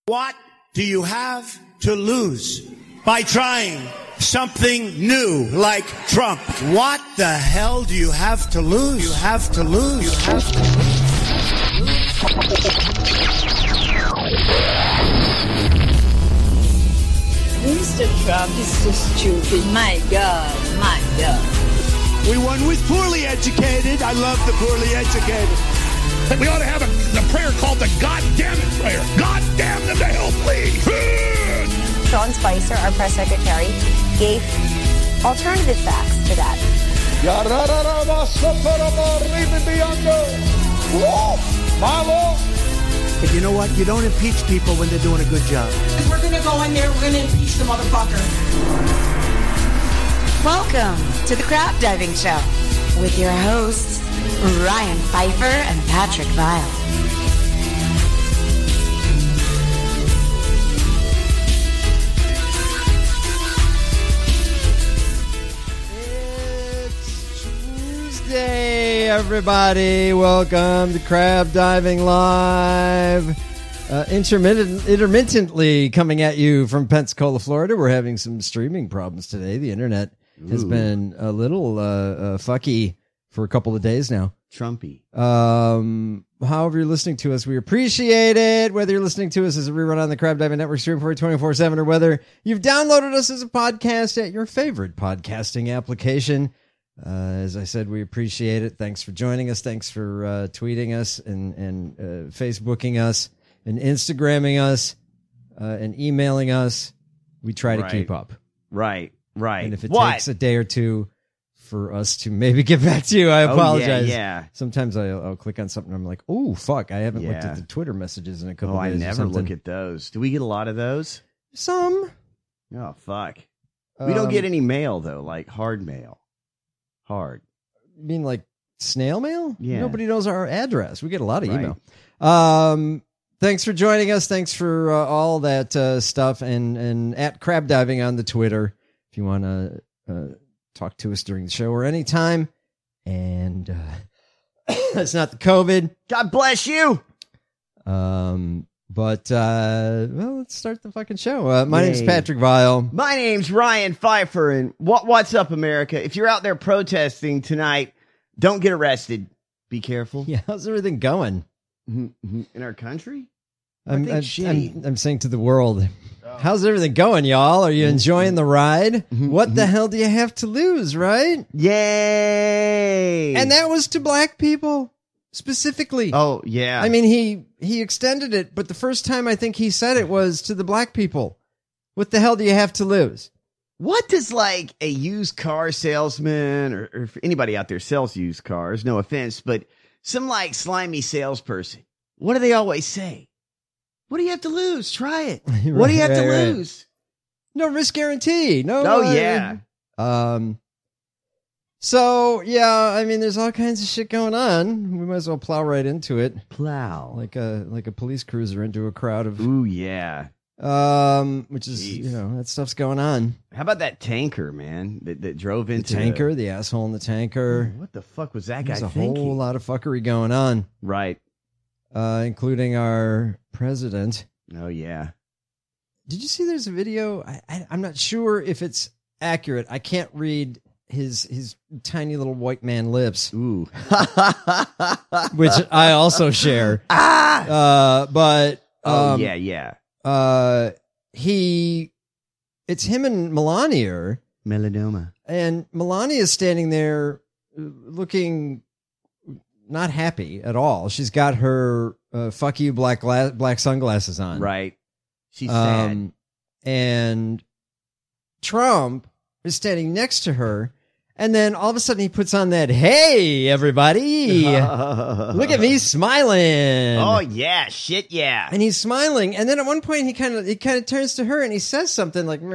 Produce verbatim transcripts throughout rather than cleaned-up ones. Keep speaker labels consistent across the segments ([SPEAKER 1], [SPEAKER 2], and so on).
[SPEAKER 1] What do you have to lose by trying something new like Trump? What the hell do you have to lose? You have to lose. You have to lose.
[SPEAKER 2] Mister Trump is so stupid. My God, my God.
[SPEAKER 1] We won with poorly educated. I love the poorly educated.
[SPEAKER 3] We ought to have a, a prayer called the God damn it prayer. God damn them to hell, please.
[SPEAKER 4] Sean Spicer, our press secretary, gave alternative facts to that.
[SPEAKER 1] But you know what? You don't impeach people when they're doing a good job.
[SPEAKER 5] We're going to go in there, we're going to impeach the motherfucker.
[SPEAKER 6] Welcome to the Crab Diving Show with your hosts, Ryan Pfeiffer and Patrick Vile.
[SPEAKER 7] It's Tuesday, everybody. Welcome to Crab Diving Live. Uh, intermittent, intermittently coming at you from Pensacola, Florida. We're having some streaming problems today. The internet has Ooh. been a little uh, uh, fucky for a couple of days now.
[SPEAKER 8] Trumpy.
[SPEAKER 7] Um, however you're listening to us, we appreciate it. Whether you're listening to us as a rerun on the Crab Diving Network stream for twenty-four seven, or whether you've downloaded us as a podcast at your favorite podcasting application. Uh, as I said, we appreciate it. Thanks for joining us. Thanks for uh, tweeting us and, and uh, Facebooking us and Instagramming us uh, and emailing us. We try to
[SPEAKER 8] right.
[SPEAKER 7] keep up.
[SPEAKER 8] Right, right.
[SPEAKER 7] And if it
[SPEAKER 8] what?
[SPEAKER 7] takes a day or two for us to maybe get back to you, I apologize.
[SPEAKER 8] Oh, yeah, yeah.
[SPEAKER 7] Sometimes I'll, I'll click on something and I'm like, oh, fuck, I haven't
[SPEAKER 8] yeah.
[SPEAKER 7] looked at the Twitter messages in a couple
[SPEAKER 8] oh,
[SPEAKER 7] of days.
[SPEAKER 8] I never look at those. Do we get a lot of those?
[SPEAKER 7] Some.
[SPEAKER 8] Oh, fuck.
[SPEAKER 7] Um,
[SPEAKER 8] we don't get any mail, though, like hard mail. Hard.
[SPEAKER 7] You mean like snail mail?
[SPEAKER 8] Yeah.
[SPEAKER 7] Nobody knows our address. We get a lot of
[SPEAKER 8] right.
[SPEAKER 7] email. Um, thanks for joining us. Thanks for uh, all that uh, stuff. And, and at Crab Diving on the Twitter, if you want to uh, talk to us during the show or anytime. And uh, it's not the COVID.
[SPEAKER 8] God bless you.
[SPEAKER 7] Um, but, uh, well, let's start the fucking show. Uh, my
[SPEAKER 8] Yay.
[SPEAKER 7] name's Patrick Vile.
[SPEAKER 8] My name's Ryan Pfeiffer. And what, what's up, America? If you're out there protesting tonight, don't get arrested. Be careful.
[SPEAKER 7] Yeah, how's everything going?
[SPEAKER 8] Mm-hmm. In our country?
[SPEAKER 7] I'm, I'm, I'm, I'm saying to the world, oh. how's everything going, y'all? Are you enjoying the ride? Mm-hmm. What mm-hmm. the hell do you have to lose, right?
[SPEAKER 8] Yay!
[SPEAKER 7] And that was to black people specifically.
[SPEAKER 8] Oh, yeah.
[SPEAKER 7] I mean, he he extended it, but the first time I think he said it was to the black people. What the hell do you have to lose?
[SPEAKER 8] What does, like, a used car salesman or, or if anybody out there sells used cars, no offense, but some, like, slimy salesperson, what do they always say? What do you have to lose? Try it.
[SPEAKER 7] right,
[SPEAKER 8] what do you have
[SPEAKER 7] right,
[SPEAKER 8] to
[SPEAKER 7] right.
[SPEAKER 8] lose?
[SPEAKER 7] No risk guarantee. No.
[SPEAKER 8] Oh,
[SPEAKER 7] uh,
[SPEAKER 8] yeah.
[SPEAKER 7] Um. So, yeah, I mean, there's all kinds of shit going on. We might as well plow right into it.
[SPEAKER 8] Plow.
[SPEAKER 7] Like a like a police cruiser into a crowd of...
[SPEAKER 8] Ooh, yeah.
[SPEAKER 7] Um, which is,
[SPEAKER 8] Jeez.
[SPEAKER 7] you know, that stuff's going on.
[SPEAKER 8] How about that tanker, man, that, that drove into...
[SPEAKER 7] The tanker, the asshole in the tanker.
[SPEAKER 8] Ooh, what the fuck was that guy
[SPEAKER 7] There's a
[SPEAKER 8] thinking?
[SPEAKER 7] whole lot of fuckery going on.
[SPEAKER 8] Right.
[SPEAKER 7] Uh, including our president.
[SPEAKER 8] Oh, yeah.
[SPEAKER 7] Did you see there's a video? I, I, I'm not sure if it's accurate. I can't read his his tiny little white man lips.
[SPEAKER 8] Ooh.
[SPEAKER 7] Which I also share.
[SPEAKER 8] Ah!
[SPEAKER 7] Uh, but... Um,
[SPEAKER 8] oh, yeah, yeah.
[SPEAKER 7] Uh, he... It's him and Melania.
[SPEAKER 8] Melanoma.
[SPEAKER 7] And Melania is standing there looking not happy at all. She's got her uh, fuck you black gla- black sunglasses on.
[SPEAKER 8] Right. She's
[SPEAKER 7] um, sad. And Trump is standing next to her. And then all of a sudden he puts on that, hey, everybody, look at me smiling.
[SPEAKER 8] Oh, yeah. Shit, yeah.
[SPEAKER 7] And he's smiling. And then at one point he kind of he kind of turns to her and he says something like,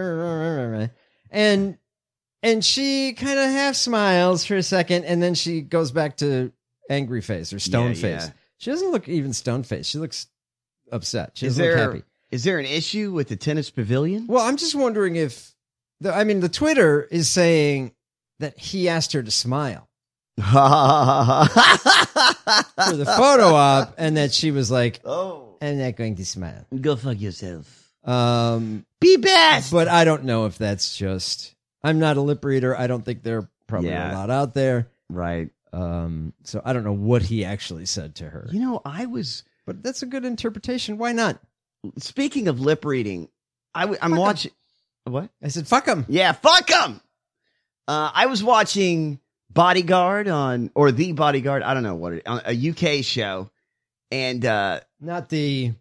[SPEAKER 7] and and she kind of half smiles for a second. And then she goes back to angry face or stone
[SPEAKER 8] yeah,
[SPEAKER 7] face.
[SPEAKER 8] Yeah.
[SPEAKER 7] She doesn't look even stone face. She looks upset. She
[SPEAKER 8] is
[SPEAKER 7] doesn't
[SPEAKER 8] there,
[SPEAKER 7] look happy.
[SPEAKER 8] Is there an issue with the tennis pavilion?
[SPEAKER 7] Well, I'm just wondering if, the, I mean, the Twitter is saying that he asked her to smile for the photo op, and that she was like,
[SPEAKER 8] "Oh,
[SPEAKER 7] I'm not going to smile.
[SPEAKER 8] Go fuck yourself.
[SPEAKER 7] Um,
[SPEAKER 8] Be best.
[SPEAKER 7] but I don't know if that's just. I'm not a lip reader. I don't think there are probably
[SPEAKER 8] Yeah.
[SPEAKER 7] a lot out there.
[SPEAKER 8] Right.
[SPEAKER 7] Um, so I don't know what he actually said to her.
[SPEAKER 8] You know, I was.
[SPEAKER 7] But that's a good interpretation. Why not?
[SPEAKER 8] Speaking of lip reading, I w- I'm
[SPEAKER 7] Fuck 'em.
[SPEAKER 8] watching. What?
[SPEAKER 7] I said, fuck him.
[SPEAKER 8] Yeah, fuck him. Uh, I was watching Bodyguard on, or The Bodyguard. I don't know what it, on a U K show, and uh,
[SPEAKER 7] Not the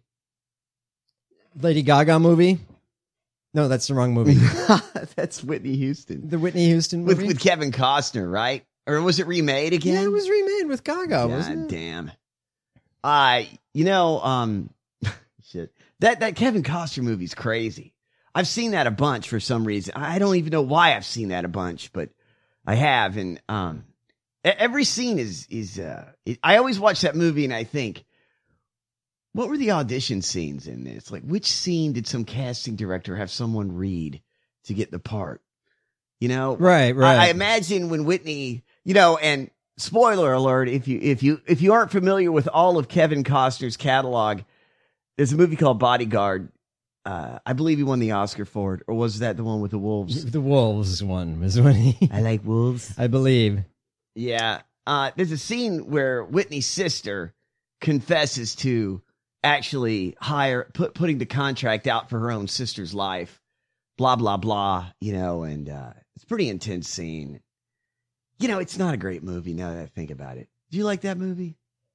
[SPEAKER 7] Lady Gaga movie. No, that's the wrong movie.
[SPEAKER 8] that's Whitney Houston
[SPEAKER 7] The Whitney Houston
[SPEAKER 8] with
[SPEAKER 7] movie.
[SPEAKER 8] with Kevin Costner, right? Or was it remade again?
[SPEAKER 7] yeah, it was remade with Gaga,
[SPEAKER 8] God
[SPEAKER 7] wasn't it?
[SPEAKER 8] damn. I, you know, um, shit. That that Kevin Costner movie's crazy. I've seen that a bunch for some reason. I don't even know why I've seen that a bunch, but I have. And um, e- every scene is is. Uh, it, I always watch that movie and I think, what were the audition scenes in this? Like, which scene did some casting director have someone read to get the part? You know,
[SPEAKER 7] Right, right.
[SPEAKER 8] I, I imagine when Whitney, you know, and spoiler alert, if you if you if you aren't familiar with all of Kevin Costner's catalog, there's a movie called Bodyguard. Uh, I believe he won the Oscar for it, or was that the one with the wolves?
[SPEAKER 7] The Wolves one was when he.
[SPEAKER 8] I like wolves.
[SPEAKER 7] I believe.
[SPEAKER 8] Yeah. Uh, there's a scene where Whitney's sister confesses to actually hire, put, putting the contract out for her own sister's life, blah, blah, blah, you know, and uh, it's a pretty intense scene. You know, it's not a great movie now that I think about it. Do you like that movie?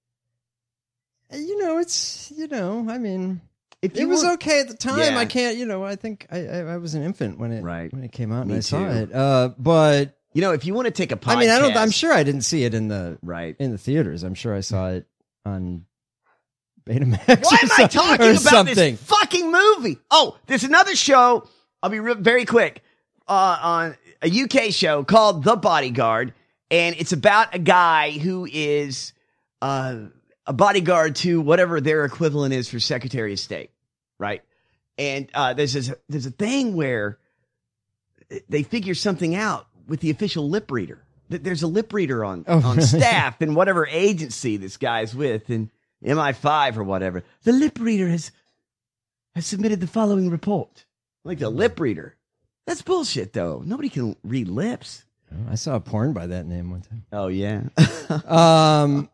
[SPEAKER 7] You know, it's, you know, I mean,
[SPEAKER 8] If
[SPEAKER 7] it
[SPEAKER 8] you
[SPEAKER 7] was
[SPEAKER 8] were-
[SPEAKER 7] okay at the time.
[SPEAKER 8] Yeah.
[SPEAKER 7] I can't, you know, I think I, I, I was an infant when it,
[SPEAKER 8] Right.
[SPEAKER 7] when it came out and
[SPEAKER 8] Me
[SPEAKER 7] I saw
[SPEAKER 8] too.
[SPEAKER 7] it. Uh, but
[SPEAKER 8] You know, if you want to take a podcast.
[SPEAKER 7] I mean, I don't, I'm sure I didn't see it in the,
[SPEAKER 8] Right.
[SPEAKER 7] in the theaters. I'm sure I saw it on Betamax.
[SPEAKER 8] Why
[SPEAKER 7] or
[SPEAKER 8] am I
[SPEAKER 7] some-
[SPEAKER 8] talking
[SPEAKER 7] or
[SPEAKER 8] about
[SPEAKER 7] something.
[SPEAKER 8] this fucking movie? Oh, there's another show. I'll be re- very quick. Uh, on a U K show called The Bodyguard, and it's about a guy who is uh, a bodyguard to whatever their equivalent is for Secretary of State, right? And uh, there's this, there's a thing where they figure something out with the official lip reader. That there's a lip reader on
[SPEAKER 7] Oh,
[SPEAKER 8] on
[SPEAKER 7] really?
[SPEAKER 8] staff in whatever agency this guy's with, in M I five or whatever. The lip reader has has submitted the following report. Like the lip reader. That's bullshit, though. Nobody can read lips.
[SPEAKER 7] Oh, I saw a porn by that name one time.
[SPEAKER 8] Oh, yeah.
[SPEAKER 7] Um,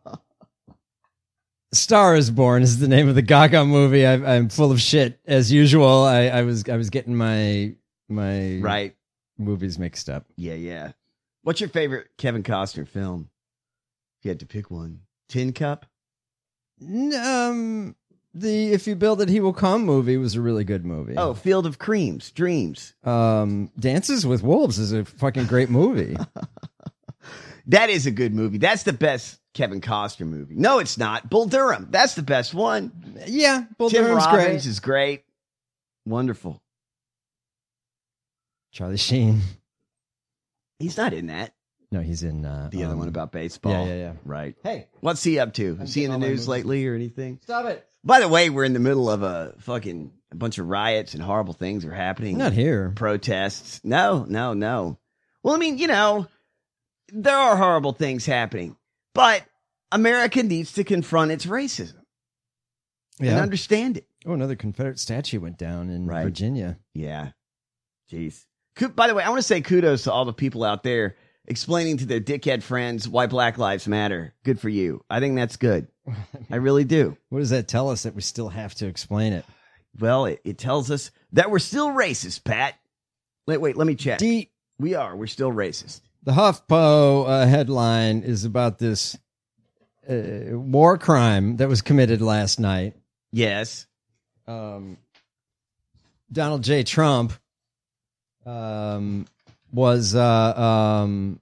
[SPEAKER 7] Star is Born is the name of the Gaga movie. I, I'm full of shit as usual. I, I was I was getting my my
[SPEAKER 8] Right.
[SPEAKER 7] movies mixed up.
[SPEAKER 8] Yeah, yeah. What's your favorite Kevin Costner film? If you had to pick one. Tin Cup?
[SPEAKER 7] N- Um, the If You Build It, He Will Come movie was a really good movie.
[SPEAKER 8] Oh, Field of Creams, Dreams.
[SPEAKER 7] um, Dances with Wolves is a fucking great movie.
[SPEAKER 8] That is a good movie. That's the best Kevin Costner movie. No, it's not. Bull Durham. That's the best one.
[SPEAKER 7] Yeah, Bull
[SPEAKER 8] Tim
[SPEAKER 7] Durham's
[SPEAKER 8] Robbins
[SPEAKER 7] great.
[SPEAKER 8] is great. Wonderful.
[SPEAKER 7] Charlie Sheen.
[SPEAKER 8] He's not in that.
[SPEAKER 7] No, he's in uh,
[SPEAKER 8] The other
[SPEAKER 7] um,
[SPEAKER 8] one about baseball.
[SPEAKER 7] Yeah, yeah, yeah.
[SPEAKER 8] Right.
[SPEAKER 7] Hey,
[SPEAKER 8] What's he up to? Is he in the
[SPEAKER 7] getting all my
[SPEAKER 8] news
[SPEAKER 7] movies.
[SPEAKER 8] lately or anything?
[SPEAKER 7] stop it!
[SPEAKER 8] By the way, we're in the middle of a fucking a bunch of riots and horrible things are happening.
[SPEAKER 7] Not here.
[SPEAKER 8] Protests. No, no, no. Well, I mean, you know, there are horrible things happening, but America needs to confront its racism and
[SPEAKER 7] Yeah.
[SPEAKER 8] understand it.
[SPEAKER 7] Oh, another Confederate statue went down in
[SPEAKER 8] Right.
[SPEAKER 7] Virginia.
[SPEAKER 8] Yeah. Jeez. Ku- By the way, I want to say kudos to all the people out there explaining to their dickhead friends why Black Lives Matter. Good for you. I think that's good. I really do.
[SPEAKER 7] What does that tell us that we still have to explain it?
[SPEAKER 8] Well, it, it tells us that we're still racist, Pat. Wait, wait, let me check.
[SPEAKER 7] D-
[SPEAKER 8] We are. We're still racist.
[SPEAKER 7] the HuffPo uh, headline is about this uh, war crime that was committed last night.
[SPEAKER 8] Yes.
[SPEAKER 7] Um, Donald J. Trump um, was uh, um,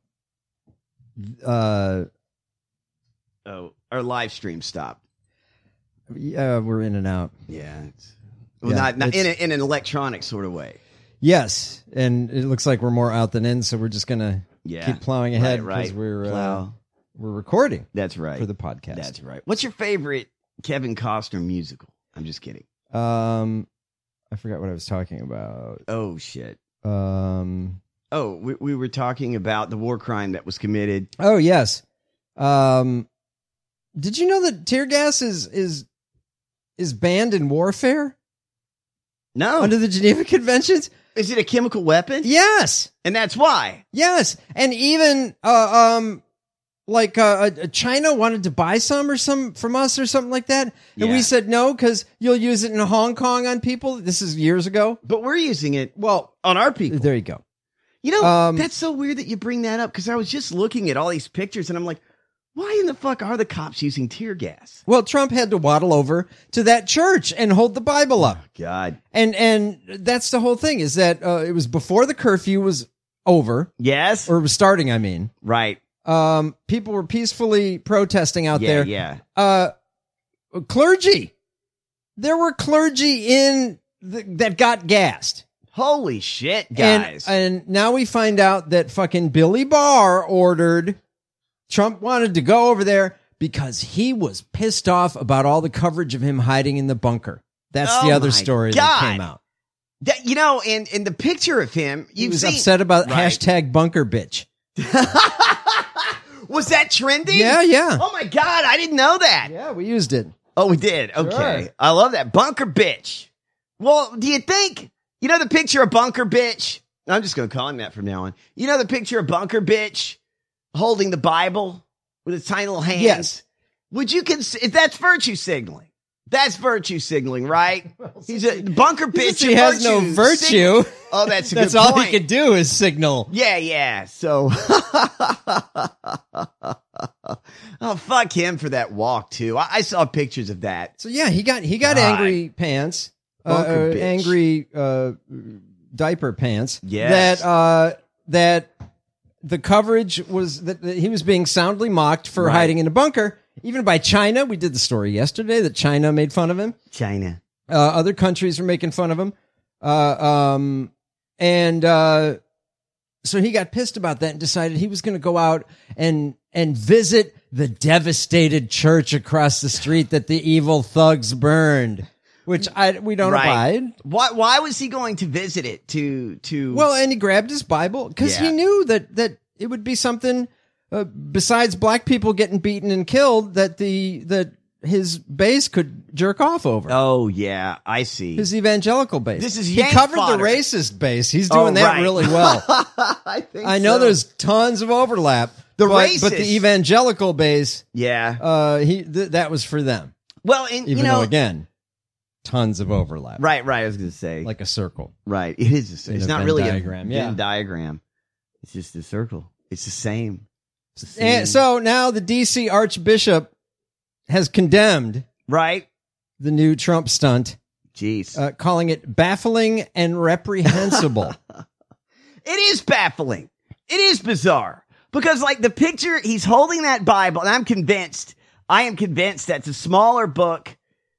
[SPEAKER 7] uh,
[SPEAKER 8] Oh, our live stream stopped.
[SPEAKER 7] yeah, we're in and out.
[SPEAKER 8] Yeah. It's, well,
[SPEAKER 7] Yeah,
[SPEAKER 8] not, not in,
[SPEAKER 7] it's-
[SPEAKER 8] a, in an electronic sort of way.
[SPEAKER 7] Yes, and it looks like we're more out than in, so we're just gonna
[SPEAKER 8] Yeah.
[SPEAKER 7] keep plowing ahead
[SPEAKER 8] Right,
[SPEAKER 7] because
[SPEAKER 8] right.
[SPEAKER 7] we're uh,
[SPEAKER 8] Plow.
[SPEAKER 7] we're recording
[SPEAKER 8] That's right.
[SPEAKER 7] for the podcast.
[SPEAKER 8] That's right. What's your favorite Kevin Costner musical? I'm just kidding.
[SPEAKER 7] Um, I forgot what I was talking about.
[SPEAKER 8] Oh, shit.
[SPEAKER 7] Um,
[SPEAKER 8] Oh, we, we were talking about the war crime that was committed.
[SPEAKER 7] oh yes. Um, did you know that tear gas is is is banned in warfare
[SPEAKER 8] No.
[SPEAKER 7] under the Geneva Conventions?
[SPEAKER 8] Is it a chemical weapon?
[SPEAKER 7] Yes.
[SPEAKER 8] And that's why.
[SPEAKER 7] Yes. And even, uh, um, like, uh, uh, China wanted to buy some or some from us or something like that. And
[SPEAKER 8] Yeah.
[SPEAKER 7] we said no, because you'll use it in Hong Kong on people. This is years ago.
[SPEAKER 8] But we're using it
[SPEAKER 7] Well,
[SPEAKER 8] on our people.
[SPEAKER 7] there you go.
[SPEAKER 8] You know,
[SPEAKER 7] Um,
[SPEAKER 8] that's so weird that you bring that up because I was just looking at all these pictures and I'm like, why in the fuck are the cops using tear gas?
[SPEAKER 7] Well, Trump had to waddle over to that church and hold the Bible up.
[SPEAKER 8] God.
[SPEAKER 7] And, and that's the whole thing is that, uh, it was before the curfew was over
[SPEAKER 8] Yes.
[SPEAKER 7] or was starting. I mean,
[SPEAKER 8] Right.
[SPEAKER 7] um, people were peacefully protesting out
[SPEAKER 8] Yeah,
[SPEAKER 7] there.
[SPEAKER 8] yeah.
[SPEAKER 7] Uh, clergy. There were clergy in the, that got gassed.
[SPEAKER 8] Holy shit, guys.
[SPEAKER 7] And, and now we find out that fucking Billy Barr ordered Trump wanted to go over there because he was pissed off about all the coverage of him hiding in the bunker. That's
[SPEAKER 8] Oh
[SPEAKER 7] the other
[SPEAKER 8] my
[SPEAKER 7] story
[SPEAKER 8] God.
[SPEAKER 7] that came out.
[SPEAKER 8] That, you know, and, and the picture of him,
[SPEAKER 7] He
[SPEAKER 8] you've
[SPEAKER 7] was
[SPEAKER 8] seen,
[SPEAKER 7] upset about
[SPEAKER 8] Right.
[SPEAKER 7] hashtag bunker bitch.
[SPEAKER 8] Was that trending?
[SPEAKER 7] Yeah, yeah.
[SPEAKER 8] Oh my God, I didn't know that.
[SPEAKER 7] Yeah, we used it.
[SPEAKER 8] Oh, we did. Okay.
[SPEAKER 7] Sure.
[SPEAKER 8] I love that. Bunker bitch. Well, do you think, you know, the picture of bunker bitch? I'm just going to call him that from now on. You know, the picture of bunker bitch holding the Bible with his tiny little hands?
[SPEAKER 7] Yes.
[SPEAKER 8] Would you consider, that's virtue signaling. That's virtue signaling, right? He's a bunker bitch.
[SPEAKER 7] He
[SPEAKER 8] of
[SPEAKER 7] has no virtue.
[SPEAKER 8] sig- oh, that's a
[SPEAKER 7] That's
[SPEAKER 8] good
[SPEAKER 7] all
[SPEAKER 8] point.
[SPEAKER 7] he could do is signal.
[SPEAKER 8] Yeah, yeah. So, oh, fuck him for that walk too. I, I saw pictures of that.
[SPEAKER 7] So yeah, he got he got
[SPEAKER 8] God.
[SPEAKER 7] angry pants, uh,
[SPEAKER 8] Bunker
[SPEAKER 7] uh,
[SPEAKER 8] bitch.
[SPEAKER 7] angry uh, diaper pants.
[SPEAKER 8] Yes.
[SPEAKER 7] That uh, that the coverage was that, that he was being soundly mocked for
[SPEAKER 8] Right.
[SPEAKER 7] hiding in a bunker, even by China. We did the story yesterday that China made fun of him.
[SPEAKER 8] China.
[SPEAKER 7] Uh, other countries were making fun of him, uh, um, and uh, so he got pissed about that and decided he was going to go out and and visit the devastated church across the street that the evil thugs burned, which I we don't
[SPEAKER 8] Right.
[SPEAKER 7] abide.
[SPEAKER 8] Why? Why was he going to visit it? To to
[SPEAKER 7] Well, and he grabbed his Bible because
[SPEAKER 8] Yeah.
[SPEAKER 7] he knew that that it would be something uh, besides black people getting beaten and killed that the that his base could jerk off over.
[SPEAKER 8] Oh yeah, I see.
[SPEAKER 7] His evangelical base.
[SPEAKER 8] This is
[SPEAKER 7] he
[SPEAKER 8] yank
[SPEAKER 7] covered
[SPEAKER 8] fodder.
[SPEAKER 7] the racist base. He's
[SPEAKER 8] Oh,
[SPEAKER 7] doing that
[SPEAKER 8] right.
[SPEAKER 7] really well.
[SPEAKER 8] I think
[SPEAKER 7] I know
[SPEAKER 8] so.
[SPEAKER 7] there's tons of overlap.
[SPEAKER 8] The
[SPEAKER 7] but,
[SPEAKER 8] racist.
[SPEAKER 7] but the evangelical base,
[SPEAKER 8] Yeah.
[SPEAKER 7] uh, he th- that was for them.
[SPEAKER 8] Well, and
[SPEAKER 7] Even
[SPEAKER 8] you know,
[SPEAKER 7] though again, tons of overlap,
[SPEAKER 8] right, right. I was going to say,
[SPEAKER 7] like a circle.
[SPEAKER 8] right. It is. A,
[SPEAKER 7] In
[SPEAKER 8] it's
[SPEAKER 7] a
[SPEAKER 8] not
[SPEAKER 7] Venn
[SPEAKER 8] really
[SPEAKER 7] diagram,
[SPEAKER 8] a
[SPEAKER 7] yeah.
[SPEAKER 8] Venn diagram. It's just a circle. It's the same. It's the same.
[SPEAKER 7] And so now the D C Archbishop has condemned
[SPEAKER 8] right.
[SPEAKER 7] the new Trump stunt,
[SPEAKER 8] Jeez.
[SPEAKER 7] uh, calling it baffling and reprehensible.
[SPEAKER 8] It is baffling. It is bizarre because, like, the picture, he's holding that Bible, and I'm convinced, I am convinced that's a smaller book.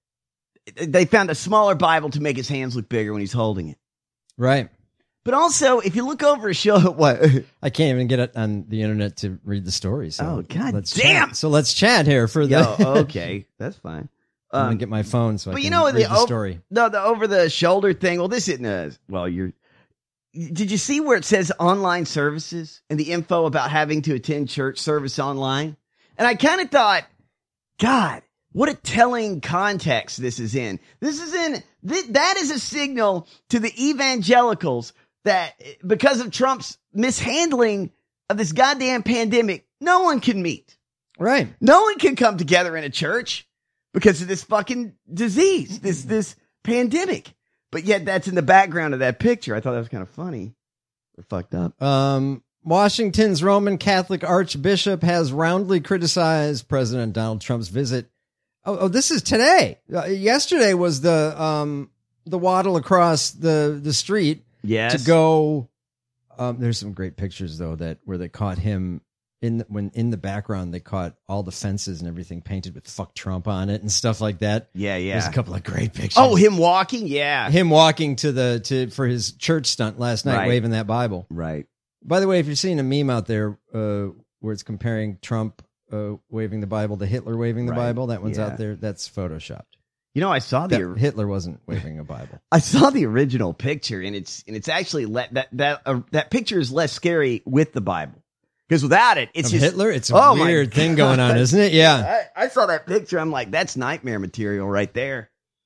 [SPEAKER 8] They found a smaller Bible to make his hands look bigger when he's holding it.
[SPEAKER 7] Right.
[SPEAKER 8] But also, if you look over his shoulder, what?
[SPEAKER 7] I can't even get it on the internet to read the story. So
[SPEAKER 8] Oh, God
[SPEAKER 7] let's
[SPEAKER 8] damn.
[SPEAKER 7] Chat. So let's chat here for the.
[SPEAKER 8] Yo, okay, that's fine.
[SPEAKER 7] I'm gonna
[SPEAKER 8] Um,
[SPEAKER 7] get my phone so I
[SPEAKER 8] but
[SPEAKER 7] can
[SPEAKER 8] you know
[SPEAKER 7] read
[SPEAKER 8] the,
[SPEAKER 7] the,
[SPEAKER 8] o-
[SPEAKER 7] story.
[SPEAKER 8] No, the over the shoulder thing. Well, this isn't a. Well, you're. Did you see where it says online services and the info about having to attend church service online? And I kind of thought, God, what a telling context this is in. This is in, th- that is a signal to the evangelicals that because of Trump's mishandling of this goddamn pandemic, no one can meet.
[SPEAKER 7] Right.
[SPEAKER 8] No one can come together in a church because of this fucking disease, this, this pandemic. But yet that's in the background of that picture. I thought that was kind of funny. Or fucked up.
[SPEAKER 7] Um, Washington's Roman Catholic Archbishop has roundly criticized President Donald Trump's visit. Oh, oh this is today. Uh, yesterday was the um the waddle across the the street
[SPEAKER 8] Yes.
[SPEAKER 7] to go. Um, there's some great pictures though that where they caught him in the, when in the background they caught all the fences and everything painted with "fuck Trump" on it and stuff like that.
[SPEAKER 8] Yeah, yeah.
[SPEAKER 7] There's a couple of great pictures.
[SPEAKER 8] Oh, him walking? Yeah.
[SPEAKER 7] him walking to the to for his church stunt last night,
[SPEAKER 8] Right.
[SPEAKER 7] waving that Bible.
[SPEAKER 8] Right.
[SPEAKER 7] By the way, if you're seeing a meme out there uh, where it's comparing Trump uh, waving the Bible to Hitler waving the
[SPEAKER 8] Right.
[SPEAKER 7] Bible, that one's
[SPEAKER 8] Yeah.
[SPEAKER 7] out there. That's photoshopped.
[SPEAKER 8] You know, I saw the
[SPEAKER 7] That, Hitler wasn't waving a Bible.
[SPEAKER 8] I saw the original picture, and it's and it's actually le- that that uh, that picture is less scary with the Bible because without it, it's
[SPEAKER 7] Of
[SPEAKER 8] just
[SPEAKER 7] Hitler, it's a
[SPEAKER 8] Oh my
[SPEAKER 7] weird thing
[SPEAKER 8] God.
[SPEAKER 7] going on, isn't it? Yeah.
[SPEAKER 8] I, I saw that picture. I'm like, that's nightmare material right there.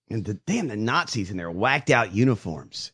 [SPEAKER 8] And the damn the Nazis in their whacked out uniforms.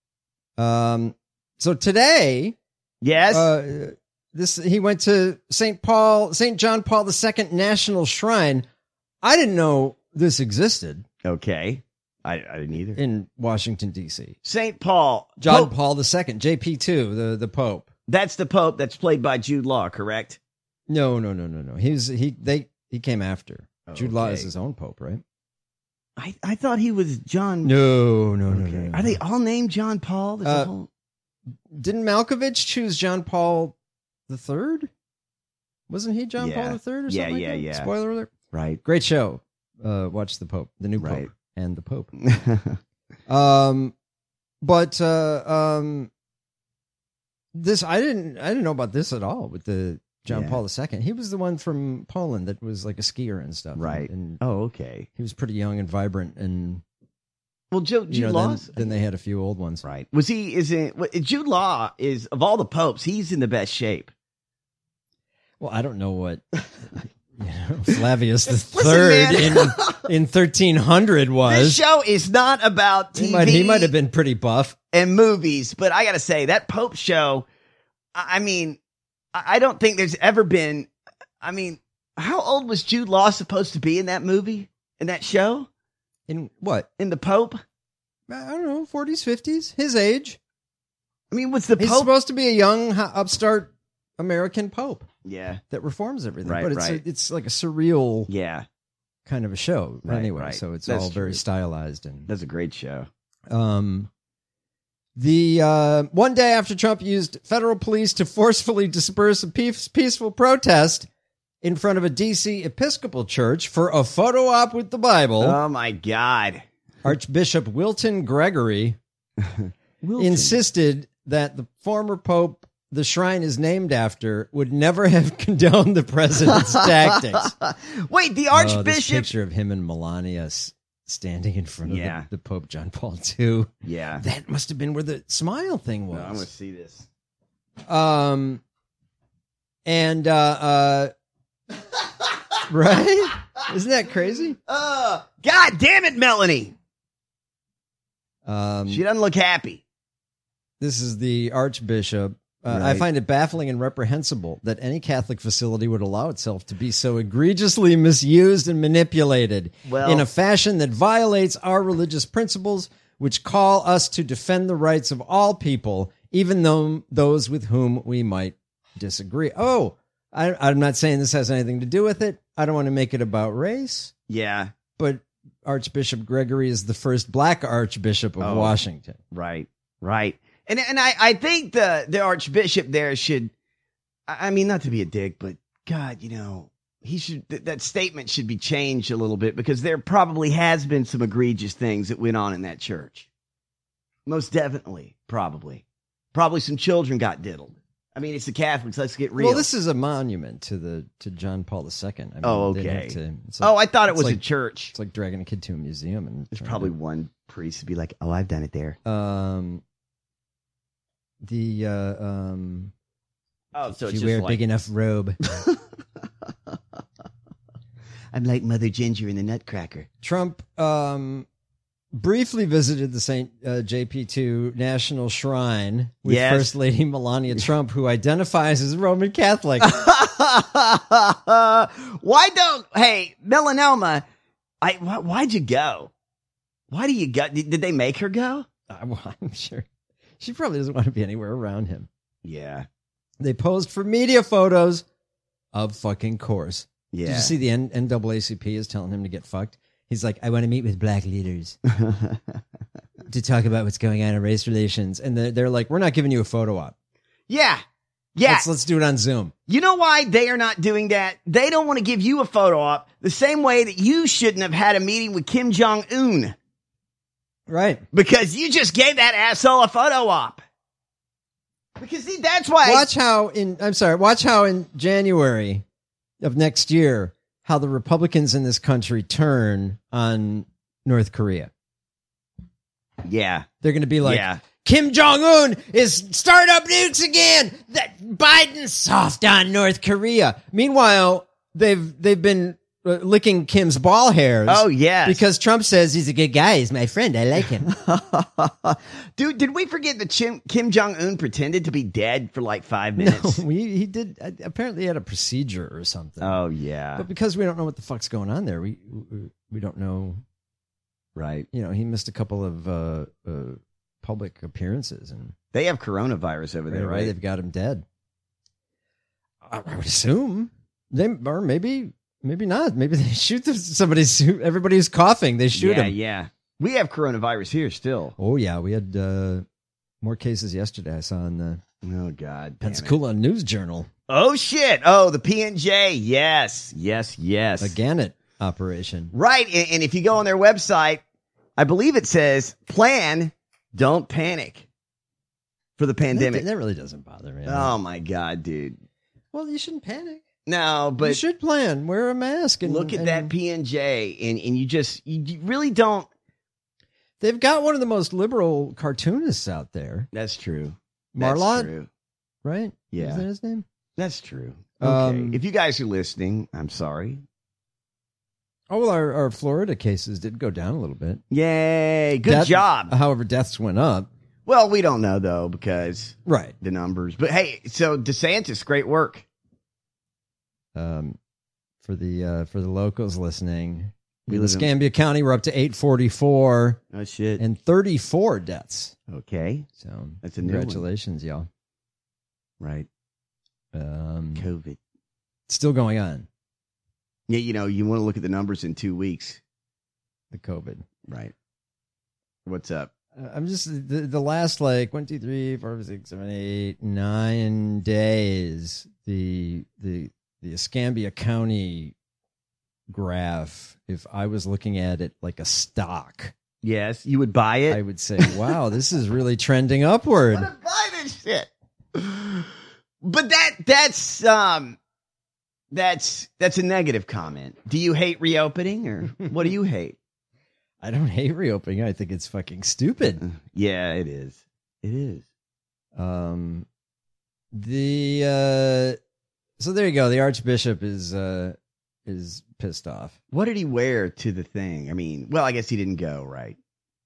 [SPEAKER 7] Um. So today,
[SPEAKER 8] Yes.
[SPEAKER 7] uh, this he went to Saint Paul, Saint John Paul the Second National Shrine. I didn't know this existed
[SPEAKER 8] okay. I, I didn't either.
[SPEAKER 7] in Washington D C.
[SPEAKER 8] Saint Paul.
[SPEAKER 7] John
[SPEAKER 8] Pope-
[SPEAKER 7] Paul the Second, J P two, the the Pope.
[SPEAKER 8] That's the Pope that's played by Jude Law, correct?
[SPEAKER 7] No, no, no, no, no. He was he they he came after. Jude Law
[SPEAKER 8] Okay.
[SPEAKER 7] is his own Pope, right?
[SPEAKER 8] I, I thought he was John.
[SPEAKER 7] No, no, no,
[SPEAKER 8] Okay.
[SPEAKER 7] no, no.
[SPEAKER 8] Are they all named John Paul? There's a
[SPEAKER 7] Uh,
[SPEAKER 8] whole-
[SPEAKER 7] Didn't Malkovich choose John Paul the Third? Wasn't he John
[SPEAKER 8] Yeah.
[SPEAKER 7] Paul the Third or
[SPEAKER 8] Yeah,
[SPEAKER 7] something?
[SPEAKER 8] yeah,
[SPEAKER 7] like that?
[SPEAKER 8] yeah.
[SPEAKER 7] Spoiler alert.
[SPEAKER 8] Right.
[SPEAKER 7] Great show. Uh, watch the Pope, the new
[SPEAKER 8] Right.
[SPEAKER 7] Pope, and the Pope. Um, but uh, um, this I didn't I didn't know about this at all with the John
[SPEAKER 8] Yeah.
[SPEAKER 7] Paul the Second. He was the one from Poland that was like a skier and stuff,
[SPEAKER 8] Right.
[SPEAKER 7] And, and
[SPEAKER 8] Oh, okay.
[SPEAKER 7] he was pretty young and vibrant, and
[SPEAKER 8] Well, Jude,
[SPEAKER 7] you
[SPEAKER 8] Jude
[SPEAKER 7] know, then,
[SPEAKER 8] Law's
[SPEAKER 7] then they had a few old ones.
[SPEAKER 8] right. Was he? Is it? what- Jude Law is of all the popes, he's in the best shape.
[SPEAKER 7] Well, I don't know what you know, Flavius the
[SPEAKER 8] Listen,
[SPEAKER 7] Third in
[SPEAKER 8] man.
[SPEAKER 7] in thirteen hundred
[SPEAKER 8] This
[SPEAKER 7] was.
[SPEAKER 8] show is not about T V
[SPEAKER 7] He might, he might have been pretty buff.
[SPEAKER 8] and movies, but I got to say that Pope show. I I mean, I I don't think there's ever been. I mean, how old was Jude Law supposed to be in that movie, in that show,
[SPEAKER 7] In what?
[SPEAKER 8] in the Pope?
[SPEAKER 7] I don't know, forties, fifties, his age.
[SPEAKER 8] I mean, was the
[SPEAKER 7] He's
[SPEAKER 8] Pope?
[SPEAKER 7] supposed to be a young, ho- upstart American pope
[SPEAKER 8] yeah,
[SPEAKER 7] that reforms everything.
[SPEAKER 8] Right,
[SPEAKER 7] but it's
[SPEAKER 8] right.
[SPEAKER 7] a, it's like a surreal
[SPEAKER 8] yeah,
[SPEAKER 7] kind of a show
[SPEAKER 8] Right,
[SPEAKER 7] anyway.
[SPEAKER 8] right.
[SPEAKER 7] So it's
[SPEAKER 8] That's
[SPEAKER 7] all very
[SPEAKER 8] true.
[SPEAKER 7] stylized and
[SPEAKER 8] that's a great show.
[SPEAKER 7] um. The uh, one day after Trump used federal police to forcefully disperse a peace, peaceful protest in front of a D C Episcopal church for a photo op with the Bible,
[SPEAKER 8] Oh my God,
[SPEAKER 7] Archbishop Wilton Gregory
[SPEAKER 8] Wilton.
[SPEAKER 7] insisted that the former pope the shrine is named after would never have condoned the president's tactics.
[SPEAKER 8] Wait, the
[SPEAKER 7] Oh, this
[SPEAKER 8] Archbishop.
[SPEAKER 7] picture of him and Melania s- standing in front of
[SPEAKER 8] Yeah.
[SPEAKER 7] the, the Pope John Paul the Second.
[SPEAKER 8] yeah,
[SPEAKER 7] That must have been where the smile thing
[SPEAKER 8] No, I'm gonna
[SPEAKER 7] was.
[SPEAKER 8] see this.
[SPEAKER 7] Um, and uh, uh, right? Isn't that crazy?
[SPEAKER 8] Uh, God damn it, Melanie.
[SPEAKER 7] Um,
[SPEAKER 8] She doesn't look happy.
[SPEAKER 7] This is the Archbishop. Uh, I
[SPEAKER 8] Right.
[SPEAKER 7] find it baffling and reprehensible that any Catholic facility would allow itself to be so egregiously misused and manipulated
[SPEAKER 8] Well-
[SPEAKER 7] in a fashion that violates our religious principles, which call us to defend the rights of all people, even though those with whom we might disagree. Oh, I, I'm not saying this has anything to do with it. I don't want to make it about race,
[SPEAKER 8] Yeah,
[SPEAKER 7] but Archbishop Gregory is the first black Archbishop of
[SPEAKER 8] Oh.
[SPEAKER 7] Washington.
[SPEAKER 8] right, right. And and I, I think the the Archbishop there should, I I mean, not to be a dick, but God, you know, he should th- that statement should be changed a little bit because there probably has been some egregious things that went on in that church. Most definitely, probably, probably some children got diddled. I mean, it's the Catholics. Let's get real.
[SPEAKER 7] Well, this is a monument to the to John Paul the Second. I mean,
[SPEAKER 8] Oh,
[SPEAKER 7] they'd have
[SPEAKER 8] okay.
[SPEAKER 7] to- it's
[SPEAKER 8] oh, I thought it
[SPEAKER 7] it's
[SPEAKER 8] was
[SPEAKER 7] like,
[SPEAKER 8] a church.
[SPEAKER 7] It's like dragging a kid to a museum and
[SPEAKER 8] There's
[SPEAKER 7] trying
[SPEAKER 8] probably
[SPEAKER 7] to-
[SPEAKER 8] one priest to be like, "Oh, I've done it there."
[SPEAKER 7] um the uh, um.
[SPEAKER 8] Oh, so
[SPEAKER 7] if
[SPEAKER 8] it's
[SPEAKER 7] you wear
[SPEAKER 8] just
[SPEAKER 7] a big
[SPEAKER 8] like,
[SPEAKER 7] enough robe.
[SPEAKER 8] I'm like Mother Ginger in the Nutcracker.
[SPEAKER 7] Trump um briefly visited the Saint uh, J P two National Shrine with
[SPEAKER 8] Yes.
[SPEAKER 7] First Lady Melania Trump, who identifies as Roman Catholic.
[SPEAKER 8] Why don't, hey, Melanoma, I, why, why'd you go? Why do you go? Did, did they make her go?
[SPEAKER 7] I- well, I'm sure she probably doesn't want to be anywhere around him.
[SPEAKER 8] Yeah.
[SPEAKER 7] They posed for media photos of fucking course.
[SPEAKER 8] Yeah.
[SPEAKER 7] Did you see the N- N double A C P is telling him to get fucked? He's like, I want to meet with black leaders to talk about what's going on in race relations. And they're, they're like, we're not giving you a photo op.
[SPEAKER 8] yeah. Yeah.
[SPEAKER 7] Let's, let's do it on Zoom.
[SPEAKER 8] You know why they are not doing that? They don't want to give you a photo op the same way that you shouldn't have had a meeting with Kim Jong-un
[SPEAKER 7] Right.
[SPEAKER 8] because you just gave that asshole a photo op. Because see, that's why.
[SPEAKER 7] Watch how in, I'm sorry, watch how in January of next year, how the Republicans in this country turn on North Korea.
[SPEAKER 8] Yeah.
[SPEAKER 7] They're going to be like,
[SPEAKER 8] Yeah.
[SPEAKER 7] Kim Jong-un is start up nukes again. That Biden's soft on North Korea. Meanwhile, they've they've been uh, licking Kim's ball hairs.
[SPEAKER 8] Oh, yes.
[SPEAKER 7] Because Trump says he's a good guy. He's my friend. I like him.
[SPEAKER 8] Dude, did we forget that Kim, Kim Jong-un pretended to be dead for like five minutes?
[SPEAKER 7] No, we, he did. Uh, apparently, he had a procedure or something.
[SPEAKER 8] Oh, yeah.
[SPEAKER 7] But because we don't know what the fuck's going on there, we we, we don't know.
[SPEAKER 8] Right.
[SPEAKER 7] You know, he missed a couple of uh, uh, public appearances, and
[SPEAKER 8] they have coronavirus over there,
[SPEAKER 7] right?
[SPEAKER 8] right?
[SPEAKER 7] They've got him dead. I, I would assume they, or maybe. Maybe not. Maybe they shoot the, somebody's. Everybody's coughing. They shoot
[SPEAKER 8] yeah,
[SPEAKER 7] him.
[SPEAKER 8] Yeah, we have coronavirus here still.
[SPEAKER 7] Oh yeah, we had uh, more cases yesterday. I saw in the
[SPEAKER 8] oh god
[SPEAKER 7] Pensacola News Journal.
[SPEAKER 8] Oh shit! Oh, the P N J. Yes, yes, yes.
[SPEAKER 7] The Gannett operation.
[SPEAKER 8] Right, and, and if you go on their website, I believe it says "Plan, don't panic" for the pandemic.
[SPEAKER 7] That, that really doesn't bother me.
[SPEAKER 8] Oh my god, dude.
[SPEAKER 7] Well, you shouldn't panic.
[SPEAKER 8] No, but
[SPEAKER 7] you should plan. Wear a mask and
[SPEAKER 8] look at
[SPEAKER 7] and
[SPEAKER 8] that P N J, and and you just you really don't.
[SPEAKER 7] They've got one of the most liberal cartoonists out there.
[SPEAKER 8] That's true.
[SPEAKER 7] Marlot,
[SPEAKER 8] That's true.
[SPEAKER 7] right?
[SPEAKER 8] Yeah,
[SPEAKER 7] is that his name?
[SPEAKER 8] That's true. Okay,
[SPEAKER 7] Um,
[SPEAKER 8] if you guys are listening, I'm sorry.
[SPEAKER 7] Oh well, our, our Florida cases did go down a little bit.
[SPEAKER 8] Yay! Good
[SPEAKER 7] Death-
[SPEAKER 8] job.
[SPEAKER 7] However, deaths went up.
[SPEAKER 8] Well, we don't know though because
[SPEAKER 7] right
[SPEAKER 8] the numbers. But hey, so DeSantis, great work.
[SPEAKER 7] Um, for the uh, for the locals listening,
[SPEAKER 8] We
[SPEAKER 7] in
[SPEAKER 8] live in-
[SPEAKER 7] Escambia County, we're up to eight forty-four
[SPEAKER 8] Oh shit!
[SPEAKER 7] and thirty-four deaths.
[SPEAKER 8] Okay,
[SPEAKER 7] So
[SPEAKER 8] That's a new one.
[SPEAKER 7] congratulations, y'all.
[SPEAKER 8] right.
[SPEAKER 7] Um,
[SPEAKER 8] COVID.
[SPEAKER 7] still going on,
[SPEAKER 8] Yeah, you know, you want to look at the numbers in two weeks.
[SPEAKER 7] the COVID.
[SPEAKER 8] Right. What's up?
[SPEAKER 7] Uh, I'm just the, the last like one, two, three, four, five, six, seven, eight, nine days. The the the Escambia County graph. If I was looking at it like a stock,
[SPEAKER 8] Yes, you would buy it.
[SPEAKER 7] I would say, "Wow, this is really trending upward."
[SPEAKER 8] want to buy this shit. But that that's um that's that's a negative comment. Do you hate reopening or what do you hate?
[SPEAKER 7] I don't hate reopening. I think it's fucking stupid.
[SPEAKER 8] Yeah, it is. It is.
[SPEAKER 7] Um, the uh, so there you go. The Archbishop is uh is pissed off.
[SPEAKER 8] What did he wear to the thing? I mean, well, I guess he didn't go, right?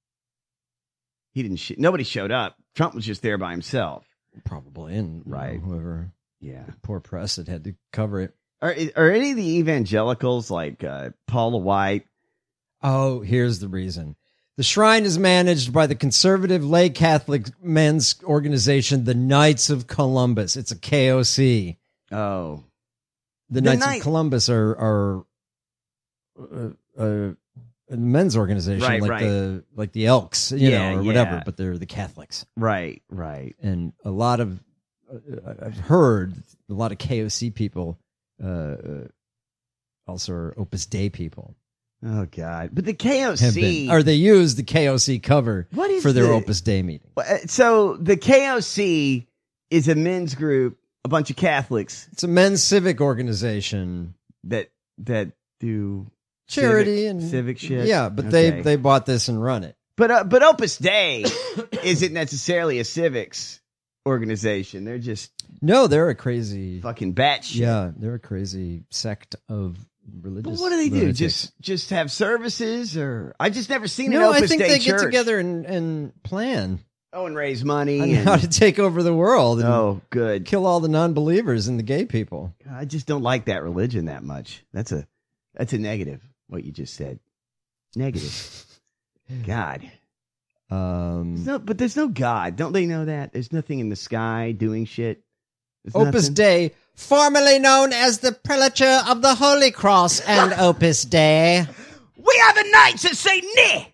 [SPEAKER 8] He didn't. Sh- nobody showed up. Trump was just there by himself.
[SPEAKER 7] Probably, and you
[SPEAKER 8] Right.
[SPEAKER 7] know, whoever
[SPEAKER 8] Yeah.
[SPEAKER 7] poor press that had to cover it.
[SPEAKER 8] Are are any of the evangelicals like uh, Paula White?
[SPEAKER 7] Oh, here's the reason. The shrine is managed by the conservative lay Catholic men's organization, the Knights of Columbus. It's a K O C.
[SPEAKER 8] Oh,
[SPEAKER 7] The,
[SPEAKER 8] The
[SPEAKER 7] Knights
[SPEAKER 8] Knight-
[SPEAKER 7] of Columbus are are uh, uh, a men's organization,
[SPEAKER 8] Right,
[SPEAKER 7] like
[SPEAKER 8] right.
[SPEAKER 7] the like the Elks, you
[SPEAKER 8] Yeah,
[SPEAKER 7] know, or whatever.
[SPEAKER 8] yeah.
[SPEAKER 7] But they're the Catholics,
[SPEAKER 8] right, right.
[SPEAKER 7] and a lot of uh, I've heard a lot of K O C people uh, uh, also are Opus Dei people.
[SPEAKER 8] Oh God! But the K O
[SPEAKER 7] Have
[SPEAKER 8] C,
[SPEAKER 7] been, or they use the K O C cover
[SPEAKER 8] What is
[SPEAKER 7] for their
[SPEAKER 8] the-
[SPEAKER 7] Opus Dei meeting.
[SPEAKER 8] Uh, so the K O C is a men's group, a bunch of Catholics
[SPEAKER 7] It's a men's civic organization,
[SPEAKER 8] that that do
[SPEAKER 7] charity
[SPEAKER 8] civic,
[SPEAKER 7] and
[SPEAKER 8] civic shit.
[SPEAKER 7] Yeah, but
[SPEAKER 8] Okay.
[SPEAKER 7] they they bought this and run it.
[SPEAKER 8] But uh, but Opus Dei isn't necessarily a civics organization. They're just
[SPEAKER 7] No, they're a crazy.
[SPEAKER 8] fucking batshit.
[SPEAKER 7] Yeah, they're a crazy sect of religious.
[SPEAKER 8] But what do they do?
[SPEAKER 7] lunatics.
[SPEAKER 8] Just just have services, or I've just never seen an
[SPEAKER 7] no,
[SPEAKER 8] Opus
[SPEAKER 7] I think
[SPEAKER 8] Dei
[SPEAKER 7] they
[SPEAKER 8] church.
[SPEAKER 7] get together and, and plan
[SPEAKER 8] Oh, and raise money.
[SPEAKER 7] on
[SPEAKER 8] and,
[SPEAKER 7] how to take over the world and
[SPEAKER 8] oh, good.
[SPEAKER 7] kill all the non-believers and the gay people.
[SPEAKER 8] I just don't like that religion that much. That's a that's a negative. What you just said, negative. God.
[SPEAKER 7] Um,
[SPEAKER 8] There's no, but there's no God. Don't they know that? There's nothing in the sky doing shit. There's
[SPEAKER 7] Opus
[SPEAKER 8] nothing?
[SPEAKER 7] Dei, formerly known as the Prelature of the Holy Cross and Opus Dei.
[SPEAKER 8] We are the knights that say nay.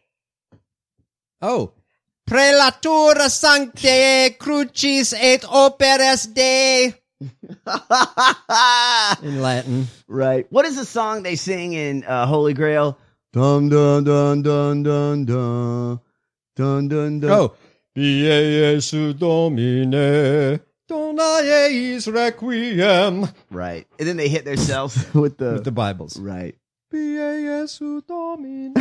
[SPEAKER 7] Oh, Prelatura Sanctae Crucis et Operas Dei in Latin.
[SPEAKER 8] Right. What is the song they sing in uh, Holy Grail? Dun dun dun dun dun dun dun dun dun.
[SPEAKER 7] Oh, Pie Jesu Domine, dona eis requiem.
[SPEAKER 8] Right. And then they hit themselves with the
[SPEAKER 7] With the Bibles.
[SPEAKER 8] right.
[SPEAKER 7] Pie Jesu Domine,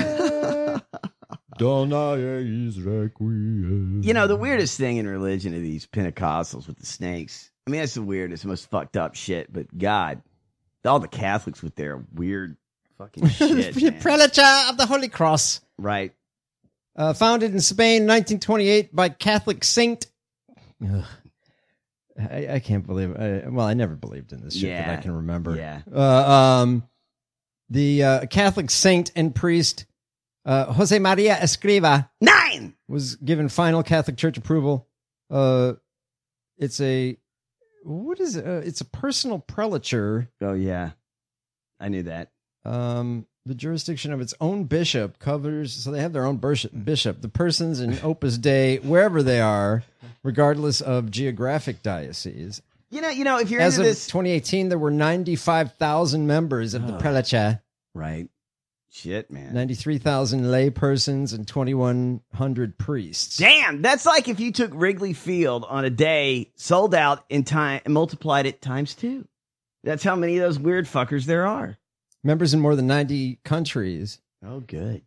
[SPEAKER 7] dona eis requiem.
[SPEAKER 8] You know, the weirdest thing in religion are these Pentecostals with the snakes. I mean, that's the weirdest, most fucked up shit. But God, all the Catholics with their weird Fucking shit,
[SPEAKER 7] The
[SPEAKER 8] man.
[SPEAKER 7] Prelature of the Holy Cross.
[SPEAKER 8] Right.
[SPEAKER 7] Uh, founded in Spain in nineteen twenty-eight by Catholic saint. Ugh. I, I can't believe it. I, well, I never believed in this shit
[SPEAKER 8] Yeah.
[SPEAKER 7] that I can remember.
[SPEAKER 8] Yeah.
[SPEAKER 7] Uh, um, the uh, Catholic saint and priest uh, Jose Maria Escriva
[SPEAKER 8] Nine!
[SPEAKER 7] was given final Catholic Church approval. Uh, it's a what is it? Uh, it's a personal prelature.
[SPEAKER 8] Oh, yeah. I knew that.
[SPEAKER 7] Um, the jurisdiction of its own bishop covers, so they have their own bishop. bishop. The persons in Opus Dei, wherever they are, regardless of geographic diocese.
[SPEAKER 8] You know, you know, if you're
[SPEAKER 7] As
[SPEAKER 8] into
[SPEAKER 7] of
[SPEAKER 8] this...
[SPEAKER 7] twenty eighteen, there were ninety-five thousand members of the
[SPEAKER 8] Oh.
[SPEAKER 7] prelature,
[SPEAKER 8] Right. Shit, man.
[SPEAKER 7] ninety-three thousand lay persons, and twenty-one hundred priests.
[SPEAKER 8] Damn, that's like if you took Wrigley Field on a day, sold out in time, and multiplied it times two. That's how many of those weird fuckers there are.
[SPEAKER 7] Members in more than ninety countries.
[SPEAKER 8] Oh, good.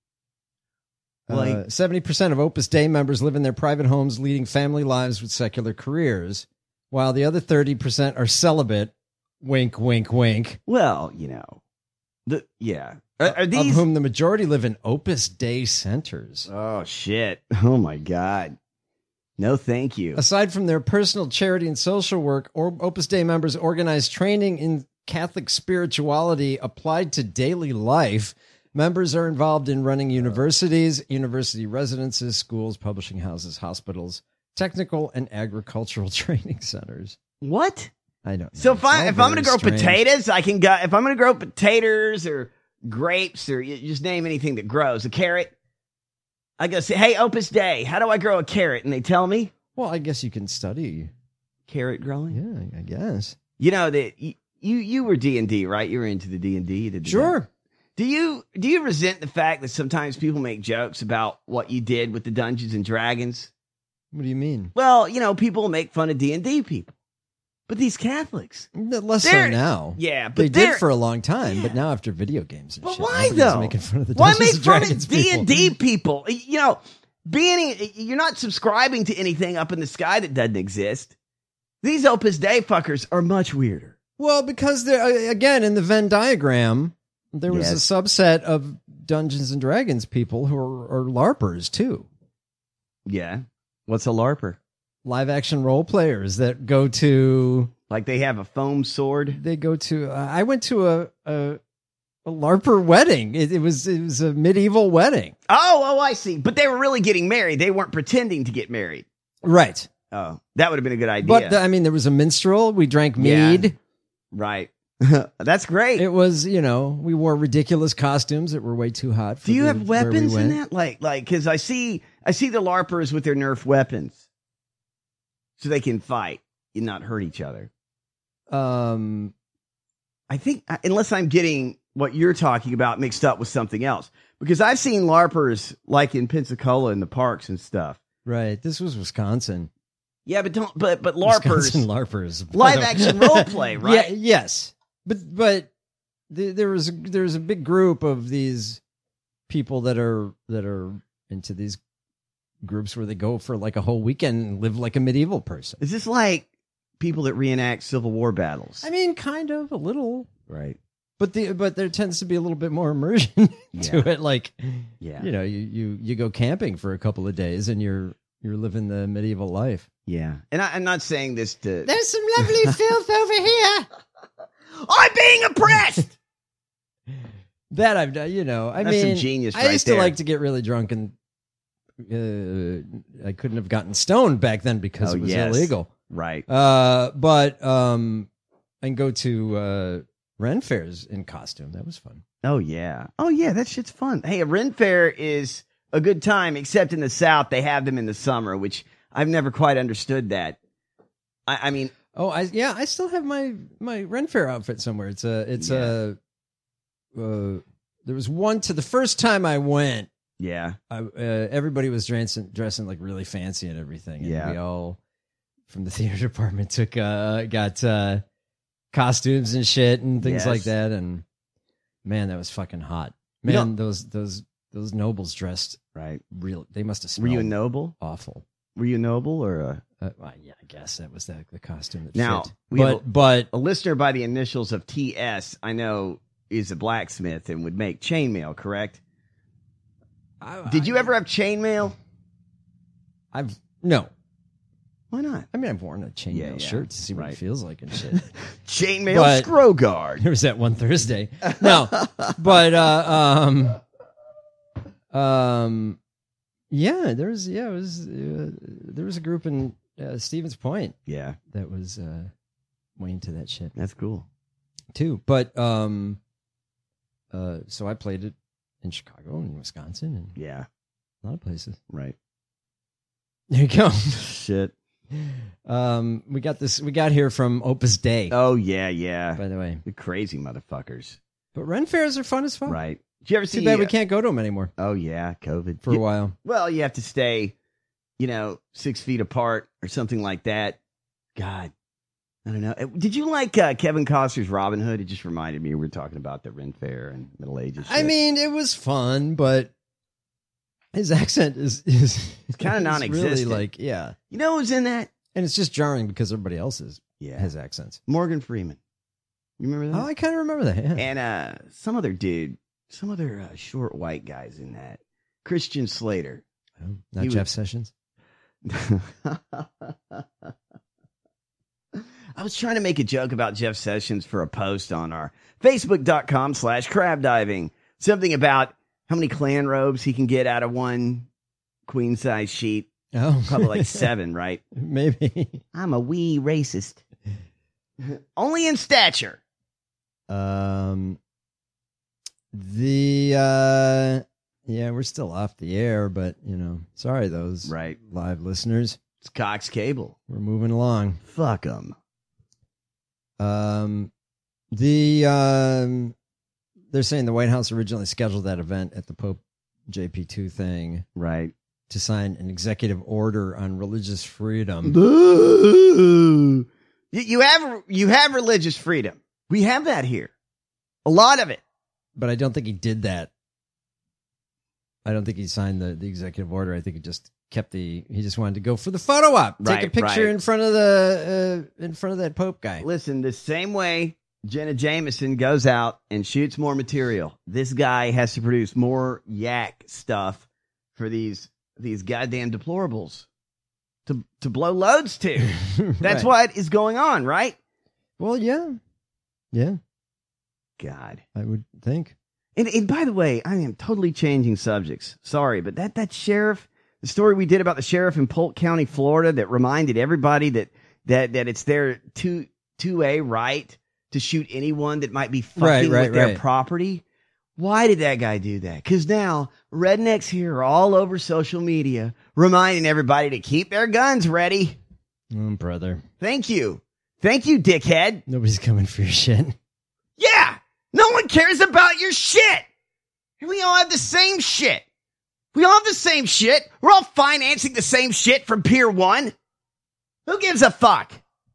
[SPEAKER 7] Uh,
[SPEAKER 8] Like,
[SPEAKER 7] seventy percent of Opus Dei members live in their private homes, leading family lives with secular careers, while the other thirty percent are celibate. Wink, wink, wink.
[SPEAKER 8] well, you know, the yeah. Are, are
[SPEAKER 7] Of
[SPEAKER 8] these?
[SPEAKER 7] whom the majority live in Opus Dei centers.
[SPEAKER 8] Oh shit! Oh my god! No, thank you.
[SPEAKER 7] Aside from their personal charity and social work, or Opus Dei members organize training in Catholic spirituality applied to daily life. Members are involved in running universities, university residences, schools, publishing houses, hospitals, technical and agricultural training centers.
[SPEAKER 8] What?
[SPEAKER 7] I don't know.
[SPEAKER 8] So if
[SPEAKER 7] It's
[SPEAKER 8] I
[SPEAKER 7] all
[SPEAKER 8] if I'm going
[SPEAKER 7] very
[SPEAKER 8] to grow
[SPEAKER 7] strange.
[SPEAKER 8] potatoes, I can go. If I'm going to grow potatoes or grapes or you just name anything that grows, a carrot, I go say, "Hey, Opus Dei, how do I grow a carrot?" And they tell me
[SPEAKER 7] Well, I guess you can study.
[SPEAKER 8] carrot growing.
[SPEAKER 7] Yeah, I guess.
[SPEAKER 8] You know that you you, you were D and D, right? You were into the D and D. You did the-
[SPEAKER 7] Sure.
[SPEAKER 8] Do you do you resent the fact that sometimes people make jokes about what you did with the Dungeons and Dragons?
[SPEAKER 7] What do you mean?
[SPEAKER 8] Well, you know, people make fun of D and D people, but these Catholics,
[SPEAKER 7] Less so
[SPEAKER 8] They're-
[SPEAKER 7] now.
[SPEAKER 8] yeah, but
[SPEAKER 7] they
[SPEAKER 8] they're-
[SPEAKER 7] did for a long time,
[SPEAKER 8] Yeah.
[SPEAKER 7] but now after video games and
[SPEAKER 8] But
[SPEAKER 7] shit,
[SPEAKER 8] why
[SPEAKER 7] everybody's
[SPEAKER 8] though?
[SPEAKER 7] Making fun of the
[SPEAKER 8] Why
[SPEAKER 7] Dungeons
[SPEAKER 8] make
[SPEAKER 7] and
[SPEAKER 8] fun
[SPEAKER 7] Dragons
[SPEAKER 8] of D and D
[SPEAKER 7] people?
[SPEAKER 8] people? You know, being you're not subscribing to anything up in the sky that doesn't exist. These Opus Dei fuckers are much weirder.
[SPEAKER 7] Well, because there again in the Venn diagram, there was
[SPEAKER 8] Yes.
[SPEAKER 7] a subset of Dungeons and Dragons people who are, are LARPers too.
[SPEAKER 8] Yeah, what's a LARPer?
[SPEAKER 7] Live action role players that go to
[SPEAKER 8] Like they have a foam sword?
[SPEAKER 7] they go to. Uh, I went to a a, a LARPer wedding. It, it was it was a medieval wedding.
[SPEAKER 8] Oh, oh, I see. But they were really getting married. They weren't pretending to get married.
[SPEAKER 7] Right.
[SPEAKER 8] Oh, that would have been a good idea.
[SPEAKER 7] But the, I mean, there was a minstrel. We drank
[SPEAKER 8] Yeah.
[SPEAKER 7] mead.
[SPEAKER 8] Right. That's great.
[SPEAKER 7] It was, you know, we wore ridiculous costumes that were way too hot. For
[SPEAKER 8] Do you
[SPEAKER 7] the-
[SPEAKER 8] have
[SPEAKER 7] where we
[SPEAKER 8] weapons in
[SPEAKER 7] went.
[SPEAKER 8] that? Like, like, because I see, I see the LARPers with their Nerf weapons, so they can fight and not hurt each other.
[SPEAKER 7] Um,
[SPEAKER 8] I think, unless I'm getting what you're talking about mixed up with something else, because I've seen LARPers like in Pensacola in the parks and stuff.
[SPEAKER 7] right. This was Wisconsin.
[SPEAKER 8] Yeah, but don't, but but LARPers,
[SPEAKER 7] Wisconsin LARPers.
[SPEAKER 8] live action role play, right?
[SPEAKER 7] Yeah. Yes. But but th- there was a, there was a big group of these people that are that are into these groups where they go for like a whole weekend and live like a medieval person.
[SPEAKER 8] Is this like people that reenact Civil War battles?
[SPEAKER 7] I mean, kind of a little.
[SPEAKER 8] Right.
[SPEAKER 7] But the but there tends to be a little bit more immersion to
[SPEAKER 8] Yeah.
[SPEAKER 7] it. Like,
[SPEAKER 8] Yeah.
[SPEAKER 7] you know, you, you you go camping for a couple of days and you're you're living the medieval life.
[SPEAKER 8] Yeah. And I, I'm not saying this to.
[SPEAKER 7] There's some lovely filth over here.
[SPEAKER 8] I'm being oppressed.
[SPEAKER 7] That I've done. You know, I
[SPEAKER 8] That's some
[SPEAKER 7] mean,
[SPEAKER 8] genius
[SPEAKER 7] I
[SPEAKER 8] right
[SPEAKER 7] used to
[SPEAKER 8] there.
[SPEAKER 7] like to get really drunk, and uh, I couldn't have gotten stoned back then because
[SPEAKER 8] Oh,
[SPEAKER 7] it was
[SPEAKER 8] yes.
[SPEAKER 7] illegal.
[SPEAKER 8] Right.
[SPEAKER 7] Uh, but um, I can go to uh, Ren fairs in costume. That was fun.
[SPEAKER 8] Oh yeah. Oh yeah. That shit's fun. Hey, a Ren Fair is a good time, except in the South they have them in the summer, which I've never quite understood that. I, I mean,
[SPEAKER 7] Oh, I yeah, I still have my my Ren Fair outfit somewhere. It's a it's a. Uh, there was one to the first time I went.
[SPEAKER 8] yeah.
[SPEAKER 7] I, uh, everybody was dressing dressing like really fancy and everything. And
[SPEAKER 8] Yeah.
[SPEAKER 7] we all from the theater department took uh got uh costumes and shit and things
[SPEAKER 8] Yes.
[SPEAKER 7] like that. And man, that was fucking hot.
[SPEAKER 8] You
[SPEAKER 7] Man,
[SPEAKER 8] know-
[SPEAKER 7] those those those nobles dressed
[SPEAKER 8] Right.
[SPEAKER 7] real. They must have
[SPEAKER 8] Were
[SPEAKER 7] smelled
[SPEAKER 8] you a noble?
[SPEAKER 7] awful.
[SPEAKER 8] Were you a noble or a,
[SPEAKER 7] Uh, well, yeah, I guess that was the the costume that
[SPEAKER 8] Now,
[SPEAKER 7] fit.
[SPEAKER 8] we have
[SPEAKER 7] But but
[SPEAKER 8] a listener by the initials of T S? I know is a blacksmith and would make chainmail, correct?
[SPEAKER 7] I,
[SPEAKER 8] Did you
[SPEAKER 7] I,
[SPEAKER 8] ever have chainmail?
[SPEAKER 7] I've no.
[SPEAKER 8] Why not?
[SPEAKER 7] I mean, I've worn a chainmail
[SPEAKER 8] Yeah, yeah.
[SPEAKER 7] shirt to see what
[SPEAKER 8] Right.
[SPEAKER 7] it feels like and shit.
[SPEAKER 8] Chainmail
[SPEAKER 7] But-
[SPEAKER 8] scroll guard.
[SPEAKER 7] There was that one Thursday. No, but uh, um, um, yeah, there was yeah, it was uh, there was a group in uh, Stevens Point
[SPEAKER 8] Yeah,
[SPEAKER 7] that was uh, way into that shit
[SPEAKER 8] that's cool.
[SPEAKER 7] too. But um, uh, so I played it in Chicago and Wisconsin and
[SPEAKER 8] Yeah,
[SPEAKER 7] a lot of places.
[SPEAKER 8] right.
[SPEAKER 7] There you go.
[SPEAKER 8] Shit.
[SPEAKER 7] Um, we got this. We got here from Opus Dei,
[SPEAKER 8] Oh, yeah, yeah.
[SPEAKER 7] by the way.
[SPEAKER 8] The crazy motherfuckers.
[SPEAKER 7] But Ren fairs are fun as fuck.
[SPEAKER 8] Right. Did you ever see
[SPEAKER 7] Too bad we
[SPEAKER 8] uh,
[SPEAKER 7] can't go to them anymore
[SPEAKER 8] Oh, yeah, COVID.
[SPEAKER 7] for a
[SPEAKER 8] You-
[SPEAKER 7] while.
[SPEAKER 8] Well, you have to stay, you know, six feet apart or something like that. God, I don't know. Uh, Did you like uh, Kevin Costner's Robin Hood? It just reminded me we were talking about the Ren Fair and Middle Ages.
[SPEAKER 7] I
[SPEAKER 8] shit.
[SPEAKER 7] mean, it was fun, but his accent is is
[SPEAKER 8] It's kinda
[SPEAKER 7] is
[SPEAKER 8] non-existent.
[SPEAKER 7] Really, like, yeah,
[SPEAKER 8] you know who's in that?
[SPEAKER 7] and it's just jarring because everybody else is
[SPEAKER 8] Yeah,
[SPEAKER 7] has accents.
[SPEAKER 8] Morgan Freeman. You remember that?
[SPEAKER 7] Oh, I kind of remember that. Yeah.
[SPEAKER 8] And uh, some other dude, some other uh, short white guys in that. Christian Slater.
[SPEAKER 7] Oh, not
[SPEAKER 8] he
[SPEAKER 7] Jeff
[SPEAKER 8] was-
[SPEAKER 7] Sessions.
[SPEAKER 8] I was trying to make a joke about Jeff Sessions for a post on our Facebook.com slash crab diving. Something about how many clan robes he can get out of one queen size sheet.
[SPEAKER 7] Oh,
[SPEAKER 8] Probably like seven, right?
[SPEAKER 7] maybe.
[SPEAKER 8] I'm a wee racist. Only in stature.
[SPEAKER 7] Um, the uh, yeah, we're still off the air, but you know, sorry those
[SPEAKER 8] Right.
[SPEAKER 7] live listeners.
[SPEAKER 8] It's Cox Cable.
[SPEAKER 7] We're moving along.
[SPEAKER 8] Fuck them.
[SPEAKER 7] Um, the um, they're saying the White House originally scheduled that event at the Pope J P two thing
[SPEAKER 8] Right.
[SPEAKER 7] to sign an executive order on religious freedom.
[SPEAKER 8] Boo. You, you have you have religious freedom. We have that here. A lot of it.
[SPEAKER 7] But I don't think he did that. I don't think he signed the, the executive order. I think he just kept the. He just wanted to go for the photo op, take a
[SPEAKER 8] Right,
[SPEAKER 7] picture
[SPEAKER 8] right.
[SPEAKER 7] in front of the uh, in front of that Pope guy.
[SPEAKER 8] Listen, the same way Jenna Jameson goes out and shoots more material, this guy has to produce more yak stuff for these these goddamn deplorables to to blow loads to. That's
[SPEAKER 7] Right.
[SPEAKER 8] what is going on, right?
[SPEAKER 7] Well, yeah, yeah,
[SPEAKER 8] God.
[SPEAKER 7] I would think.
[SPEAKER 8] And, and by the way, I am totally changing subjects. Sorry, but that that sheriff, the story we did about the sheriff in Polk County, Florida, that reminded everybody that that that it's their two two A right to shoot anyone that might be fucking
[SPEAKER 7] Right, right,
[SPEAKER 8] with their
[SPEAKER 7] right.
[SPEAKER 8] property. Why did that guy do that? Because now rednecks here are all over social media reminding everybody to keep their guns ready.
[SPEAKER 7] Oh, brother,
[SPEAKER 8] Thank you. Thank you, dickhead.
[SPEAKER 7] nobody's coming for your shit.
[SPEAKER 8] Yeah. No one cares about your shit. We all have the same shit. We all have the same shit. We're all financing the same shit from Pier one. Who gives a fuck?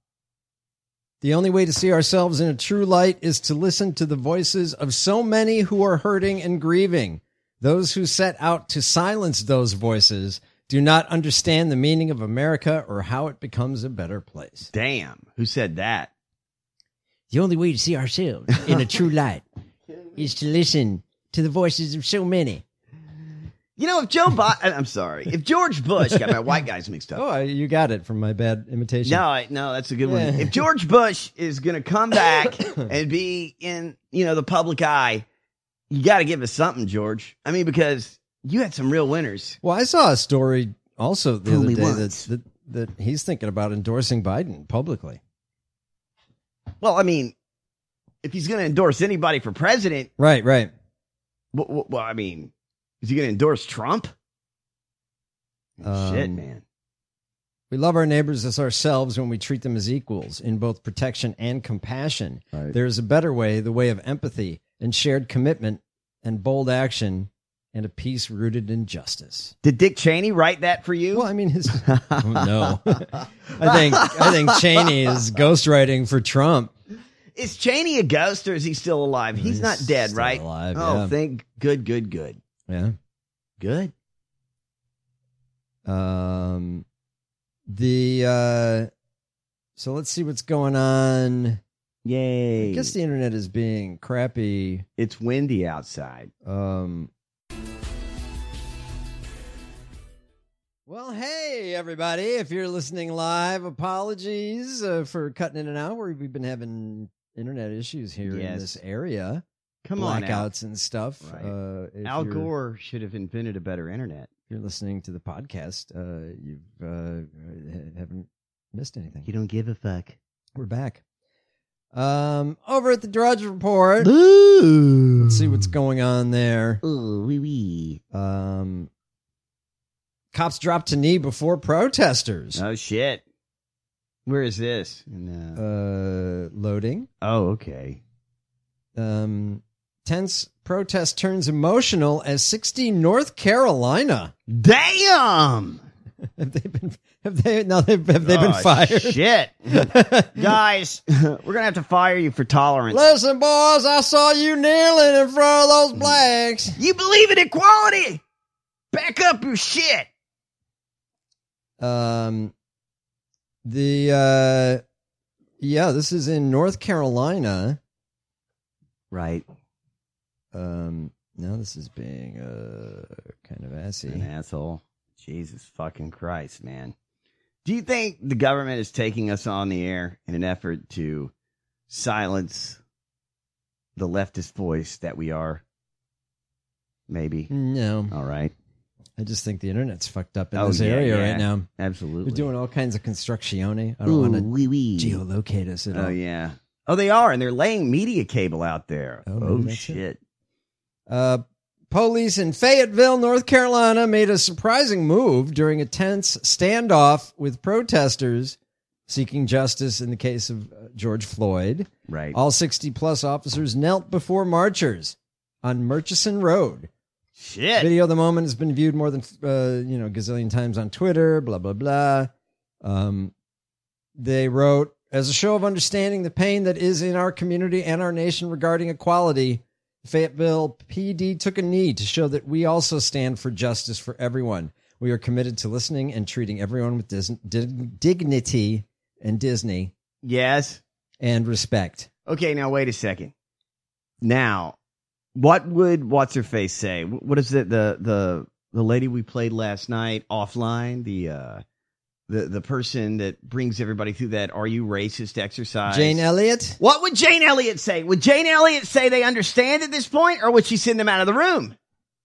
[SPEAKER 7] The only way to see ourselves in a true light is to listen to the voices of so many who are hurting and grieving. Those who set out to silence those voices do not understand the meaning of America or how it becomes a better place.
[SPEAKER 8] Damn. Who said that?
[SPEAKER 7] The only way to see ourselves in a true light is to listen to the voices of so many.
[SPEAKER 8] You know, if Joe Biden, I'm sorry, if George Bush, got my white guys mixed up.
[SPEAKER 7] Oh, you got it from my bad imitation.
[SPEAKER 8] No, I- no, that's a good
[SPEAKER 7] Yeah.
[SPEAKER 8] one. If George Bush is going to come back and be in, you know, the public eye, you got to give us something, George. I mean, because you had some real winners.
[SPEAKER 7] Well, I saw a story also the
[SPEAKER 8] Fool
[SPEAKER 7] other
[SPEAKER 8] me
[SPEAKER 7] day that,
[SPEAKER 8] once.
[SPEAKER 7] that that he's thinking about endorsing Biden publicly.
[SPEAKER 8] Well, I mean, if he's going to endorse anybody for president,
[SPEAKER 7] Right, right.
[SPEAKER 8] well, well, well, I mean, is he going to endorse Trump? Shit,
[SPEAKER 7] Um,
[SPEAKER 8] man.
[SPEAKER 7] We love our neighbors as ourselves when we treat them as equals in both protection and compassion.
[SPEAKER 8] Right.
[SPEAKER 7] There is a better way, the way of empathy and shared commitment and bold action and a peace rooted in justice.
[SPEAKER 8] Did Dick Cheney write that for you?
[SPEAKER 7] Well, I mean, his oh, no, I think I think Cheney is ghostwriting for Trump.
[SPEAKER 8] Is Cheney a ghost or is he still alive? He's,
[SPEAKER 7] He's
[SPEAKER 8] not dead,
[SPEAKER 7] still
[SPEAKER 8] right?
[SPEAKER 7] alive,
[SPEAKER 8] Oh,
[SPEAKER 7] yeah.
[SPEAKER 8] thank good, good, good.
[SPEAKER 7] Yeah.
[SPEAKER 8] Good.
[SPEAKER 7] Um, the uh, so let's see what's going on
[SPEAKER 8] Yay.
[SPEAKER 7] I guess the internet is being crappy.
[SPEAKER 8] It's windy outside.
[SPEAKER 7] Um. Well, hey, everybody. If you're listening live, apologies uh, for cutting in and out. We've been having internet issues here
[SPEAKER 8] Yes.
[SPEAKER 7] in this area.
[SPEAKER 8] Come on, Al.
[SPEAKER 7] Blackouts and stuff.
[SPEAKER 8] Right.
[SPEAKER 7] Uh, if
[SPEAKER 8] Al
[SPEAKER 7] you're-
[SPEAKER 8] Gore should have invented a better internet.
[SPEAKER 7] If you're listening to the podcast, uh, you uh, haven't missed anything.
[SPEAKER 8] You don't give a fuck.
[SPEAKER 7] We're back. Um, over at the Drudge Report.
[SPEAKER 8] Ooh.
[SPEAKER 7] Let's see what's going on there.
[SPEAKER 8] Ooh, wee wee.
[SPEAKER 7] Um, cops dropped to knee before protesters.
[SPEAKER 8] Oh, shit. Where is this? In, uh...
[SPEAKER 7] Uh, loading.
[SPEAKER 8] Oh, okay.
[SPEAKER 7] Um, tense protest turns emotional as sixty North Carolina.
[SPEAKER 8] Damn!
[SPEAKER 7] Have they been? Have they? No, they've, have they been
[SPEAKER 8] Oh,
[SPEAKER 7] fired?
[SPEAKER 8] Shit. Guys, we're going to have to fire you for tolerance.
[SPEAKER 7] Listen, boys, I saw you kneeling in front of those blacks.
[SPEAKER 8] You believe in equality? Back up your shit.
[SPEAKER 7] Um, the uh, yeah, this is in North Carolina.
[SPEAKER 8] Right.
[SPEAKER 7] Um, now this is being uh kind of assy.
[SPEAKER 8] An asshole. Jesus fucking Christ, man. Do you think the government is taking us on the air in an effort to silence the leftist voice that we are? Maybe.
[SPEAKER 7] No,
[SPEAKER 8] All right.
[SPEAKER 7] I just think the internet's fucked up in
[SPEAKER 8] Oh,
[SPEAKER 7] this
[SPEAKER 8] yeah,
[SPEAKER 7] area
[SPEAKER 8] yeah.
[SPEAKER 7] right now.
[SPEAKER 8] Absolutely.
[SPEAKER 7] They're doing all kinds of constructione. I don't
[SPEAKER 8] Ooh,
[SPEAKER 7] want to
[SPEAKER 8] wee wee.
[SPEAKER 7] geolocate us at
[SPEAKER 8] Oh,
[SPEAKER 7] all.
[SPEAKER 8] yeah. Oh, they are, and they're laying media cable out there.
[SPEAKER 7] Oh, maybe
[SPEAKER 8] Oh,
[SPEAKER 7] that's it.
[SPEAKER 8] shit.
[SPEAKER 7] Uh, police in Fayetteville, North Carolina, made a surprising move during a tense standoff with protesters seeking justice in the case of uh, George Floyd.
[SPEAKER 8] Right.
[SPEAKER 7] All sixty plus officers knelt before marchers on Murchison Road.
[SPEAKER 8] Shit.
[SPEAKER 7] Video of the moment has been viewed more than uh, you know gazillion times on Twitter. Blah blah blah. Um, they wrote, as a show of understanding the pain that is in our community and our nation regarding equality, Fayetteville P D took a knee to show that we also stand for justice for everyone. We are committed to listening and treating everyone with dis- dig- dignity and Disney
[SPEAKER 8] Yes.
[SPEAKER 7] and respect.
[SPEAKER 8] Okay, now wait a second. Now, what would what's her face say? What is it? The the the lady we played last night offline, the uh, the the person that brings everybody through that "Are you racist?" exercise.
[SPEAKER 7] Jane Elliott?
[SPEAKER 8] What would Jane Elliott say? Would Jane Elliott say they understand at this point, or would she send them out of the room?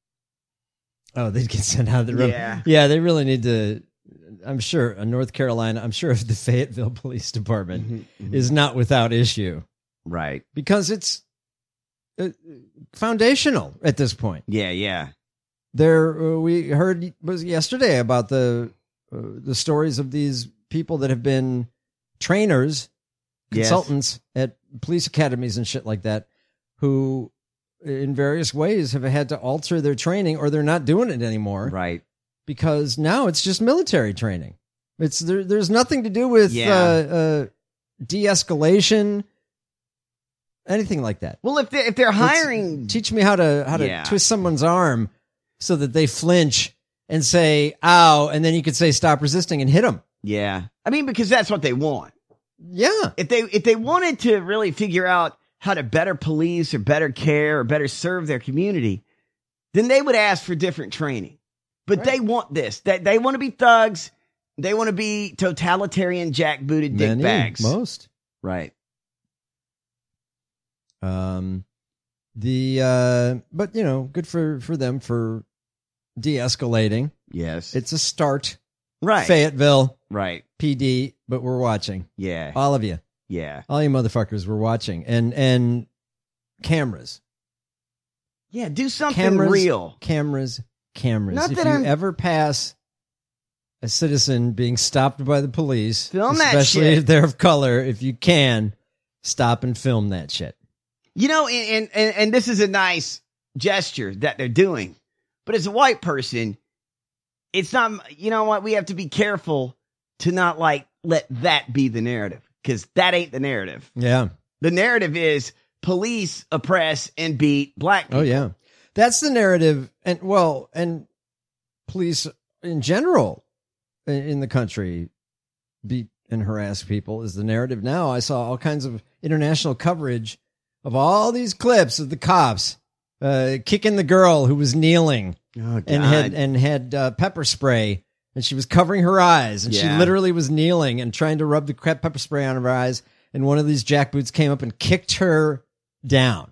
[SPEAKER 7] Oh, they'd get sent out of the room.
[SPEAKER 8] Yeah.
[SPEAKER 7] Yeah, they really need to. I'm sure uh, North Carolina, I'm sure the Fayetteville Police Department
[SPEAKER 8] Mm-hmm, mm-hmm.
[SPEAKER 7] is not without issue
[SPEAKER 8] Right.
[SPEAKER 7] because it's uh, foundational at this point.
[SPEAKER 8] Yeah. Yeah.
[SPEAKER 7] There, uh, we heard was yesterday about the uh, the stories of these people that have been trainers,
[SPEAKER 8] Yes.
[SPEAKER 7] consultants at police academies and shit like that, who in various ways have had to alter their training or they're not doing it anymore.
[SPEAKER 8] Right.
[SPEAKER 7] Because now it's just military training. It's there. There's nothing to do with
[SPEAKER 8] Yeah.
[SPEAKER 7] uh, uh, de-escalation, anything like that.
[SPEAKER 8] Well, if they if they're
[SPEAKER 7] It's-
[SPEAKER 8] hiring,
[SPEAKER 7] teach me how to how to
[SPEAKER 8] Yeah.
[SPEAKER 7] twist someone's arm so that they flinch and say "ow," and then you could say "stop resisting" and hit them.
[SPEAKER 8] yeah, I mean, because that's what they want.
[SPEAKER 7] Yeah,
[SPEAKER 8] If they if they wanted to really figure out how to better police or better care or better serve their community, then they would ask for different training. But
[SPEAKER 7] Right.
[SPEAKER 8] they want this. They, they want to be thugs. They want to be totalitarian, jackbooted dick
[SPEAKER 7] Many,
[SPEAKER 8] bags.
[SPEAKER 7] most.
[SPEAKER 8] Right.
[SPEAKER 7] Um, the uh, but you know, good for for them for de-escalating.
[SPEAKER 8] Yes.
[SPEAKER 7] It's a start.
[SPEAKER 8] right.
[SPEAKER 7] Fayetteville
[SPEAKER 8] Right.
[SPEAKER 7] P D, but we're watching.
[SPEAKER 8] Yeah.
[SPEAKER 7] All of you.
[SPEAKER 8] Yeah.
[SPEAKER 7] All you motherfuckers were watching. And and cameras.
[SPEAKER 8] Yeah. Do something
[SPEAKER 7] Cameras.
[SPEAKER 8] real.
[SPEAKER 7] Cameras. Cameras.
[SPEAKER 8] Not
[SPEAKER 7] if
[SPEAKER 8] that
[SPEAKER 7] you
[SPEAKER 8] I'm-
[SPEAKER 7] ever pass a citizen being stopped by the police,
[SPEAKER 8] Film that
[SPEAKER 7] especially
[SPEAKER 8] shit.
[SPEAKER 7] if they're of color, if you can, stop and film that shit.
[SPEAKER 8] You know, and, and and this is a nice gesture that they're doing. But as a white person, it's not, you know what, we have to be careful to not like let that be the narrative, because that ain't the narrative.
[SPEAKER 7] Yeah.
[SPEAKER 8] The narrative is police oppress and beat black people.
[SPEAKER 7] Oh yeah. That's the narrative. And well, and police in general in, in the country beat and harass people is the narrative now. I saw all kinds of international coverage of all these clips of the cops uh, kicking the girl who was kneeling
[SPEAKER 8] oh,
[SPEAKER 7] and had and had uh, pepper spray, and she was covering her eyes, and
[SPEAKER 8] Yeah.
[SPEAKER 7] she literally was kneeling and trying to rub the crap pepper spray on her eyes, and one of these jackboots came up and kicked her down.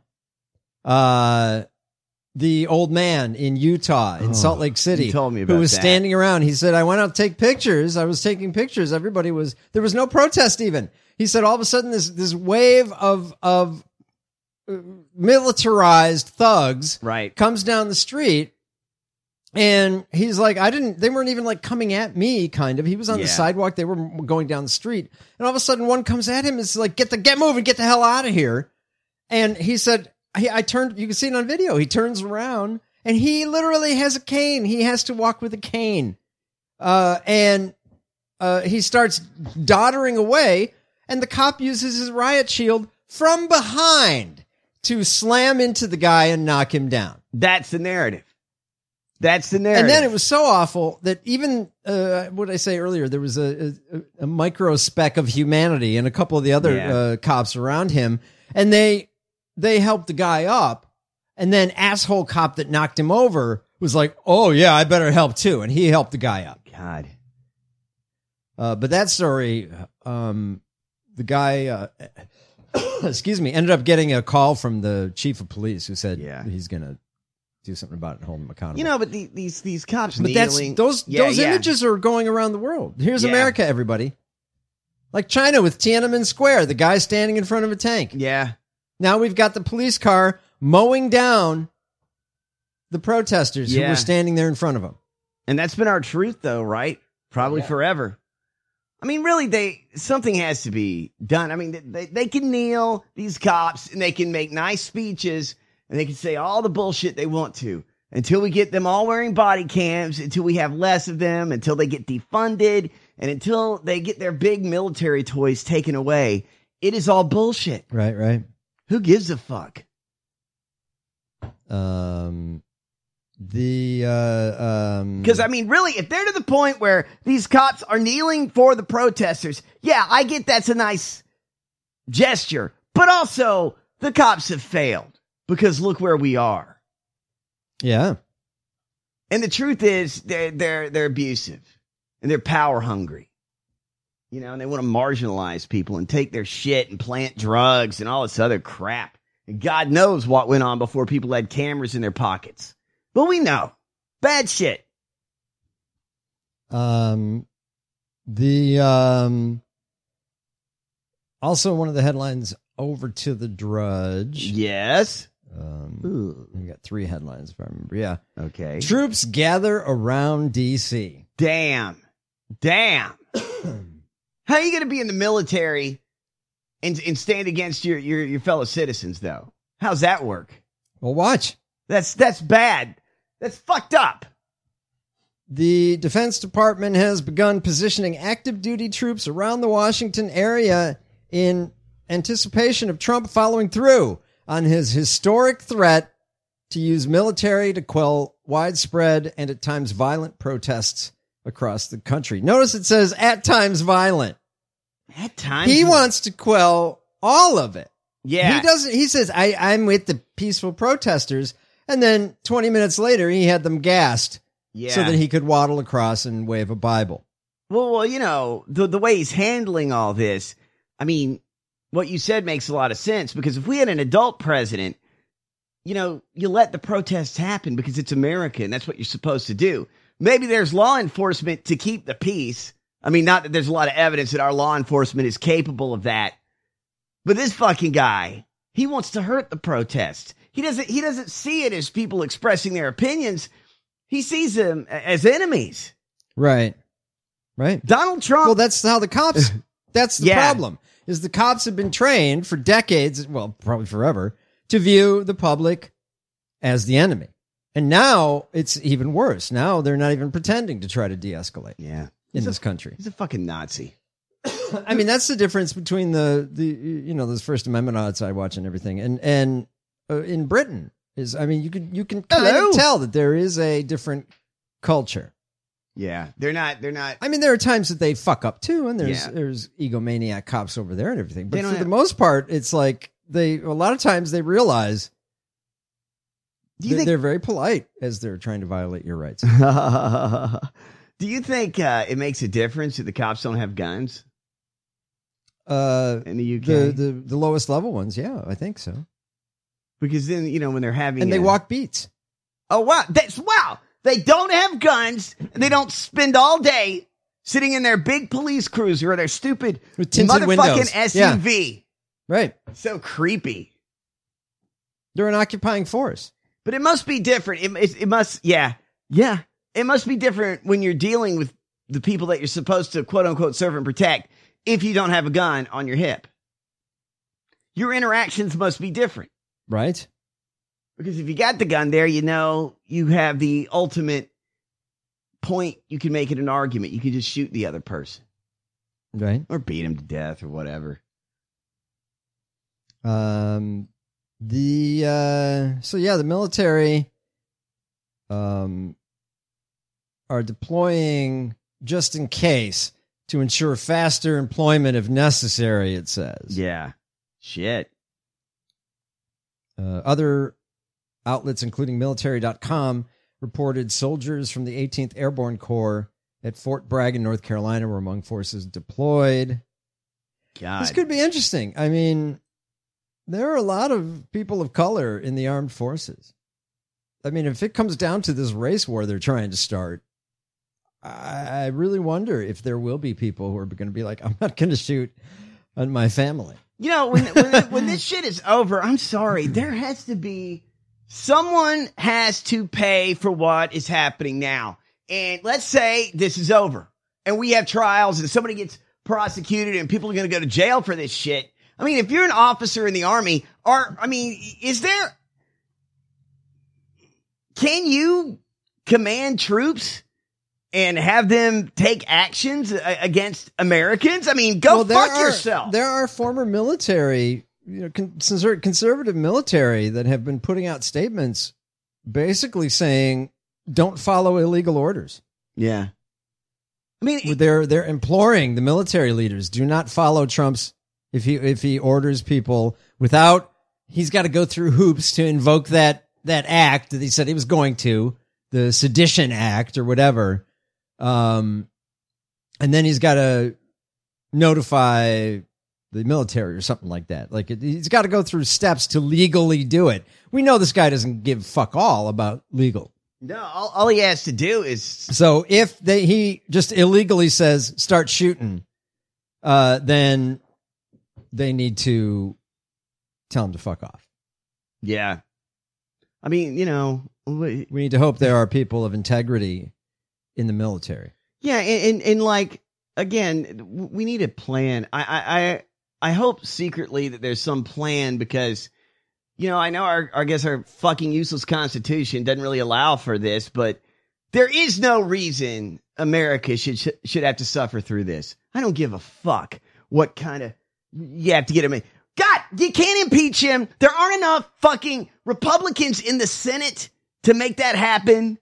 [SPEAKER 7] Uh, the old man in Utah, in
[SPEAKER 8] Oh,
[SPEAKER 7] Salt Lake City,
[SPEAKER 8] you told me
[SPEAKER 7] who
[SPEAKER 8] about
[SPEAKER 7] was
[SPEAKER 8] that.
[SPEAKER 7] standing around. He said, I went out to take pictures. I was taking pictures. Everybody was, there was no protest even. He said, all of a sudden, this, this wave of, of uh, militarized thugs
[SPEAKER 8] Right.
[SPEAKER 7] comes down the street. And he's like, I didn't, they weren't even like coming at me, kind of. He was on the
[SPEAKER 8] Yeah.
[SPEAKER 7] sidewalk. They were going down the street. And all of a sudden, one comes at him. It's like, get the, get moving, get the hell out of here. And he said, he, I turned, you can see it on video. He turns around and he literally has a cane. He has to walk with a cane. Uh, and uh, he starts doddering away. And the cop uses his riot shield from behind to slam into the guy and knock him down.
[SPEAKER 8] That's the narrative. That's the narrative.
[SPEAKER 7] And then it was so awful that even, uh, what did I say earlier, there was a, a, a micro speck of humanity and a couple of the other
[SPEAKER 8] Yeah.
[SPEAKER 7] uh, cops around him. And they they helped the guy up. And then asshole cop that knocked him over was like, oh, yeah, I better help too. And he helped the guy up.
[SPEAKER 8] God.
[SPEAKER 7] Uh, but that story, um, the guy, uh, excuse me, ended up getting a call from the chief of police who said
[SPEAKER 8] Yeah.
[SPEAKER 7] he's going to do something about it and hold him accountable.
[SPEAKER 8] You know, but the, these these cops
[SPEAKER 7] But that's
[SPEAKER 8] kneeling.
[SPEAKER 7] those
[SPEAKER 8] Yeah,
[SPEAKER 7] those
[SPEAKER 8] yeah.
[SPEAKER 7] images are going around the world. Here's
[SPEAKER 8] Yeah.
[SPEAKER 7] America, everybody. Like China with Tiananmen Square, the guy standing in front of a tank.
[SPEAKER 8] Yeah.
[SPEAKER 7] Now we've got the police car mowing down the protesters who
[SPEAKER 8] Yeah.
[SPEAKER 7] were standing there in front of him.
[SPEAKER 8] And that's been our truth, though, right? Probably
[SPEAKER 7] Yeah.
[SPEAKER 8] forever. I mean, really, they something has to be done. I mean, they, they can kneel, these cops, and they can make nice speeches, and they can say all the bullshit they want to until we get them all wearing body cams, until we have less of them, until they get defunded, and until they get their big military toys taken away. It is all bullshit.
[SPEAKER 7] Right, right.
[SPEAKER 8] Who gives a fuck?
[SPEAKER 7] Um, the uh, um,
[SPEAKER 8] Because, I mean, really, if they're to the point where these cops are kneeling for the protesters, yeah, I get that's a nice gesture. But also, the cops have failed because look where we are.
[SPEAKER 7] yeah,
[SPEAKER 8] And the truth is, they're, they're, they're abusive and they're power hungry. You know, and they want to marginalize people and take their shit and plant drugs and all this other crap. And God knows what went on before people had cameras in their pockets. But we know. Bad shit.
[SPEAKER 7] um, the um, also one of the headlines over to the Drudge.
[SPEAKER 8] Yes.
[SPEAKER 7] Um,
[SPEAKER 8] Ooh.
[SPEAKER 7] we got three headlines if I remember. Yeah.
[SPEAKER 8] Okay.
[SPEAKER 7] Troops gather around D C.
[SPEAKER 8] Damn. Damn. How are you going to be in the military and, and stand against your, your, your fellow citizens, though? How's that work?
[SPEAKER 7] Well, watch.
[SPEAKER 8] That's that's bad. That's fucked up.
[SPEAKER 7] The Defense Department has begun positioning active duty troops around the Washington area in anticipation of Trump following through on his historic threat to use military to quell widespread and at times violent protests across the country. Notice it says at times violent.
[SPEAKER 8] At times.
[SPEAKER 7] He wants to quell all of it.
[SPEAKER 8] Yeah.
[SPEAKER 7] He doesn't, he says, I, I'm with the peaceful protesters. And then twenty minutes later, he had them gassed
[SPEAKER 8] Yeah.
[SPEAKER 7] so that he could waddle across and wave a Bible.
[SPEAKER 8] Well, well, you know, the, the way he's handling all this, I mean, what you said makes a lot of sense because if we had an adult president, you know, you let the protests happen because it's America and that's what you're supposed to do. Maybe there's law enforcement to keep the peace. I mean, not that there's a lot of evidence that our law enforcement is capable of that. But this fucking guy, he wants to hurt the protest. He doesn't, he doesn't see it as people expressing their opinions. He sees them as enemies.
[SPEAKER 7] Right. Right.
[SPEAKER 8] Donald Trump.
[SPEAKER 7] Well, that's how the cops, that's the
[SPEAKER 8] Yeah.
[SPEAKER 7] problem, is the cops have been trained for decades, well, probably forever, to view the public as the enemy. And now it's even worse. Now they're not even pretending to try to de-escalate
[SPEAKER 8] yeah.
[SPEAKER 7] in
[SPEAKER 8] He's
[SPEAKER 7] this
[SPEAKER 8] a,
[SPEAKER 7] country.
[SPEAKER 8] He's a fucking Nazi.
[SPEAKER 7] I mean, that's the difference between the, the you know, those First Amendment odds I watch and everything. And, and uh, in Britain is, I mean, you can, you can kind
[SPEAKER 8] Hello.
[SPEAKER 7] of tell that there is a different culture.
[SPEAKER 8] Yeah, they're not. They're not.
[SPEAKER 7] I mean, there are times that they fuck up too, and there's
[SPEAKER 8] Yeah.
[SPEAKER 7] there's egomaniac cops over there and everything. But
[SPEAKER 8] They
[SPEAKER 7] for
[SPEAKER 8] don't
[SPEAKER 7] the
[SPEAKER 8] have-
[SPEAKER 7] most part, it's like they a lot of times they realize
[SPEAKER 8] Do you
[SPEAKER 7] they're,
[SPEAKER 8] think?
[SPEAKER 7] they're very polite as they're trying to violate your rights.
[SPEAKER 8] Do you think uh, it makes a difference that the cops don't have guns
[SPEAKER 7] Uh,
[SPEAKER 8] in the U K?
[SPEAKER 7] the, the the lowest level ones, yeah, I think so.
[SPEAKER 8] because then you know when they're having
[SPEAKER 7] And they
[SPEAKER 8] a-
[SPEAKER 7] walk beats.
[SPEAKER 8] Oh wow, that's wow. They don't have guns. And they don't spend all day sitting in their big police cruiser or their stupid
[SPEAKER 7] With tinted
[SPEAKER 8] motherfucking
[SPEAKER 7] windows.
[SPEAKER 8] S U V.
[SPEAKER 7] Right.
[SPEAKER 8] So creepy.
[SPEAKER 7] They're an occupying force.
[SPEAKER 8] But it must be different. It, it, it must, yeah, yeah. It must be different when you're dealing with the people that you're supposed to quote unquote serve and protect if you don't have a gun on your hip. Your interactions must be different.
[SPEAKER 7] Right.
[SPEAKER 8] Because if you got the gun there, you know you have the ultimate point. You can make it an argument. You can just shoot the other person.
[SPEAKER 7] Right.
[SPEAKER 8] Or beat him to death or whatever.
[SPEAKER 7] Um, the, uh, so yeah, the military, um, are deploying just in case to ensure faster employment if necessary, it says.
[SPEAKER 8] Yeah. Shit.
[SPEAKER 7] Uh, other outlets, including military dot com, reported soldiers from the eighteenth Airborne Corps at Fort Bragg in North Carolina were among forces deployed.
[SPEAKER 8] God.
[SPEAKER 7] This could be interesting. I mean, there are a lot of people of color in the armed forces. I mean, if it comes down to this race war they're trying to start, I, I really wonder if there will be people who are going to be like, I'm not going to shoot on my family.
[SPEAKER 8] You know, when, when, when this shit is over, I'm sorry, there has to be, someone has to pay for what is happening now. And let's say this is over and we have trials and somebody gets prosecuted and people are going to go to jail for this shit. I mean, if you're an officer in the Army, or, I mean, is there, can you command troops and have them take actions against Americans? I mean, go
[SPEAKER 7] Well, there
[SPEAKER 8] fuck
[SPEAKER 7] are-
[SPEAKER 8] yourself.
[SPEAKER 7] There are former military, you know, con- conser- conservative military that have been putting out statements basically saying, don't follow illegal orders.
[SPEAKER 8] Yeah. I mean,
[SPEAKER 7] They're they're imploring the military leaders, do not follow Trump's if he if he orders people without he's got to go through hoops to invoke that that act that he said he was going to, the Sedition Act or whatever. Um and then he's got to notify the military or something like that. Like it, he's got to go through steps to legally do it. We know this guy doesn't give fuck all about legal.
[SPEAKER 8] no, all, all he has to do is
[SPEAKER 7] So if they he just illegally says start shooting, uh, then they need to tell him to fuck off.
[SPEAKER 8] yeah. I mean, you know, we-
[SPEAKER 7] We need to hope there are people of integrity in the military.
[SPEAKER 8] yeah, and, and and like again, we need a plan. I I I, I hope secretly that there's some plan because you know I know our I guess our fucking useless Constitution doesn't really allow for this, but there is no reason America should should, should have to suffer through this. I don't give a fuck what kind of you have to get him. God, you can't impeach him. There aren't enough fucking Republicans in the Senate to make that happen.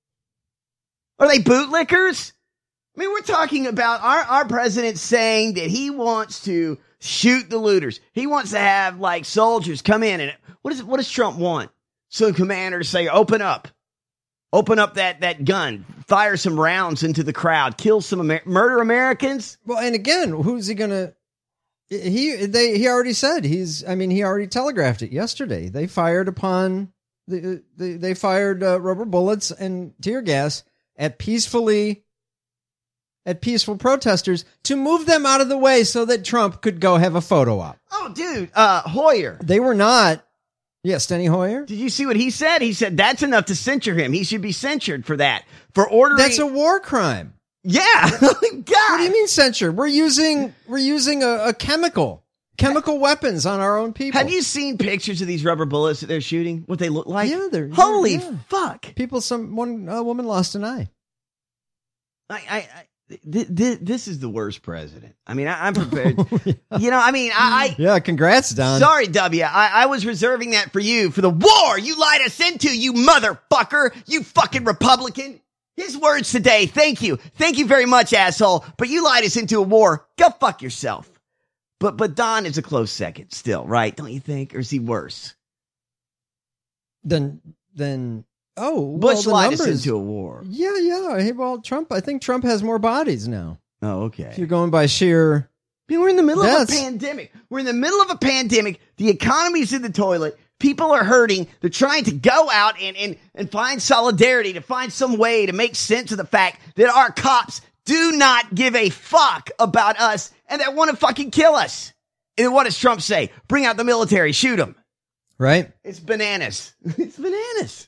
[SPEAKER 8] Are they bootlickers? I mean, we're talking about our, our president saying that he wants to shoot the looters. He wants to have like soldiers come in and what is what does Trump want? So commanders say, open up, open up that, that gun, fire some rounds into the crowd, kill some, Amer- murder Americans.
[SPEAKER 7] Well, and again, who's he gonna? He they he already said he's. I mean, he already telegraphed it yesterday. They fired upon the they, they fired uh, rubber bullets and tear gas at peacefully at peaceful protesters to move them out of the way so that Trump could go have a photo op.
[SPEAKER 8] Oh, dude, uh, Hoyer.
[SPEAKER 7] They were not. Yeah, Steny Hoyer.
[SPEAKER 8] Did you see what he said? He said that's enough to censure him. He should be censured for that. For ordering.
[SPEAKER 7] That's a war crime.
[SPEAKER 8] Yeah. God.
[SPEAKER 7] What do you mean censure? We're using we're using a, a chemical chemical weapons on our own people.
[SPEAKER 8] Have you seen pictures of these rubber bullets that they're shooting? What they look like?
[SPEAKER 7] Yeah, they're
[SPEAKER 8] Holy
[SPEAKER 7] yeah.
[SPEAKER 8] fuck.
[SPEAKER 7] People? Some one uh, woman lost an eye.
[SPEAKER 8] I, I, I th- th- this is the worst president. I mean, I, I'm prepared. You know, I mean, I,
[SPEAKER 7] Yeah, congrats,
[SPEAKER 8] I
[SPEAKER 7] Don.
[SPEAKER 8] sorry, W. I, I was reserving that for you for the war you lied us into, you motherfucker, you fucking Republican. His words today. Thank you. Thank you very much, asshole. But you lied us into a war. Go fuck yourself. But but Don is a close second still, right? Don't you think? Or is he worse?
[SPEAKER 7] Then, then, oh,
[SPEAKER 8] Bush
[SPEAKER 7] well, the
[SPEAKER 8] lied us
[SPEAKER 7] numbers-
[SPEAKER 8] into a war.
[SPEAKER 7] Yeah, yeah. Hey, well, Trump, I think Trump has more bodies now.
[SPEAKER 8] Oh, okay.
[SPEAKER 7] If you're going by sheer.
[SPEAKER 8] I mean, we're in the middle
[SPEAKER 7] That's-
[SPEAKER 8] of a pandemic. We're in the middle of a pandemic. The economy's in the toilet. People are hurting. They're trying to go out and, and, and find solidarity, to find some way to make sense of the fact that our cops do not give a fuck about us and that want to fucking kill us. And what does Trump say? Bring out the military, shoot them.
[SPEAKER 7] Right?
[SPEAKER 8] It's bananas. It's bananas.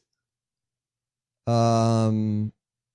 [SPEAKER 7] Um,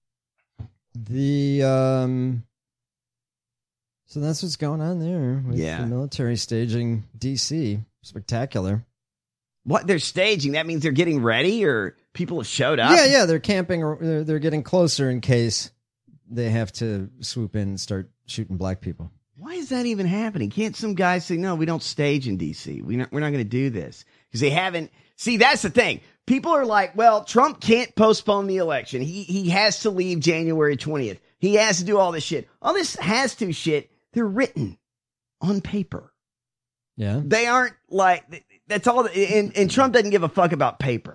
[SPEAKER 7] the, um, so that's what's going on there with
[SPEAKER 8] Yeah.
[SPEAKER 7] the military staging D C. Spectacular.
[SPEAKER 8] What they're staging, that means they're getting ready or people have showed up?
[SPEAKER 7] Yeah, yeah. They're camping or they're, they're getting closer in case they have to swoop in and start shooting black people.
[SPEAKER 8] Why is that even happening? Can't some guys say, no, we don't stage in D C. We not, we're not going to do this because they haven't. See, that's the thing. People are like, well, Trump can't postpone the election. He he has to leave January twentieth. He has to do all this shit. All this has to shit, they're written on paper.
[SPEAKER 7] Yeah.
[SPEAKER 8] They aren't like, that's all. And, and Trump doesn't give a fuck about paper.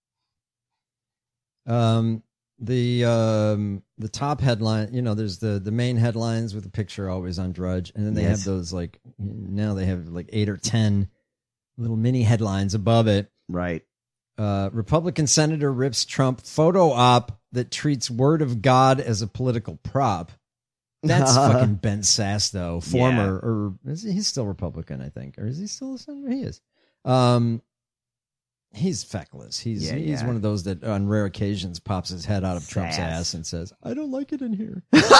[SPEAKER 7] Um, the um the top headline, you know, there's the the main headlines with the picture always on Drudge, and then they
[SPEAKER 8] Yes.
[SPEAKER 7] have those like now they have like eight or ten little mini headlines above it.
[SPEAKER 8] Right.
[SPEAKER 7] Uh, Republican senator rips Trump photo op that treats word of God as a political prop. That's fucking Ben Sass, though. Former,
[SPEAKER 8] Yeah.
[SPEAKER 7] or is he, he's still Republican, I think, or is he still a senator? He is. Um, he's feckless. He's
[SPEAKER 8] Yeah,
[SPEAKER 7] he's
[SPEAKER 8] yeah.
[SPEAKER 7] one of those that on rare occasions pops his head out of Trump's
[SPEAKER 8] Sass.
[SPEAKER 7] ass and says, "I don't like it in here,"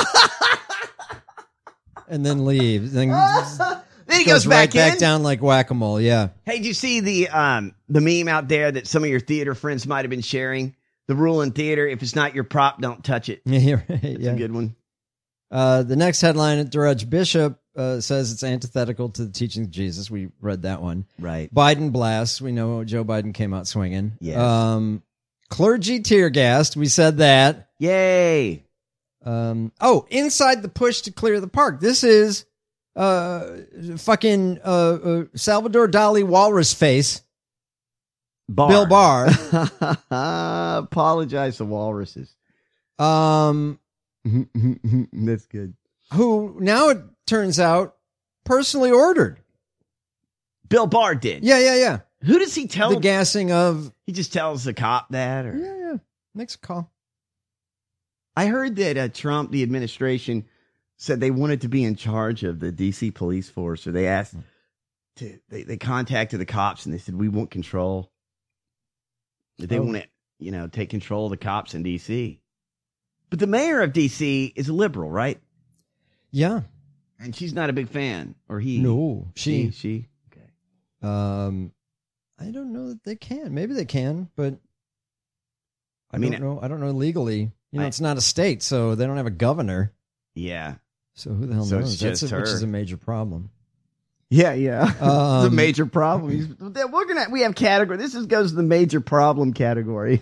[SPEAKER 7] and then leaves. Then
[SPEAKER 8] Then he
[SPEAKER 7] goes
[SPEAKER 8] goes
[SPEAKER 7] right
[SPEAKER 8] back
[SPEAKER 7] back
[SPEAKER 8] in.
[SPEAKER 7] down like whack-a-mole. Yeah.
[SPEAKER 8] Hey, did you see the um the meme out there that some of your theater friends might have been sharing? The rule in theater: if it's not your prop, don't touch it.
[SPEAKER 7] Yeah, you're right.
[SPEAKER 8] That's
[SPEAKER 7] yeah.
[SPEAKER 8] a good one.
[SPEAKER 7] Uh, the next headline at Drudge Bishop uh, says it's antithetical to the teachings of Jesus. We read that one.
[SPEAKER 8] Right.
[SPEAKER 7] Biden blasts. We know Joe Biden came out swinging.
[SPEAKER 8] Yes.
[SPEAKER 7] Um, clergy tear gassed. We said that.
[SPEAKER 8] Yay.
[SPEAKER 7] Um, oh, inside the push to clear the park. This is uh, fucking uh, uh, Salvador Dali walrus face.
[SPEAKER 8] Barr.
[SPEAKER 7] Bill Barr.
[SPEAKER 8] Apologize to walruses.
[SPEAKER 7] Um,
[SPEAKER 8] That's good.
[SPEAKER 7] who now it turns out personally ordered.
[SPEAKER 8] Bill Barr did.
[SPEAKER 7] Yeah, yeah, yeah.
[SPEAKER 8] Who does he tell?
[SPEAKER 7] The gassing of.
[SPEAKER 8] He just tells the cop that, or
[SPEAKER 7] Yeah, yeah. Makes a call.
[SPEAKER 8] I heard that uh, Trump, the administration, said they wanted to be in charge of the D C police force, or they asked to. They, they contacted the cops and they said we want control. That they
[SPEAKER 7] Oh.
[SPEAKER 8] want to, you know, take control of the cops in D C. But the mayor of D C is a liberal, right?
[SPEAKER 7] Yeah.
[SPEAKER 8] And she's not a big fan, or he?
[SPEAKER 7] No,
[SPEAKER 8] she,
[SPEAKER 7] she.
[SPEAKER 8] she. Okay.
[SPEAKER 7] Um, I don't know that they can. Maybe they can, but I,
[SPEAKER 8] I mean,
[SPEAKER 7] don't know. I don't know legally. You know,
[SPEAKER 8] I-
[SPEAKER 7] it's not a state, so they don't have a governor.
[SPEAKER 8] Yeah.
[SPEAKER 7] So who the hell
[SPEAKER 8] So it's
[SPEAKER 7] knows? That's
[SPEAKER 8] just
[SPEAKER 7] a, which
[SPEAKER 8] her.
[SPEAKER 7] is a major problem.
[SPEAKER 8] Yeah, yeah. it's a
[SPEAKER 7] Um,
[SPEAKER 8] major problem. He's- We're gonna we have category. This is goes to the major problem category.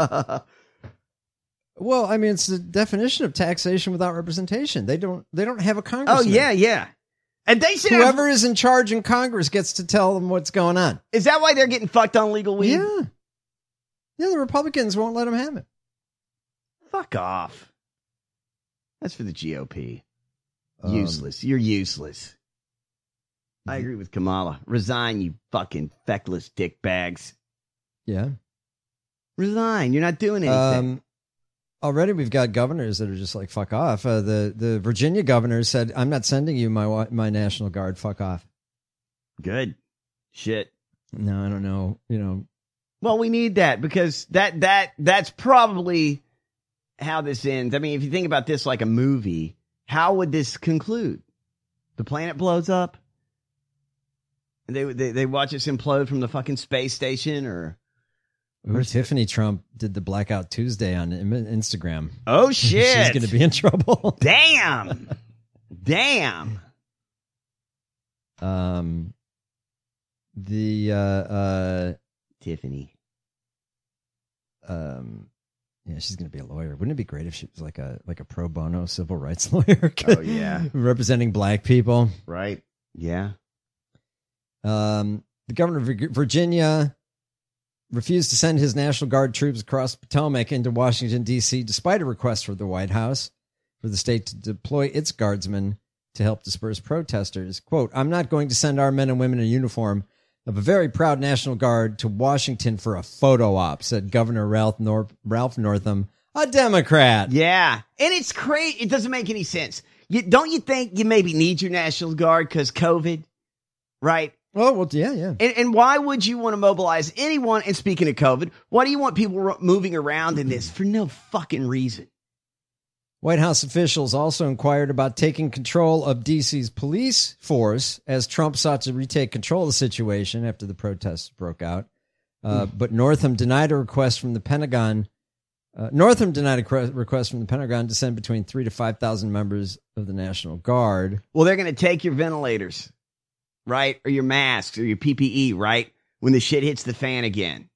[SPEAKER 7] Well, I mean, it's the definition of taxation without representation. They don't. They don't have a
[SPEAKER 8] oh
[SPEAKER 7] congressman.
[SPEAKER 8] yeah, yeah. And they should
[SPEAKER 7] Whoever
[SPEAKER 8] have,
[SPEAKER 7] is in charge in Congress gets to tell them what's going on.
[SPEAKER 8] is that why they're getting fucked on legal weed?
[SPEAKER 7] Yeah. Yeah, the Republicans won't let them have it.
[SPEAKER 8] Fuck off. That's for the G O P.
[SPEAKER 7] Um,
[SPEAKER 8] Useless. You're useless. I agree with Kamala. Resign, you fucking feckless dick bags.
[SPEAKER 7] Yeah.
[SPEAKER 8] Resign. You're not doing anything.
[SPEAKER 7] Um, already we've got governors that are just like, fuck off. Uh, the, the Virginia governor said, I'm not sending you my wa- my National Guard. Fuck off.
[SPEAKER 8] Good. Shit.
[SPEAKER 7] No, I don't know. You know,
[SPEAKER 8] Well, we need that because that that that's probably how this ends. I mean, if you think about this like a movie, how would this conclude? The planet blows up? And they they they watch us implode from the fucking space station, or
[SPEAKER 7] Or Tiffany Trump did the Blackout Tuesday on Im- Instagram.
[SPEAKER 8] oh shit,
[SPEAKER 7] She's going to be in trouble.
[SPEAKER 8] damn, damn.
[SPEAKER 7] Um, the uh, uh,
[SPEAKER 8] Tiffany.
[SPEAKER 7] um, Yeah, she's going to be a lawyer. Wouldn't it be great if she was like a like a pro bono civil rights lawyer?
[SPEAKER 8] Oh, yeah.
[SPEAKER 7] Representing black people.
[SPEAKER 8] Right. Yeah.
[SPEAKER 7] Um, the governor of Virginia refused to send his National Guard troops across Potomac into Washington, D C, despite a request from the White House for the state to deploy its guardsmen to help disperse protesters. Quote, I'm not going to send our men and women in uniform of a very proud National Guard to Washington for a photo op, said Governor Ralph, Nor- Ralph Northam, a Democrat.
[SPEAKER 8] Yeah. And it's crazy. It doesn't make any sense. You, don't you think you maybe need your National Guard because COVID? Right?
[SPEAKER 7] Oh, well, yeah, yeah.
[SPEAKER 8] And, and why would you want to mobilize anyone? And speaking of COVID, why do you want people ro- moving around in this? For no fucking reason.
[SPEAKER 7] White House officials also inquired about taking control of D C's police force as Trump sought to retake control of the situation after the protests broke out. Uh, but Northam denied a request from the Pentagon. Uh, Northam denied a cre- request from the Pentagon to send between three to five thousand members of the National Guard.
[SPEAKER 8] Well, they're going to take your ventilators, right? Or your masks or your P P E, right? When the shit hits the fan again.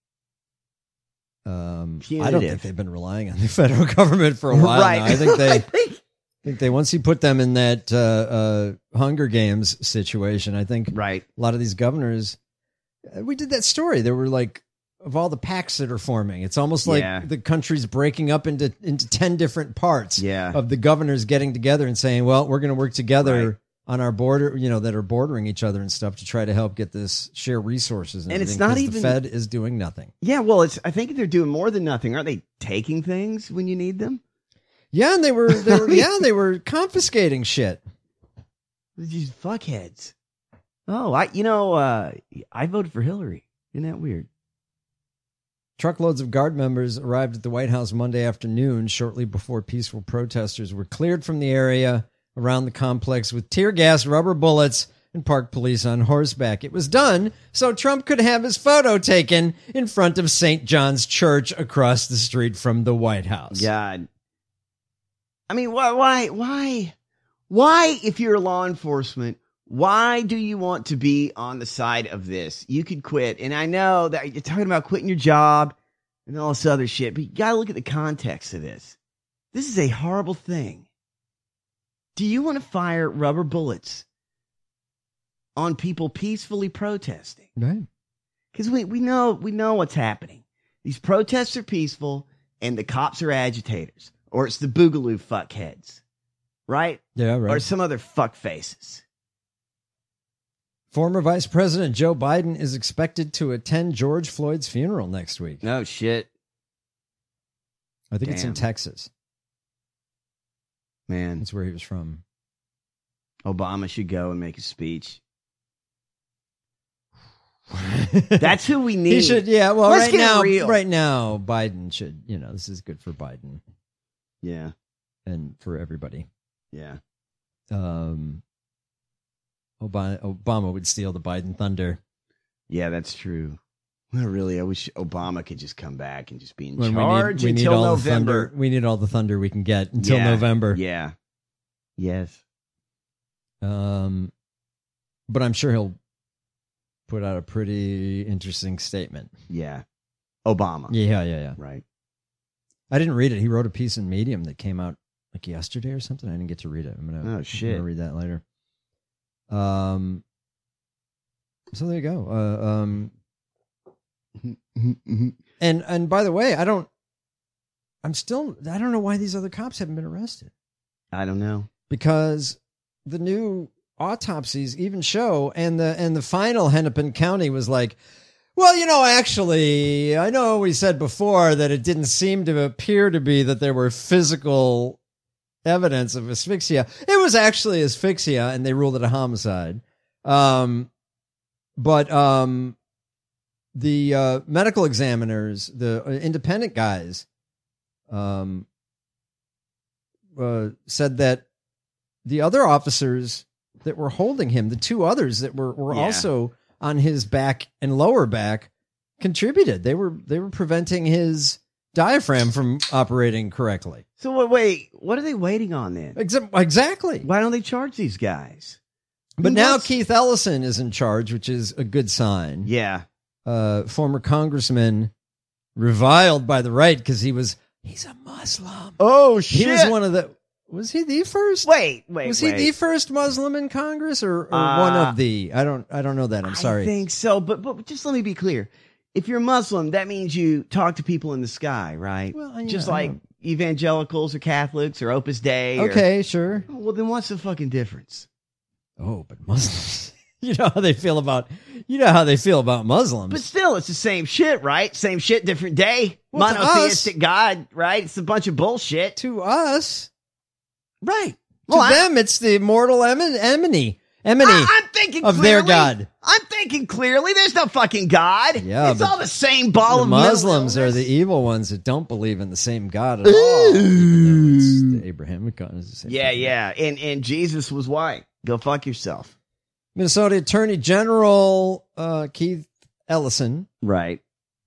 [SPEAKER 7] Um,
[SPEAKER 8] Punitive.
[SPEAKER 7] I don't think they've been relying on the federal government for a while
[SPEAKER 8] Right.
[SPEAKER 7] now. I think they,
[SPEAKER 8] I think-
[SPEAKER 7] I think they once you put them in that uh, uh, Hunger Games situation, I think
[SPEAKER 8] Right.
[SPEAKER 7] a lot of these governors. uh, We did that story. There were like of all the packs that are forming. It's almost like
[SPEAKER 8] Yeah.
[SPEAKER 7] the country's breaking up into into ten different parts.
[SPEAKER 8] Yeah.
[SPEAKER 7] Of the governors getting together and saying, "Well, we're going to work together."
[SPEAKER 8] Right.
[SPEAKER 7] On our border, you know, that are bordering each other and stuff to try to help get this share resources. And,
[SPEAKER 8] And it's
[SPEAKER 7] everything,
[SPEAKER 8] not
[SPEAKER 7] 'cause
[SPEAKER 8] even-
[SPEAKER 7] the Fed is doing nothing.
[SPEAKER 8] Yeah, well, it's. I think they're doing more than nothing. Aren't they taking things when you need them?
[SPEAKER 7] Yeah, and they were, they were yeah, they were confiscating shit.
[SPEAKER 8] These fuckheads. Oh, I. You know, uh, I voted for Hillary. Isn't that weird?
[SPEAKER 7] Truckloads of Guard members arrived at the White House Monday afternoon, shortly before peaceful protesters were cleared from the area around the complex with tear gas, rubber bullets, and parked police on horseback. It was done so Trump could have his photo taken in front of Saint John's Church across the street from the White House.
[SPEAKER 8] God. I mean, why, why, why, why, if you're law enforcement, why do you want to be on the side of this? You could quit. And I know that you're talking about quitting your job and all this other shit, but you got to look at the context of this. This is a horrible thing. Do you want to fire rubber bullets on people peacefully protesting?
[SPEAKER 7] Right.
[SPEAKER 8] Because we, we know we know what's happening. These protests are peaceful, and the cops are agitators, or it's the boogaloo fuckheads, right?
[SPEAKER 7] Yeah, right.
[SPEAKER 8] Or some other fuck faces.
[SPEAKER 7] Former Vice President Joe Biden is expected to attend George Floyd's funeral next week.
[SPEAKER 8] No shit,
[SPEAKER 7] I think it's in
[SPEAKER 8] Damn.
[SPEAKER 7] Texas.
[SPEAKER 8] man.
[SPEAKER 7] That's where he was from.
[SPEAKER 8] Obama should go and make a speech. That's who we need.
[SPEAKER 7] He should, yeah. Well,
[SPEAKER 8] Let's
[SPEAKER 7] right
[SPEAKER 8] get
[SPEAKER 7] now,
[SPEAKER 8] real.
[SPEAKER 7] right now, Biden should. You know, this is good for Biden
[SPEAKER 8] Yeah,
[SPEAKER 7] and for everybody.
[SPEAKER 8] yeah.
[SPEAKER 7] Um, Obama, Obama would steal the Biden thunder
[SPEAKER 8] Yeah, that's true. Well, really, I wish Obama could just come back and just be in
[SPEAKER 7] when
[SPEAKER 8] charge
[SPEAKER 7] we need, we need
[SPEAKER 8] until
[SPEAKER 7] all the
[SPEAKER 8] November.
[SPEAKER 7] thunder. We need all the thunder we can get until
[SPEAKER 8] Yeah,
[SPEAKER 7] November.
[SPEAKER 8] Yeah. Yes.
[SPEAKER 7] Um, but I'm sure he'll put out a pretty interesting statement.
[SPEAKER 8] Yeah. Obama.
[SPEAKER 7] Yeah, yeah, yeah.
[SPEAKER 8] Right.
[SPEAKER 7] I didn't read it. He wrote a piece in Medium that came out like yesterday or something. I didn't get to read it. I'm gonna,
[SPEAKER 8] Oh, shit.
[SPEAKER 7] I'm gonna read that later. Um. So there you go. Uh, um. And and by the way, I don't. I'm still. I don't know why these other cops haven't been arrested.
[SPEAKER 8] I don't know.
[SPEAKER 7] Because the new autopsies even show, and the and the final Hennepin County was like, well, you know, actually, I know we said before that it didn't seem to appear to be that there were physical evidence of asphyxia. It was actually asphyxia, and they ruled it a homicide. Um, but um, the uh, medical examiners, the independent guys, um, uh, said that the other officers that were holding him, the two others that were, were
[SPEAKER 8] Yeah.
[SPEAKER 7] also on his back and lower back, contributed. They were they were preventing his diaphragm from operating correctly.
[SPEAKER 8] So wait, wait, what are they waiting on then?
[SPEAKER 7] Exa- Exactly.
[SPEAKER 8] Why don't they charge these guys?
[SPEAKER 7] But
[SPEAKER 8] Who
[SPEAKER 7] now
[SPEAKER 8] wants-
[SPEAKER 7] Keith Ellison is in charge, which is a good sign.
[SPEAKER 8] Yeah.
[SPEAKER 7] Uh, former congressman reviled by the right because he was He's a Muslim.
[SPEAKER 8] Oh, shit.
[SPEAKER 7] He was one of the... Was he the first?
[SPEAKER 8] Wait, wait,
[SPEAKER 7] Was
[SPEAKER 8] wait.
[SPEAKER 7] he the first Muslim in Congress or, or
[SPEAKER 8] Uh,
[SPEAKER 7] one of the... I don't I don't know that. I'm sorry.
[SPEAKER 8] I think so, but, but just let me be clear. If you're Muslim, that means you talk to people in the sky, right?
[SPEAKER 7] Well, yeah,
[SPEAKER 8] just
[SPEAKER 7] I
[SPEAKER 8] like
[SPEAKER 7] don't-
[SPEAKER 8] evangelicals or Catholics or Opus Dei. or-
[SPEAKER 7] Okay, sure.
[SPEAKER 8] well, then what's the fucking difference?
[SPEAKER 7] Oh, but Muslims... You know how they feel about... You know how they feel about Muslims.
[SPEAKER 8] But still, it's the same shit, right? Same shit, different day.
[SPEAKER 7] Well, to
[SPEAKER 8] Monotheistic
[SPEAKER 7] us-
[SPEAKER 8] God, right? It's a bunch of bullshit.
[SPEAKER 7] To us...
[SPEAKER 8] Right.
[SPEAKER 7] To
[SPEAKER 8] Well, I-
[SPEAKER 7] them, it's the immortal emin- emony. Emony
[SPEAKER 8] I, I'm thinking
[SPEAKER 7] of
[SPEAKER 8] clearly.
[SPEAKER 7] their God.
[SPEAKER 8] I'm thinking clearly. There's no fucking God.
[SPEAKER 7] Yeah,
[SPEAKER 8] it's
[SPEAKER 7] but
[SPEAKER 8] all the same ball
[SPEAKER 7] The
[SPEAKER 8] of mental
[SPEAKER 7] Muslims are
[SPEAKER 8] illness.
[SPEAKER 7] the evil ones that don't believe in the same God at all. Even though it's the Abrahamic God is the same.
[SPEAKER 8] Yeah,
[SPEAKER 7] God.
[SPEAKER 8] yeah. And and Jesus was white. Go fuck yourself.
[SPEAKER 7] Minnesota Attorney General uh, Keith Ellison
[SPEAKER 8] Right.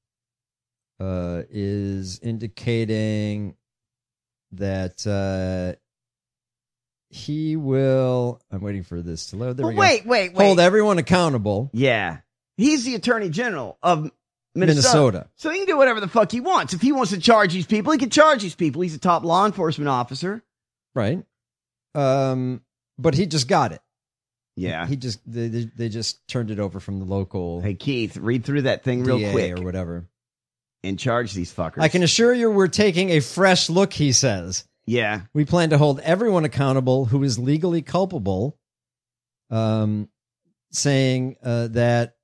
[SPEAKER 7] uh, is indicating that uh, he will. I'm waiting for this to load. There
[SPEAKER 8] Well,
[SPEAKER 7] we
[SPEAKER 8] wait,
[SPEAKER 7] go.
[SPEAKER 8] wait, wait.
[SPEAKER 7] Hold everyone accountable.
[SPEAKER 8] Yeah. He's the Attorney General of Minnesota.
[SPEAKER 7] Minnesota.
[SPEAKER 8] So he can do whatever the fuck he wants. If he wants to charge these people, he can charge these people. He's a top law enforcement officer.
[SPEAKER 7] Right. Um, but he just got it.
[SPEAKER 8] Yeah.
[SPEAKER 7] He just they, they they just turned it over from the local
[SPEAKER 8] Hey, Keith, read through that thing real
[SPEAKER 7] D A
[SPEAKER 8] quick
[SPEAKER 7] or whatever.
[SPEAKER 8] and charge these fuckers.
[SPEAKER 7] I can assure you we're taking a fresh look, he says.
[SPEAKER 8] Yeah.
[SPEAKER 7] We plan to hold everyone accountable who is legally culpable, um, saying uh, that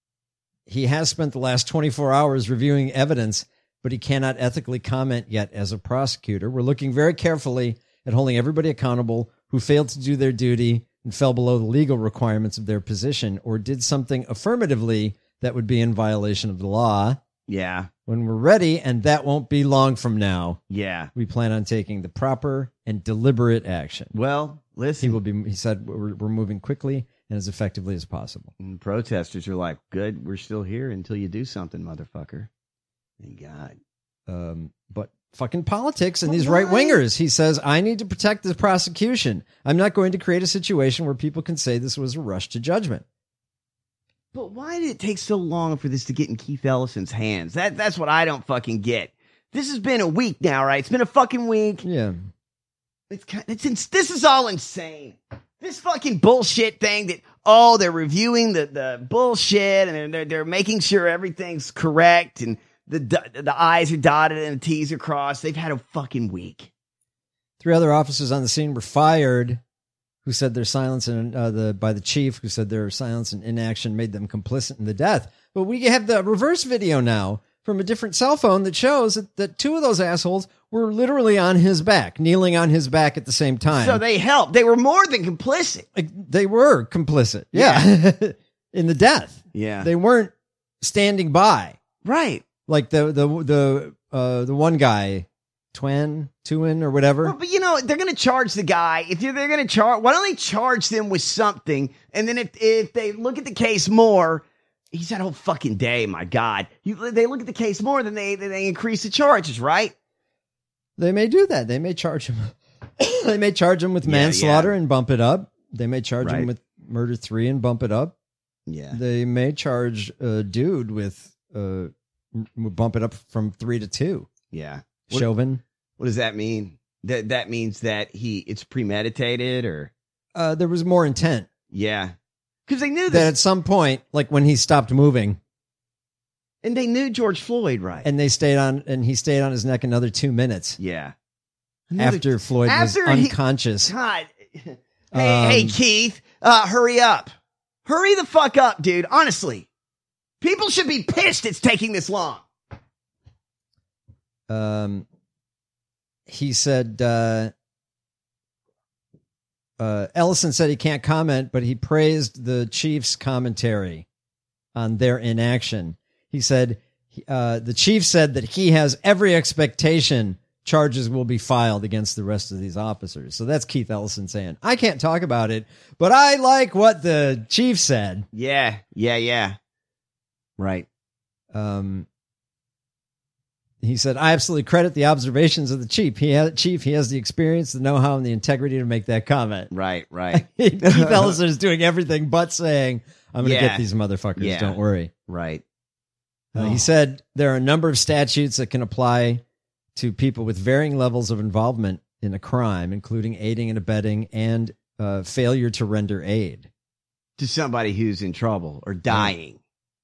[SPEAKER 7] he has spent the last twenty-four hours reviewing evidence, but he cannot ethically comment yet as a prosecutor. We're looking very carefully at holding everybody accountable who failed to do their duty and fell below the legal requirements of their position or did something affirmatively that would be in violation of the law.
[SPEAKER 8] Yeah.
[SPEAKER 7] When we're ready, and that won't be long from now,
[SPEAKER 8] Yeah.
[SPEAKER 7] we plan on taking the proper and deliberate action.
[SPEAKER 8] Well, listen.
[SPEAKER 7] He will be. He said we're, we're moving quickly and as effectively as possible.
[SPEAKER 8] And protesters are like, good, we're still here until you do something, motherfucker. Thank God.
[SPEAKER 7] Um, but fucking politics and
[SPEAKER 8] But
[SPEAKER 7] these
[SPEAKER 8] why?
[SPEAKER 7] right wingers. He says, I need to protect the prosecution. I'm not going to create a situation where people can say this was a rush to judgment.
[SPEAKER 8] But why did it take so long for this to get in Keith Ellison's hands? That That's what I don't fucking get. This has been a week now, right? It's been a fucking week.
[SPEAKER 7] Yeah.
[SPEAKER 8] It's, kind- it's ins- This is all insane. This fucking bullshit thing that, oh, they're reviewing the, the bullshit and they're, they're, they're making sure everything's correct and the, do- the I's are dotted and the T's are crossed. They've had a fucking week.
[SPEAKER 7] Three other officers on the scene were fired, who said their silence and uh, the by the chief, who said their silence and inaction made them complicit in the death. But we have the reverse video now from a different cell phone that shows that, that two of those assholes were literally on his back, kneeling on his back at the same time.
[SPEAKER 8] So they helped. They were more than complicit.
[SPEAKER 7] Like, they were complicit, yeah, in the death.
[SPEAKER 8] Yeah.
[SPEAKER 7] They weren't standing by.
[SPEAKER 8] Right.
[SPEAKER 7] Like the the the uh, the one guy, Twan, Tuin, or whatever.
[SPEAKER 8] Well, but you know, they're going to charge the guy. If you're, they're going to charge, why don't they charge them with something? And then if if they look at the case more, he's that whole fucking day. My God, you, they look at the case more, then they they increase the charges, right?
[SPEAKER 7] They may do that. They may charge him. They may charge him with
[SPEAKER 8] Yeah,
[SPEAKER 7] manslaughter
[SPEAKER 8] yeah.
[SPEAKER 7] and bump it up. They may charge
[SPEAKER 8] Right.
[SPEAKER 7] him with murder three and bump it up.
[SPEAKER 8] Yeah.
[SPEAKER 7] They may charge a dude with uh, m- bump it up from three to two.
[SPEAKER 8] Yeah. What,
[SPEAKER 7] Chauvin.
[SPEAKER 8] what does that mean? That that means that he it's premeditated, or
[SPEAKER 7] Uh, there was more intent.
[SPEAKER 8] yeah, because they knew
[SPEAKER 7] That
[SPEAKER 8] this,
[SPEAKER 7] at some point, like when he stopped moving,
[SPEAKER 8] and they knew George Floyd, right?
[SPEAKER 7] and they stayed on, and he stayed on his neck another two minutes
[SPEAKER 8] yeah. Another-
[SPEAKER 7] after Floyd
[SPEAKER 8] after
[SPEAKER 7] was
[SPEAKER 8] he-
[SPEAKER 7] unconscious.
[SPEAKER 8] God. Hey,
[SPEAKER 7] Um,
[SPEAKER 8] hey, Keith, uh, hurry up. Hurry the fuck up, dude. Honestly. People should be pissed it's taking this long.
[SPEAKER 7] Um, he said, uh, uh, Ellison said he can't comment, but he praised the Chiefs' commentary on their inaction. He said, uh, the chief said that he has every expectation charges will be filed against the rest of these officers. So that's Keith Ellison saying, I can't talk about it, but I like what the chief said.
[SPEAKER 8] Yeah, yeah, yeah. Right.
[SPEAKER 7] Um, he said, I absolutely credit the observations of the chief. He has, chief, he has the experience, the know-how, and the integrity to make that comment.
[SPEAKER 8] Right, right.
[SPEAKER 7] Keith Ellison is doing everything but saying, I'm going to
[SPEAKER 8] Yeah.
[SPEAKER 7] get these motherfuckers,
[SPEAKER 8] Yeah.
[SPEAKER 7] don't worry.
[SPEAKER 8] Right.
[SPEAKER 7] Uh,
[SPEAKER 8] Oh.
[SPEAKER 7] He said there are a number of statutes that can apply to people with varying levels of involvement in a crime, including aiding and abetting and uh, failure to render aid.
[SPEAKER 8] To somebody who's in trouble or dying.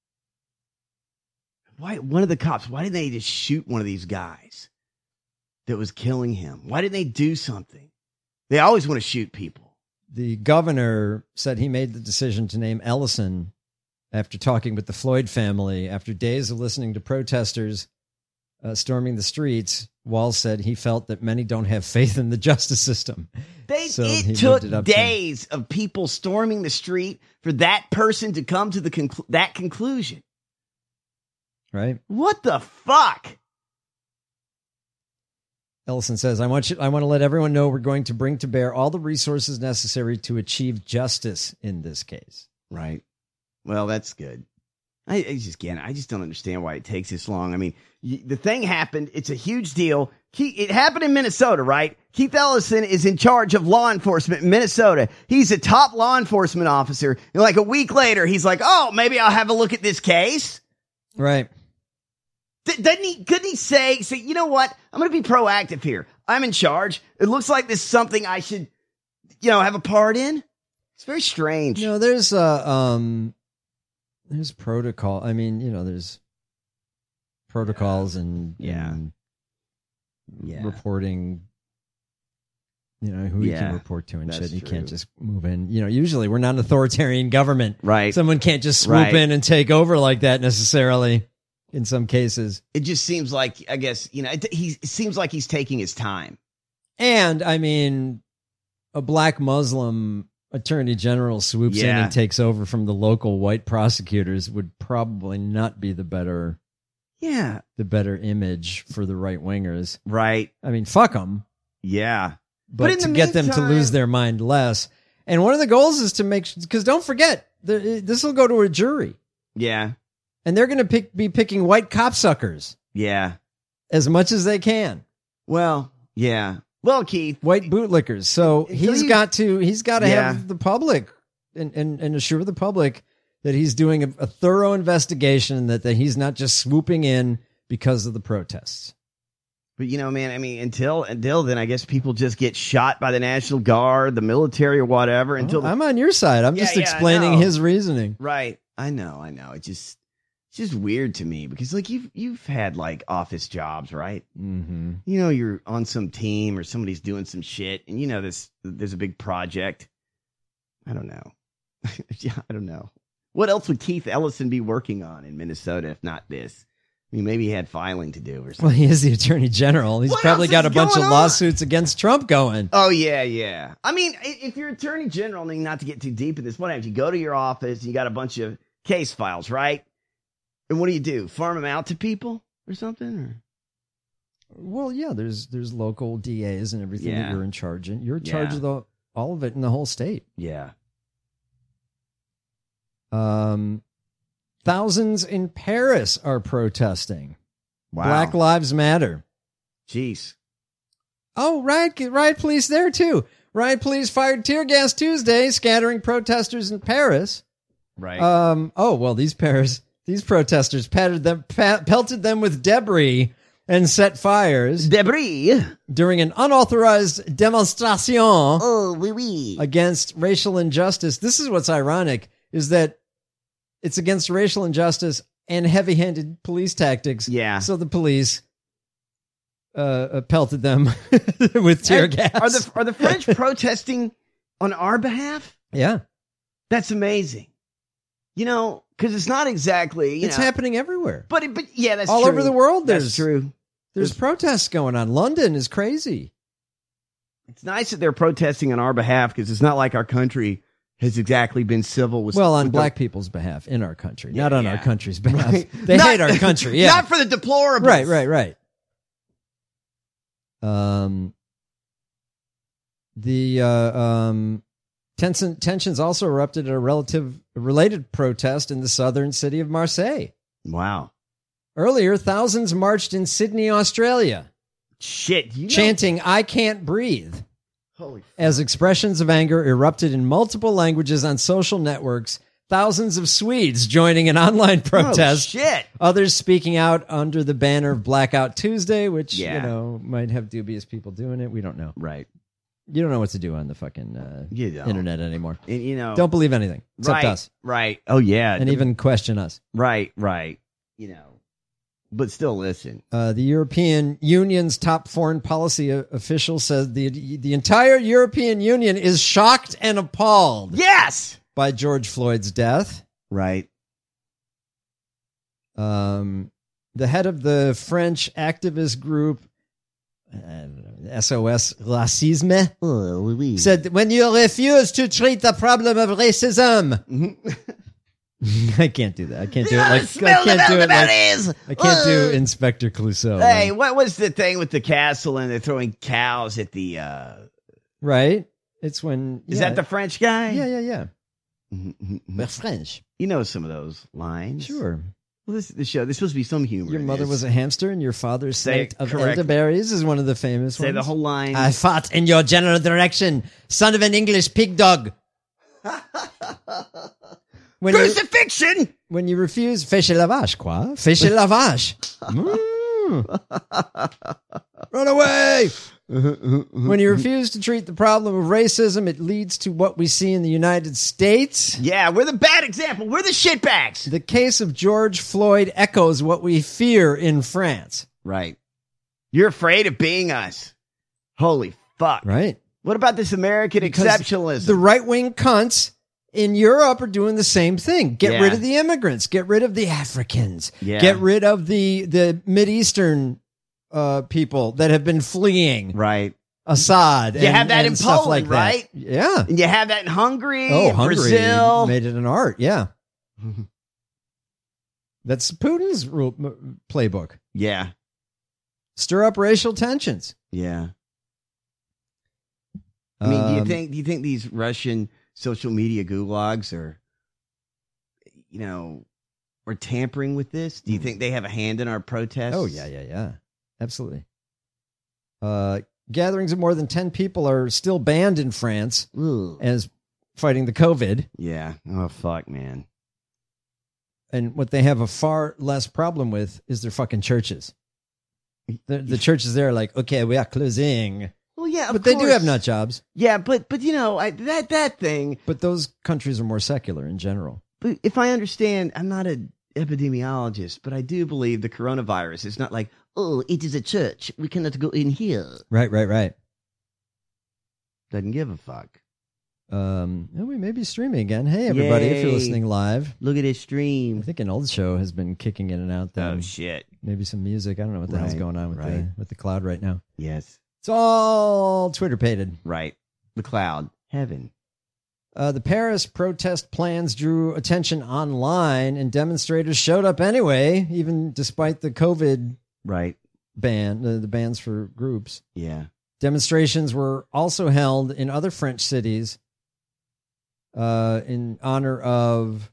[SPEAKER 8] Why? One of the cops, why didn't they just shoot one of these guys that was killing him? Why didn't they do something? They always want to shoot people.
[SPEAKER 7] The governor said he made the decision to name Ellison after talking with the Floyd family. After days of listening to protesters uh, storming the streets, Walz said he felt that many don't have faith in the justice system.
[SPEAKER 8] They,
[SPEAKER 7] so
[SPEAKER 8] it took it days to, of people storming the street for that person to come to the conclu- that conclusion.
[SPEAKER 7] Right?
[SPEAKER 8] What the fuck?
[SPEAKER 7] Ellison says, I want you, I want to let everyone know we're going to bring to bear all the resources necessary to achieve justice in this case.
[SPEAKER 8] Right. Well, that's good. I, I just can't. I just don't understand why it takes this long. I mean, y- the thing happened. It's a huge deal. He, it happened in Minnesota, right? Keith Ellison is in charge of law enforcement in Minnesota. He's a top law enforcement officer. And like a week later, he's like, oh, maybe I'll have a look at this case.
[SPEAKER 7] Right.
[SPEAKER 8] D- doesn't he, couldn't he say, say, you know what? I'm going to be proactive here. I'm in charge. It looks like this is something I should, you know, have a part in. It's very strange.
[SPEAKER 7] You know, there's, uh, um, there's protocol. I mean, you know, there's protocols and,
[SPEAKER 8] yeah.
[SPEAKER 7] and
[SPEAKER 8] yeah.
[SPEAKER 7] reporting, you know, who
[SPEAKER 8] yeah.
[SPEAKER 7] you can report to and
[SPEAKER 8] That's
[SPEAKER 7] shit. You
[SPEAKER 8] true.
[SPEAKER 7] can't just move in. You know, usually we're not an authoritarian government.
[SPEAKER 8] Right.
[SPEAKER 7] Someone can't just swoop
[SPEAKER 8] Right.
[SPEAKER 7] in and take over like that necessarily in some cases.
[SPEAKER 8] It just seems like, I guess, you know, it, he, it seems like he's taking his time.
[SPEAKER 7] And, I mean, a black Muslim attorney general swoops in
[SPEAKER 8] Yeah.
[SPEAKER 7] and takes over from the local white prosecutors would probably not be the better
[SPEAKER 8] Yeah.
[SPEAKER 7] the better image for the right wingers.
[SPEAKER 8] Right.
[SPEAKER 7] I mean, fuck them.
[SPEAKER 8] Yeah.
[SPEAKER 7] But,
[SPEAKER 8] But in
[SPEAKER 7] to
[SPEAKER 8] the
[SPEAKER 7] get them to
[SPEAKER 8] meantime-
[SPEAKER 7] lose their mind less. And one of the goals is to make, because don't forget, this will go to a jury.
[SPEAKER 8] Yeah.
[SPEAKER 7] And they're going to pick, be picking white copsuckers
[SPEAKER 8] Yeah.
[SPEAKER 7] as much as they can.
[SPEAKER 8] Well, yeah. Well, Keith.
[SPEAKER 7] White bootlickers. So
[SPEAKER 8] Until
[SPEAKER 7] he's
[SPEAKER 8] you-
[SPEAKER 7] got to, he's got to
[SPEAKER 8] Yeah.
[SPEAKER 7] have the public and, and, and assure the public that he's doing a, a thorough investigation, that, that he's not just swooping in because of the protests.
[SPEAKER 8] But, you know, man, I mean, until until then, I guess people just get shot by the National Guard, the military, or whatever. Until
[SPEAKER 7] Oh, I'm on your side. I'm
[SPEAKER 8] Yeah,
[SPEAKER 7] just
[SPEAKER 8] yeah, I
[SPEAKER 7] explaining
[SPEAKER 8] know.
[SPEAKER 7] his reasoning.
[SPEAKER 8] Right. I know. I know. It just it's just weird to me because, like, you've you've had like office jobs, right?
[SPEAKER 7] Mm-hmm.
[SPEAKER 8] You know, you're on some team or somebody's doing some shit, and you know this. There's a big project. I don't know. yeah, I don't know. What else would Keith Ellison be working on in Minnesota if not this? I mean, maybe he had filing to do or something.
[SPEAKER 7] Well, he is the attorney general. He's
[SPEAKER 8] What
[SPEAKER 7] probably
[SPEAKER 8] else
[SPEAKER 7] got
[SPEAKER 8] is
[SPEAKER 7] a bunch of
[SPEAKER 8] going on?
[SPEAKER 7] lawsuits against Trump going.
[SPEAKER 8] Oh, yeah, yeah. I mean, i- if you're attorney general, I mean, not to get too deep in this, what happens? You go to your office, you got a bunch of case files, right? And what do you do? Farm them out to people or something? Or?
[SPEAKER 7] Well, yeah, there's there's local D As and everything
[SPEAKER 8] Yeah.
[SPEAKER 7] that you're in charge in. You're in charge
[SPEAKER 8] Yeah.
[SPEAKER 7] of the all of it in the whole state.
[SPEAKER 8] Yeah.
[SPEAKER 7] Um, thousands in Paris are protesting.
[SPEAKER 8] Wow.
[SPEAKER 7] Black Lives Matter.
[SPEAKER 8] Jeez.
[SPEAKER 7] Oh, riot, riot police there too. Riot police fired tear gas Tuesday, scattering protesters in Paris.
[SPEAKER 8] Right.
[SPEAKER 7] Um. Oh well, these Paris, these protesters patted them, pa- pelted them with debris and set fires
[SPEAKER 8] Debris.
[SPEAKER 7] during an unauthorized demonstration
[SPEAKER 8] Oh, oui, oui.
[SPEAKER 7] against racial injustice. This is what's ironic: is that it's against racial injustice and heavy-handed police tactics.
[SPEAKER 8] Yeah.
[SPEAKER 7] So the police uh, uh, pelted them with tear
[SPEAKER 8] And
[SPEAKER 7] gas.
[SPEAKER 8] Are the, are the French protesting on our behalf?
[SPEAKER 7] yeah,
[SPEAKER 8] That's amazing. You know, because it's not exactly, you
[SPEAKER 7] it's
[SPEAKER 8] know,
[SPEAKER 7] happening everywhere.
[SPEAKER 8] But, it- but yeah, that's
[SPEAKER 7] All
[SPEAKER 8] true.
[SPEAKER 7] over the world,
[SPEAKER 8] That's
[SPEAKER 7] there's
[SPEAKER 8] true.
[SPEAKER 7] There's protests going on. London is crazy.
[SPEAKER 8] It's nice that they're protesting on our behalf because it's not like our country has exactly been civil with
[SPEAKER 7] Well, on
[SPEAKER 8] with
[SPEAKER 7] black
[SPEAKER 8] the,
[SPEAKER 7] people's behalf in our country,
[SPEAKER 8] Yeah,
[SPEAKER 7] not on
[SPEAKER 8] yeah.
[SPEAKER 7] our country's behalf.
[SPEAKER 8] Right.
[SPEAKER 7] They
[SPEAKER 8] Not-
[SPEAKER 7] hate our country. Yeah,
[SPEAKER 8] Not for the deplorables.
[SPEAKER 7] right, right, right. Um, the uh, um, tension, tensions also erupted at a relative related protest in the southern city of Marseille.
[SPEAKER 8] Wow.
[SPEAKER 7] Earlier, thousands marched in Sydney, Australia,
[SPEAKER 8] Shit. You know,
[SPEAKER 7] chanting "I can't breathe."
[SPEAKER 8] Holy.
[SPEAKER 7] As expressions of anger erupted in multiple languages on social networks, Thousands of Swedes joining an online protest.
[SPEAKER 8] Oh, shit.
[SPEAKER 7] Others speaking out under the banner of Blackout Tuesday, which,
[SPEAKER 8] Yeah.
[SPEAKER 7] you know, might have dubious people doing it. We don't know.
[SPEAKER 8] Right.
[SPEAKER 7] You don't know what to do on the fucking uh,
[SPEAKER 8] You don't.
[SPEAKER 7] internet anymore.
[SPEAKER 8] And, you know,
[SPEAKER 7] Don't believe anything except
[SPEAKER 8] right,
[SPEAKER 7] us.
[SPEAKER 8] Right. Oh, yeah.
[SPEAKER 7] And even question us.
[SPEAKER 8] Right, right. You know, but still listen.
[SPEAKER 7] Uh, the European Union's top foreign policy o- official says the the entire European Union is shocked and appalled
[SPEAKER 8] Yes.
[SPEAKER 7] by George Floyd's death.
[SPEAKER 8] Right.
[SPEAKER 7] Um, the head of the French activist group, uh, S O S Racisme,
[SPEAKER 8] Oh, oui.
[SPEAKER 7] said that when you refuse to treat the problem of racism, I can't do that. I can't do it like I can't do it like I can't do Inspector Clouseau.
[SPEAKER 8] Hey,
[SPEAKER 7] man.
[SPEAKER 8] what was the thing with the castle and they're throwing cows at the? uh
[SPEAKER 7] Right? It's when
[SPEAKER 8] Is
[SPEAKER 7] yeah.
[SPEAKER 8] that the French guy?
[SPEAKER 7] Yeah, yeah, yeah.
[SPEAKER 8] Mhm.
[SPEAKER 7] We're French.
[SPEAKER 8] You know some of those lines.
[SPEAKER 7] Sure.
[SPEAKER 8] Well, this the show. There's supposed to be some humor.
[SPEAKER 7] Your
[SPEAKER 8] in
[SPEAKER 7] mother
[SPEAKER 8] this.
[SPEAKER 7] was a hamster and your father
[SPEAKER 8] Say
[SPEAKER 7] snaked of
[SPEAKER 8] correct.
[SPEAKER 7] elderberries is one of the famous
[SPEAKER 8] Say
[SPEAKER 7] ones.
[SPEAKER 8] the whole line.
[SPEAKER 7] I fought in your general direction, son of an English pig dog. When you,
[SPEAKER 8] Crucifixion.
[SPEAKER 7] when you refuse, fais lavage, quoi? Fais lavage. Mm. Run away. When you refuse to treat the problem of racism, it leads to what we see in the United States.
[SPEAKER 8] Yeah, we're the bad example. We're the shitbags.
[SPEAKER 7] The case of George Floyd echoes what we fear in France.
[SPEAKER 8] Right. You're afraid of being us. Holy fuck.
[SPEAKER 7] Right.
[SPEAKER 8] What about this American
[SPEAKER 7] Because
[SPEAKER 8] exceptionalism?
[SPEAKER 7] The right-wing cunts in Europe are doing the same thing. Get
[SPEAKER 8] Yeah.
[SPEAKER 7] rid of the immigrants. Get rid of the Africans.
[SPEAKER 8] Yeah.
[SPEAKER 7] Get rid of the, the Mideastern uh, people that have been fleeing
[SPEAKER 8] right.
[SPEAKER 7] Assad.
[SPEAKER 8] You
[SPEAKER 7] and,
[SPEAKER 8] have that
[SPEAKER 7] and
[SPEAKER 8] in
[SPEAKER 7] stuff
[SPEAKER 8] Poland,
[SPEAKER 7] like that.
[SPEAKER 8] right?
[SPEAKER 7] Yeah.
[SPEAKER 8] And you have that in Hungary,
[SPEAKER 7] Oh,
[SPEAKER 8] and
[SPEAKER 7] Hungary
[SPEAKER 8] Brazil.
[SPEAKER 7] made it an art. Yeah. That's Putin's rule, m- playbook.
[SPEAKER 8] Yeah.
[SPEAKER 7] Stir up racial tensions.
[SPEAKER 8] Yeah. I mean, do you
[SPEAKER 7] Um,
[SPEAKER 8] think do you think these Russian social media gulags are, you know, are tampering with this? Do you think they have a hand in our protests?
[SPEAKER 7] Oh, yeah, yeah, yeah. Absolutely. Uh, gatherings of more than ten people are still banned in France
[SPEAKER 8] Ugh.
[SPEAKER 7] as fighting the COVID.
[SPEAKER 8] Yeah. Oh, fuck, man.
[SPEAKER 7] And what they have a far less problem with is their fucking churches. The, the churches there are like, okay, we are closing.
[SPEAKER 8] Well, yeah, of
[SPEAKER 7] But they do
[SPEAKER 8] course.
[SPEAKER 7] have nut jobs.
[SPEAKER 8] Yeah, but but you know, I, that that thing.
[SPEAKER 7] But those countries are more secular in general.
[SPEAKER 8] But if I understand, I'm not an epidemiologist, but I do believe the coronavirus is not like, oh, it is a church. We cannot go in here.
[SPEAKER 7] Right, right, right.
[SPEAKER 8] Doesn't give a fuck.
[SPEAKER 7] Um, and we may be streaming again. Hey, everybody, if you're
[SPEAKER 8] Yay.
[SPEAKER 7] listening live.
[SPEAKER 8] Look at this
[SPEAKER 7] I
[SPEAKER 8] stream.
[SPEAKER 7] think an old show has been kicking in and out. Then.
[SPEAKER 8] Oh, shit.
[SPEAKER 7] Maybe some music. I don't know what the hell's
[SPEAKER 8] Right,
[SPEAKER 7] going on with
[SPEAKER 8] right.
[SPEAKER 7] the with the cloud right now.
[SPEAKER 8] Yes.
[SPEAKER 7] It's all Twitter pated.
[SPEAKER 8] Right. The cloud. Heaven.
[SPEAKER 7] Uh, the Paris protest plans drew attention online, and demonstrators showed up anyway, even despite the COVID
[SPEAKER 8] Right.
[SPEAKER 7] ban, uh, the bans for groups.
[SPEAKER 8] Yeah.
[SPEAKER 7] Demonstrations were also held in other French cities uh, in honor of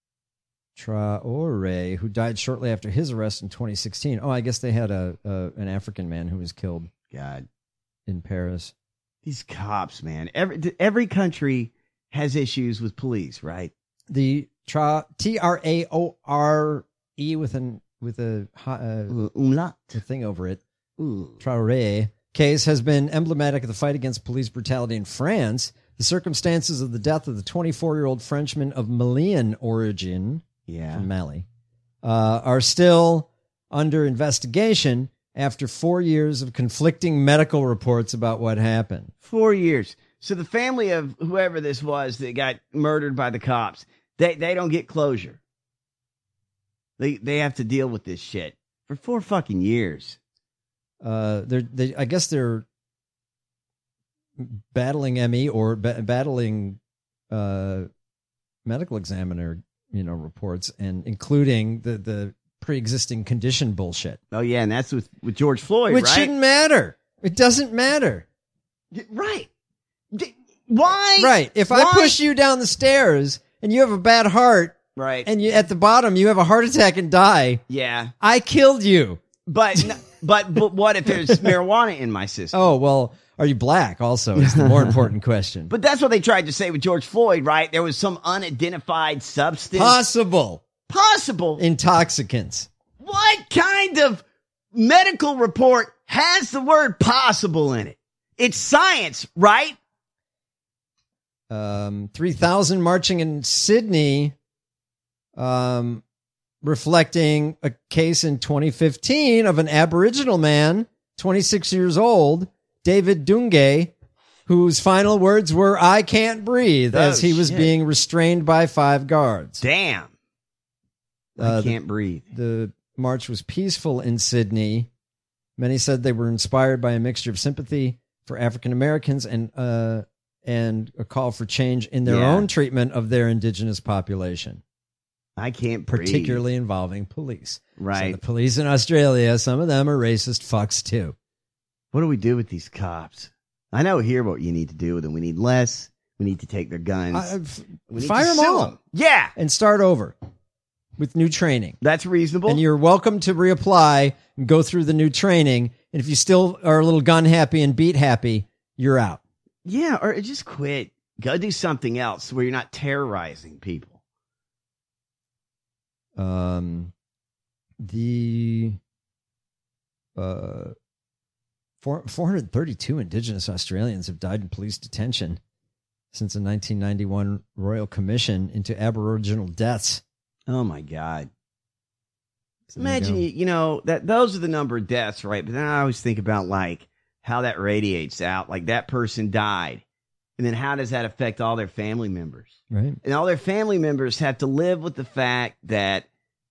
[SPEAKER 7] Traoré, who died shortly after his arrest in twenty sixteen. Oh, I guess they had a, a an African man who was killed
[SPEAKER 8] God.
[SPEAKER 7] in Paris.
[SPEAKER 8] These cops, man. Every every country has issues with police, right?
[SPEAKER 7] The tra- T R A O R E with an with a, hi- uh,
[SPEAKER 8] Umlaut.
[SPEAKER 7] a thing over it.
[SPEAKER 8] Ooh.
[SPEAKER 7] Traoré case has been emblematic of the fight against police brutality in France. The circumstances of the death of the twenty-four-year-old Frenchman of Malian origin
[SPEAKER 8] Yeah.
[SPEAKER 7] from Mali uh, are still under investigation after four years of conflicting medical reports about what happened.
[SPEAKER 8] Four years. So the family of whoever this was that got murdered by the cops, they, they don't get closure. They they have to deal with this shit for four fucking years.
[SPEAKER 7] Uh, they're, they, I guess they're battling M E or ba- battling uh, medical examiner, you know, reports, and including the the pre-existing condition bullshit,
[SPEAKER 8] Oh yeah, and that's with, with George Floyd,
[SPEAKER 7] which
[SPEAKER 8] right?
[SPEAKER 7] shouldn't matter. It doesn't matter,
[SPEAKER 8] D- Right. D- Why?
[SPEAKER 7] right? If
[SPEAKER 8] Why?
[SPEAKER 7] I push you down the stairs and you have a bad heart,
[SPEAKER 8] Right.
[SPEAKER 7] and you at the bottom you have a heart attack and die,
[SPEAKER 8] yeah.
[SPEAKER 7] I killed you.
[SPEAKER 8] But n- but but what if there's marijuana in my system?
[SPEAKER 7] Oh well, Are you black also is the more important question.
[SPEAKER 8] But that's what they tried to say with George Floyd, right? There was some unidentified substance.
[SPEAKER 7] Possible.
[SPEAKER 8] Possible.
[SPEAKER 7] Intoxicants.
[SPEAKER 8] What kind of medical report has the word possible in it? It's science, right?
[SPEAKER 7] Um, three thousand marching in Sydney, um, reflecting a case in twenty fifteen of an Aboriginal man, twenty-six years old, David Dungay, whose final words were, "I can't breathe,"
[SPEAKER 8] Oh,
[SPEAKER 7] as he was
[SPEAKER 8] shit.
[SPEAKER 7] being restrained by five guards.
[SPEAKER 8] Damn.
[SPEAKER 7] Uh,
[SPEAKER 8] I can't breathe.
[SPEAKER 7] The march was peaceful in Sydney. Many said they were inspired by a mixture of sympathy for African Americans and uh, and a call for change in their
[SPEAKER 8] Yeah.
[SPEAKER 7] own treatment of their indigenous population,
[SPEAKER 8] I can't breathe.
[SPEAKER 7] particularly involving police.
[SPEAKER 8] Right.
[SPEAKER 7] So the police in Australia, some of them are racist fucks too.
[SPEAKER 8] What do we do with these cops? I know here what you need to do with them. We need less. We need to take their guns.
[SPEAKER 7] Uh, f-
[SPEAKER 8] We need
[SPEAKER 7] fire
[SPEAKER 8] to
[SPEAKER 7] them
[SPEAKER 8] sue
[SPEAKER 7] all
[SPEAKER 8] 'em. Yeah,
[SPEAKER 7] and start over with new training.
[SPEAKER 8] that's reasonable.
[SPEAKER 7] And you're welcome to reapply and go through the new training. And if you still are a little gun happy and beat happy, you're out.
[SPEAKER 8] Yeah, or just quit. Go do something else where you're not terrorizing people.
[SPEAKER 7] Um, the uh, four, 432 Indigenous Australians have died in police detention since the nineteen ninety-one Royal Commission into Aboriginal deaths.
[SPEAKER 8] Oh my God.
[SPEAKER 7] So there you
[SPEAKER 8] Imagine,
[SPEAKER 7] go.
[SPEAKER 8] you, you know, that those are the number of deaths, right? But then I always think about like how that radiates out. Like that person died. And then how does that affect all their family members?
[SPEAKER 7] Right.
[SPEAKER 8] And all their family members have to live with the fact that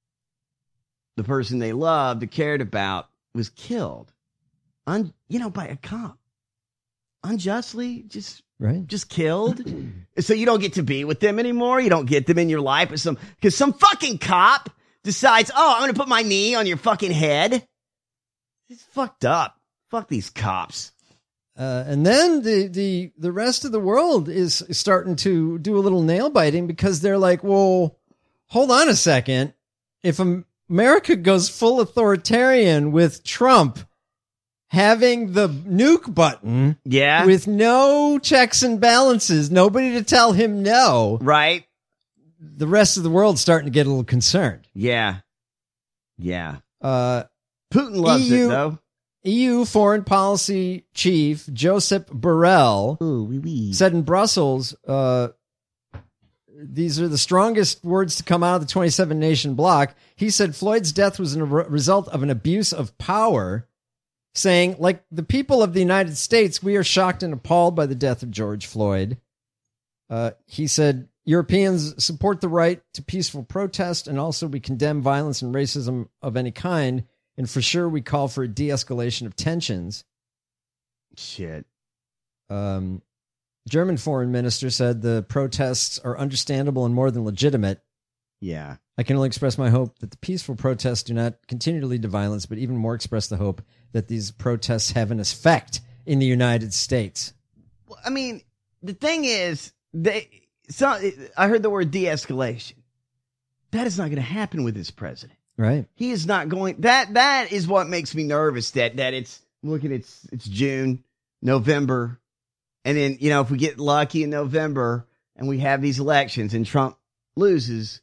[SPEAKER 8] the person they loved or cared about was killed, un, you know, by a cop. Unjustly, just
[SPEAKER 7] Right.
[SPEAKER 8] just killed. So you don't get to be with them anymore. You don't get them in your life. But some, because some fucking cop decides, oh, I'm going to put my knee on your fucking head. It's fucked up. Fuck these cops.
[SPEAKER 7] Uh, and then the, the, the rest of the world is starting to do a little nail biting because they're like, well, hold on a second. If Am- America goes full authoritarian with Trump having the nuke button
[SPEAKER 8] Yeah.
[SPEAKER 7] with no checks and balances, nobody to tell him no,
[SPEAKER 8] right.
[SPEAKER 7] the rest of the world's starting to get a little concerned.
[SPEAKER 8] Yeah. Yeah.
[SPEAKER 7] Uh,
[SPEAKER 8] Putin loves
[SPEAKER 7] E U
[SPEAKER 8] it, though.
[SPEAKER 7] E U Foreign Policy Chief Joseph Borrell
[SPEAKER 8] Ooh, wee wee.
[SPEAKER 7] said in Brussels, uh, these are the strongest words to come out of the twenty-seven nation bloc. He said Floyd's death was a re- result of an abuse of power, saying, like the people of the United States, we are shocked and appalled by the death of George Floyd. Uh, he said, Europeans support the right to peaceful protest, and also we condemn violence and racism of any kind. And for sure, we call for a de-escalation of tensions.
[SPEAKER 8] Shit.
[SPEAKER 7] Um, German foreign minister said the protests are understandable and more than legitimate.
[SPEAKER 8] Yeah.
[SPEAKER 7] I can only express my hope that the peaceful protests do not continue to lead to violence, but even more express the hope that these protests have an effect in the United States.
[SPEAKER 8] Well, I mean, the thing is, they. So I heard the word de-escalation. That is not going to happen with this president.
[SPEAKER 7] Right.
[SPEAKER 8] He is not going. That that is what makes me nervous. That that it's looking. It's it's June, November, and then you know if we get lucky in November and we have these elections and Trump loses,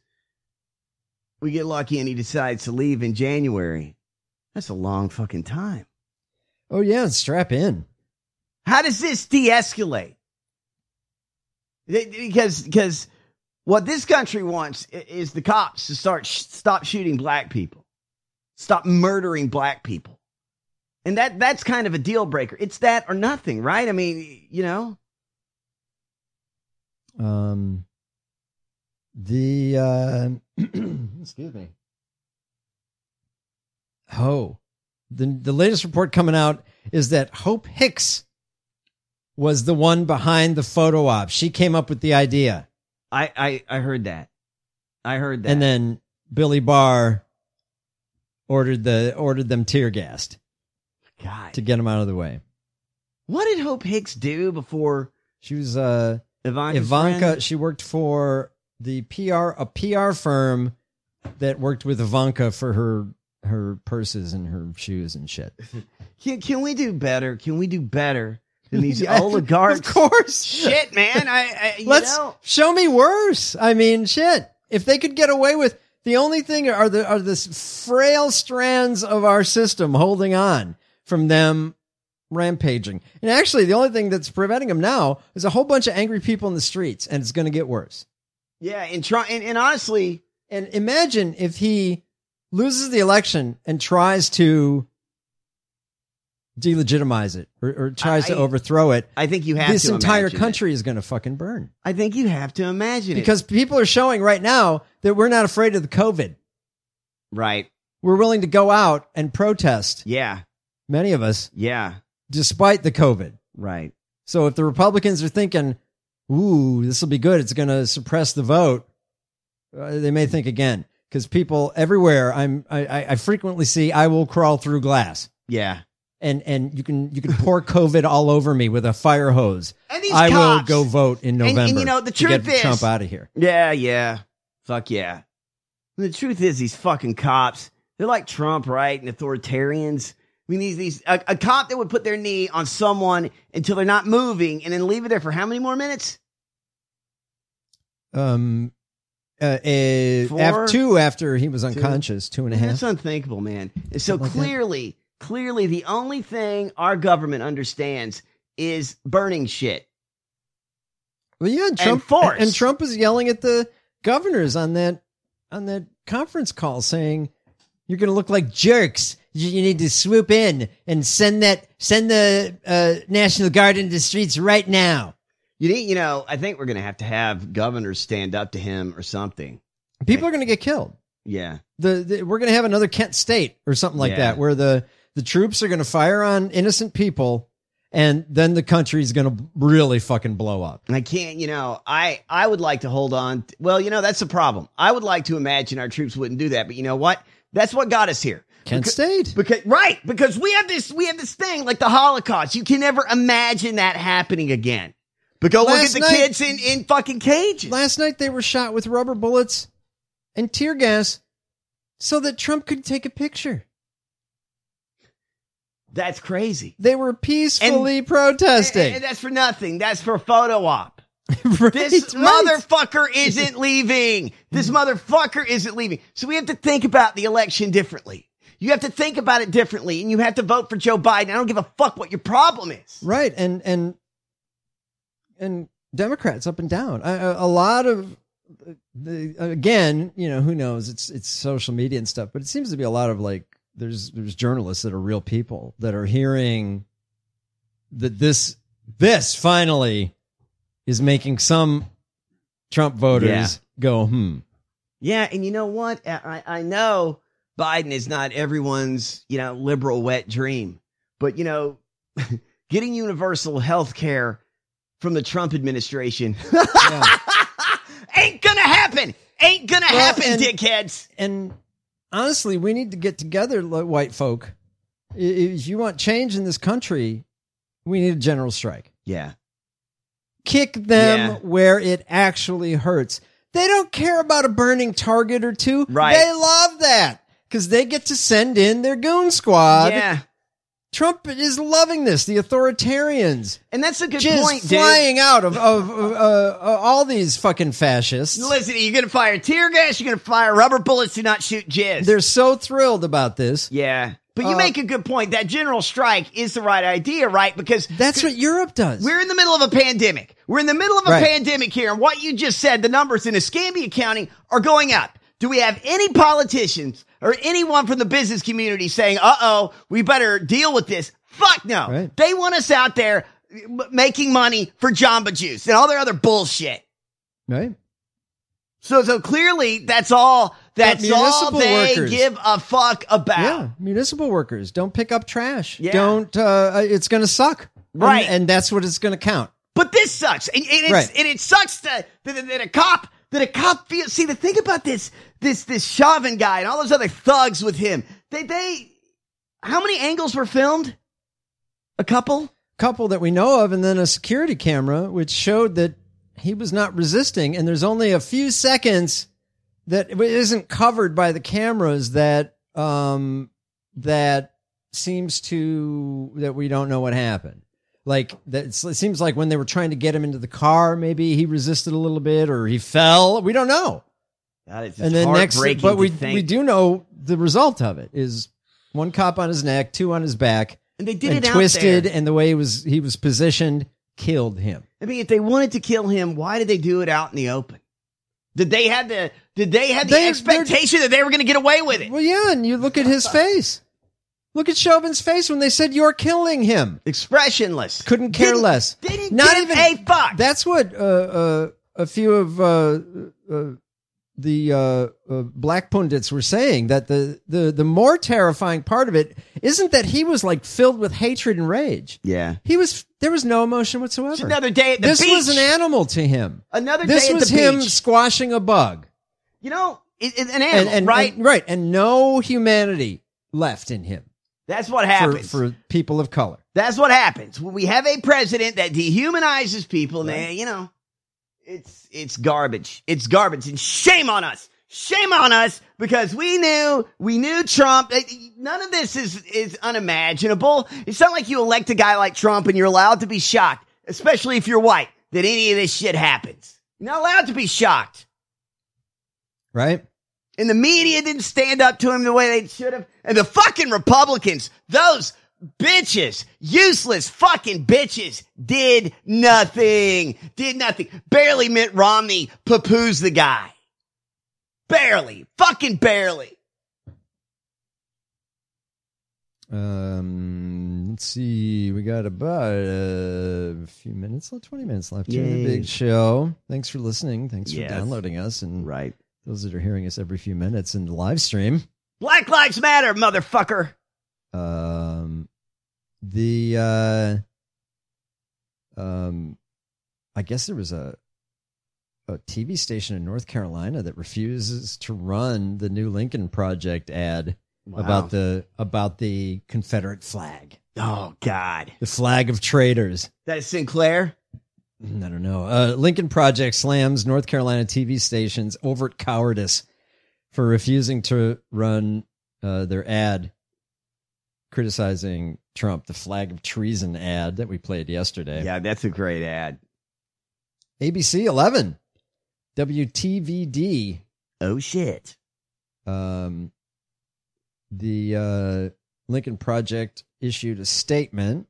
[SPEAKER 8] we get lucky and he decides to leave in January. That's a long fucking time.
[SPEAKER 7] Oh, yeah. Strap in.
[SPEAKER 8] How does this de-escalate? Because because what this country wants is the cops to start sh- stop shooting black people, stop murdering black people, and that that's kind of a deal breaker. It's that or nothing, right? I mean, you know.
[SPEAKER 7] Um, the, uh, excuse me. Oh, the, the latest report coming out is that Hope Hicks was the one behind the photo op. She came up with the idea.
[SPEAKER 8] I I, I heard that. I heard that.
[SPEAKER 7] And then Billy Barr ordered the ordered them tear gassed
[SPEAKER 8] God,
[SPEAKER 7] to get them out of the way.
[SPEAKER 8] what did Hope Hicks do before
[SPEAKER 7] She was uh
[SPEAKER 8] Ivanka's
[SPEAKER 7] Ivanka.
[SPEAKER 8] friend?
[SPEAKER 7] She worked for the P R a P R firm that worked with Ivanka for her her purses and her shoes and shit.
[SPEAKER 8] Can, can we do better? Can we do better and these
[SPEAKER 7] Yeah,
[SPEAKER 8] oligarchs.
[SPEAKER 7] Of course.
[SPEAKER 8] Shit, man. I, I you
[SPEAKER 7] Let's
[SPEAKER 8] know.
[SPEAKER 7] show me worse. I mean, shit. If they could get away with the only thing are the are the frail strands of our system holding on from them rampaging. And actually, the only thing that's preventing them now is a whole bunch of angry people in the streets, and it's going to get worse.
[SPEAKER 8] Yeah, and try and, and honestly,
[SPEAKER 7] and imagine if he loses the election and tries to delegitimize it or, or tries
[SPEAKER 8] I,
[SPEAKER 7] to overthrow it.
[SPEAKER 8] I think you have
[SPEAKER 7] this
[SPEAKER 8] to
[SPEAKER 7] entire
[SPEAKER 8] imagine
[SPEAKER 7] country
[SPEAKER 8] it.
[SPEAKER 7] is going to fucking burn.
[SPEAKER 8] I think you have to imagine
[SPEAKER 7] because
[SPEAKER 8] it.
[SPEAKER 7] people are showing right now that we're not afraid of the COVID.
[SPEAKER 8] Right.
[SPEAKER 7] We're willing to go out and protest.
[SPEAKER 8] Yeah.
[SPEAKER 7] Many of us.
[SPEAKER 8] Yeah.
[SPEAKER 7] Despite the COVID.
[SPEAKER 8] Right.
[SPEAKER 7] So if the Republicans are thinking, ooh, this will be good, it's going to suppress the vote, uh, they may think again. Because people everywhere, I'm, I, I frequently see, I will crawl through glass.
[SPEAKER 8] Yeah.
[SPEAKER 7] And and you can you can pour COVID all over me with a fire hose.
[SPEAKER 8] And these
[SPEAKER 7] I
[SPEAKER 8] cops,
[SPEAKER 7] will go vote in November.
[SPEAKER 8] And, and you know, the
[SPEAKER 7] to
[SPEAKER 8] truth
[SPEAKER 7] get
[SPEAKER 8] is,
[SPEAKER 7] Trump out of here.
[SPEAKER 8] Yeah, yeah. Fuck yeah. The truth is, these fucking cops, they're like Trump, right? And authoritarians. I mean, these, these, a, a cop that would put their knee on someone until they're not moving and then leave it there for how many more minutes?
[SPEAKER 7] Um, uh, a,
[SPEAKER 8] Four?
[SPEAKER 7] after, two after he was unconscious, two, two and a half.
[SPEAKER 8] That's unthinkable, man. And so
[SPEAKER 7] Something like
[SPEAKER 8] clearly, clearly the only thing our government understands is burning shit.
[SPEAKER 7] Well, yeah, and Trump,
[SPEAKER 8] and force.
[SPEAKER 7] and Trump was yelling at the governors on that, on that conference call saying, you're going to look like jerks. You, you need to swoop in and send that, send the uh, National Guard into the streets right now.
[SPEAKER 8] You need, you know, I think we're going to have to have governors stand up to him or something.
[SPEAKER 7] People are going to get killed.
[SPEAKER 8] Yeah.
[SPEAKER 7] The, the we're going to have another Kent State or something like
[SPEAKER 8] Yeah.
[SPEAKER 7] that, where the, the troops are going to fire on innocent people, and then the country's going to really fucking blow up.
[SPEAKER 8] I can't, you know, I, I would like to hold on. To, well, you know, that's the problem. I would like to imagine our troops wouldn't do that, but you know what? That's what got us here.
[SPEAKER 7] Kent
[SPEAKER 8] because,
[SPEAKER 7] State.
[SPEAKER 8] Because, right. Because we have this, we have this thing like the Holocaust. You can never imagine that happening again. But go
[SPEAKER 7] Last
[SPEAKER 8] look at the
[SPEAKER 7] night-
[SPEAKER 8] kids in, in fucking cages.
[SPEAKER 7] Last night they were shot with rubber bullets and tear gas so that Trump could take a picture.
[SPEAKER 8] That's crazy.
[SPEAKER 7] They were peacefully
[SPEAKER 8] And-
[SPEAKER 7] protesting.
[SPEAKER 8] And, and that's for nothing. That's for photo op.
[SPEAKER 7] right,
[SPEAKER 8] This
[SPEAKER 7] right.
[SPEAKER 8] motherfucker isn't leaving. This motherfucker isn't leaving. So we have to think about the election differently. You have to think about it differently, and you have to vote for Joe Biden. I don't give a fuck what your problem is.
[SPEAKER 7] Right, and and and Democrats up and down. I, a, a lot of the again, you know, who knows? It's it's social media and stuff, but it seems to be a lot of like there's there's journalists that are real people that are hearing that this this finally is making some Trump voters
[SPEAKER 8] Yeah.
[SPEAKER 7] go hmm.
[SPEAKER 8] Yeah, and you know what? I, I know Biden is not everyone's, you know, liberal wet dream, but you know, getting universal health care from the Trump administration
[SPEAKER 7] Yeah.
[SPEAKER 8] ain't gonna happen. Ain't gonna
[SPEAKER 7] Well,
[SPEAKER 8] happen,
[SPEAKER 7] and-
[SPEAKER 8] dickheads.
[SPEAKER 7] And honestly, we need to get together, like white folk. I- If you want change in this country, we need a general strike.
[SPEAKER 8] Yeah.
[SPEAKER 7] Kick them
[SPEAKER 8] Yeah.
[SPEAKER 7] where it actually hurts. They don't care about a burning Target or two.
[SPEAKER 8] Right.
[SPEAKER 7] They love that because they get to send in their goon squad.
[SPEAKER 8] Yeah.
[SPEAKER 7] Trump is loving this. The authoritarians
[SPEAKER 8] And that's a good
[SPEAKER 7] just
[SPEAKER 8] point, dude.
[SPEAKER 7] flying out of, of uh, uh, all these fucking fascists.
[SPEAKER 8] Listen, you're gonna fire tear gas, you're gonna fire rubber bullets to not shoot jizz.
[SPEAKER 7] They're so thrilled about this.
[SPEAKER 8] yeah. But you
[SPEAKER 7] Uh,
[SPEAKER 8] make a good point. That general strike is the right idea, right? Because
[SPEAKER 7] That's what Europe does.
[SPEAKER 8] we're in the middle of a pandemic. We're in the middle of a
[SPEAKER 7] Right.
[SPEAKER 8] pandemic here. And what you just said, the numbers in Escambia County are going up. Do we have any politicians or anyone from the business community saying, uh-oh, we better deal with this? Fuck no.
[SPEAKER 7] Right.
[SPEAKER 8] They want us out there m- making money for Jamba Juice and all their other bullshit.
[SPEAKER 7] Right?
[SPEAKER 8] So, so clearly that's all, that's all
[SPEAKER 7] municipal
[SPEAKER 8] they
[SPEAKER 7] workers-
[SPEAKER 8] give a fuck about.
[SPEAKER 7] Yeah, municipal workers don't pick up trash.
[SPEAKER 8] Yeah.
[SPEAKER 7] Don't. Uh, it's going to suck.
[SPEAKER 8] Right.
[SPEAKER 7] and, and that's what it's going to count.
[SPEAKER 8] But this sucks, and, and, it's,
[SPEAKER 7] Right.
[SPEAKER 8] and it sucks that, that, that a cop that a cop feels. See, the thing about this this this Chauvin guy and all those other thugs with him, they they how many angles were filmed? A couple.
[SPEAKER 7] Couple that we know of, and then a security camera which showed that he was not resisting, and there's only a few seconds that it isn't covered by the cameras that um that seems to that we don't know what happened. Like that, it seems like when they were trying to get him into the car, maybe he resisted a little bit or he fell. We don't know.
[SPEAKER 8] God, it's
[SPEAKER 7] and then next,
[SPEAKER 8] heartbreaking
[SPEAKER 7] but
[SPEAKER 8] to
[SPEAKER 7] we
[SPEAKER 8] think.
[SPEAKER 7] we do know the result of it is one cop on his neck, two on his back,
[SPEAKER 8] and they did
[SPEAKER 7] and
[SPEAKER 8] it
[SPEAKER 7] twisted,
[SPEAKER 8] out there.
[SPEAKER 7] and the way he was he was positioned killed him.
[SPEAKER 8] I mean, if they wanted to kill him, why did they do it out in the open? Did they have the Did they have the
[SPEAKER 7] They-
[SPEAKER 8] expectation that they were going to get away with it?
[SPEAKER 7] Well, yeah, and you look at his face. Look at Chauvin's face when they said you're killing him.
[SPEAKER 8] Expressionless.
[SPEAKER 7] Couldn't care
[SPEAKER 8] Didn't-
[SPEAKER 7] less.
[SPEAKER 8] Didn't
[SPEAKER 7] Not
[SPEAKER 8] give
[SPEAKER 7] even
[SPEAKER 8] a fuck.
[SPEAKER 7] That's what uh, uh, a few of uh, uh, the uh, uh, black pundits were saying, that the, the, the more terrifying part of it isn't that he was like filled with hatred and rage.
[SPEAKER 8] Yeah.
[SPEAKER 7] He was, there was no emotion whatsoever.
[SPEAKER 8] It's another day at the
[SPEAKER 7] this
[SPEAKER 8] beach.
[SPEAKER 7] was an animal to him.
[SPEAKER 8] Another
[SPEAKER 7] This
[SPEAKER 8] day at
[SPEAKER 7] was
[SPEAKER 8] the
[SPEAKER 7] him
[SPEAKER 8] beach.
[SPEAKER 7] squashing a bug.
[SPEAKER 8] You know, it, it, an animal,
[SPEAKER 7] And, and,
[SPEAKER 8] right?
[SPEAKER 7] and- right. And no humanity left in him
[SPEAKER 8] That's what
[SPEAKER 7] for,
[SPEAKER 8] happens.
[SPEAKER 7] for people of color.
[SPEAKER 8] That's what happens when we have a president that dehumanizes people. And they, you know, it's it's garbage. It's garbage, and shame on us. Shame on us, because we knew we knew Trump. None of this is is unimaginable. It's not like you elect a guy like Trump and you're allowed to be shocked, especially if you're white, that any of this shit happens. You're not allowed to be shocked.
[SPEAKER 7] Right?
[SPEAKER 8] And the media didn't stand up to him the way they should have. And the fucking Republicans, those bitches, useless fucking bitches, did nothing. Did nothing. Barely Mitt Romney poo-poos the guy. Barely. Fucking barely.
[SPEAKER 7] Um, let's see. We got about a few minutes left, twenty minutes left here in the
[SPEAKER 8] Yay.
[SPEAKER 7] big show. Thanks for listening. Thanks for
[SPEAKER 8] Yes.
[SPEAKER 7] downloading us. And
[SPEAKER 8] Right.
[SPEAKER 7] those that are hearing us every few minutes in the live stream.
[SPEAKER 8] Black Lives Matter, motherfucker.
[SPEAKER 7] Um, the, uh, um, I guess there was a, a T V station in North Carolina that refuses to run the new Lincoln Project ad
[SPEAKER 8] Wow.
[SPEAKER 7] about the, about the Confederate flag,
[SPEAKER 8] Oh, God.
[SPEAKER 7] the flag of traitors.
[SPEAKER 8] That is Sinclair?
[SPEAKER 7] I don't know. Uh, Lincoln Project slams North Carolina T V station's overt cowardice for refusing to run uh, their ad criticizing Trump, the flag of treason ad that we played yesterday.
[SPEAKER 8] Yeah, that's a great ad.
[SPEAKER 7] A B C eleven, W T V D.
[SPEAKER 8] Oh, shit.
[SPEAKER 7] Um, the uh, Lincoln Project issued a statement.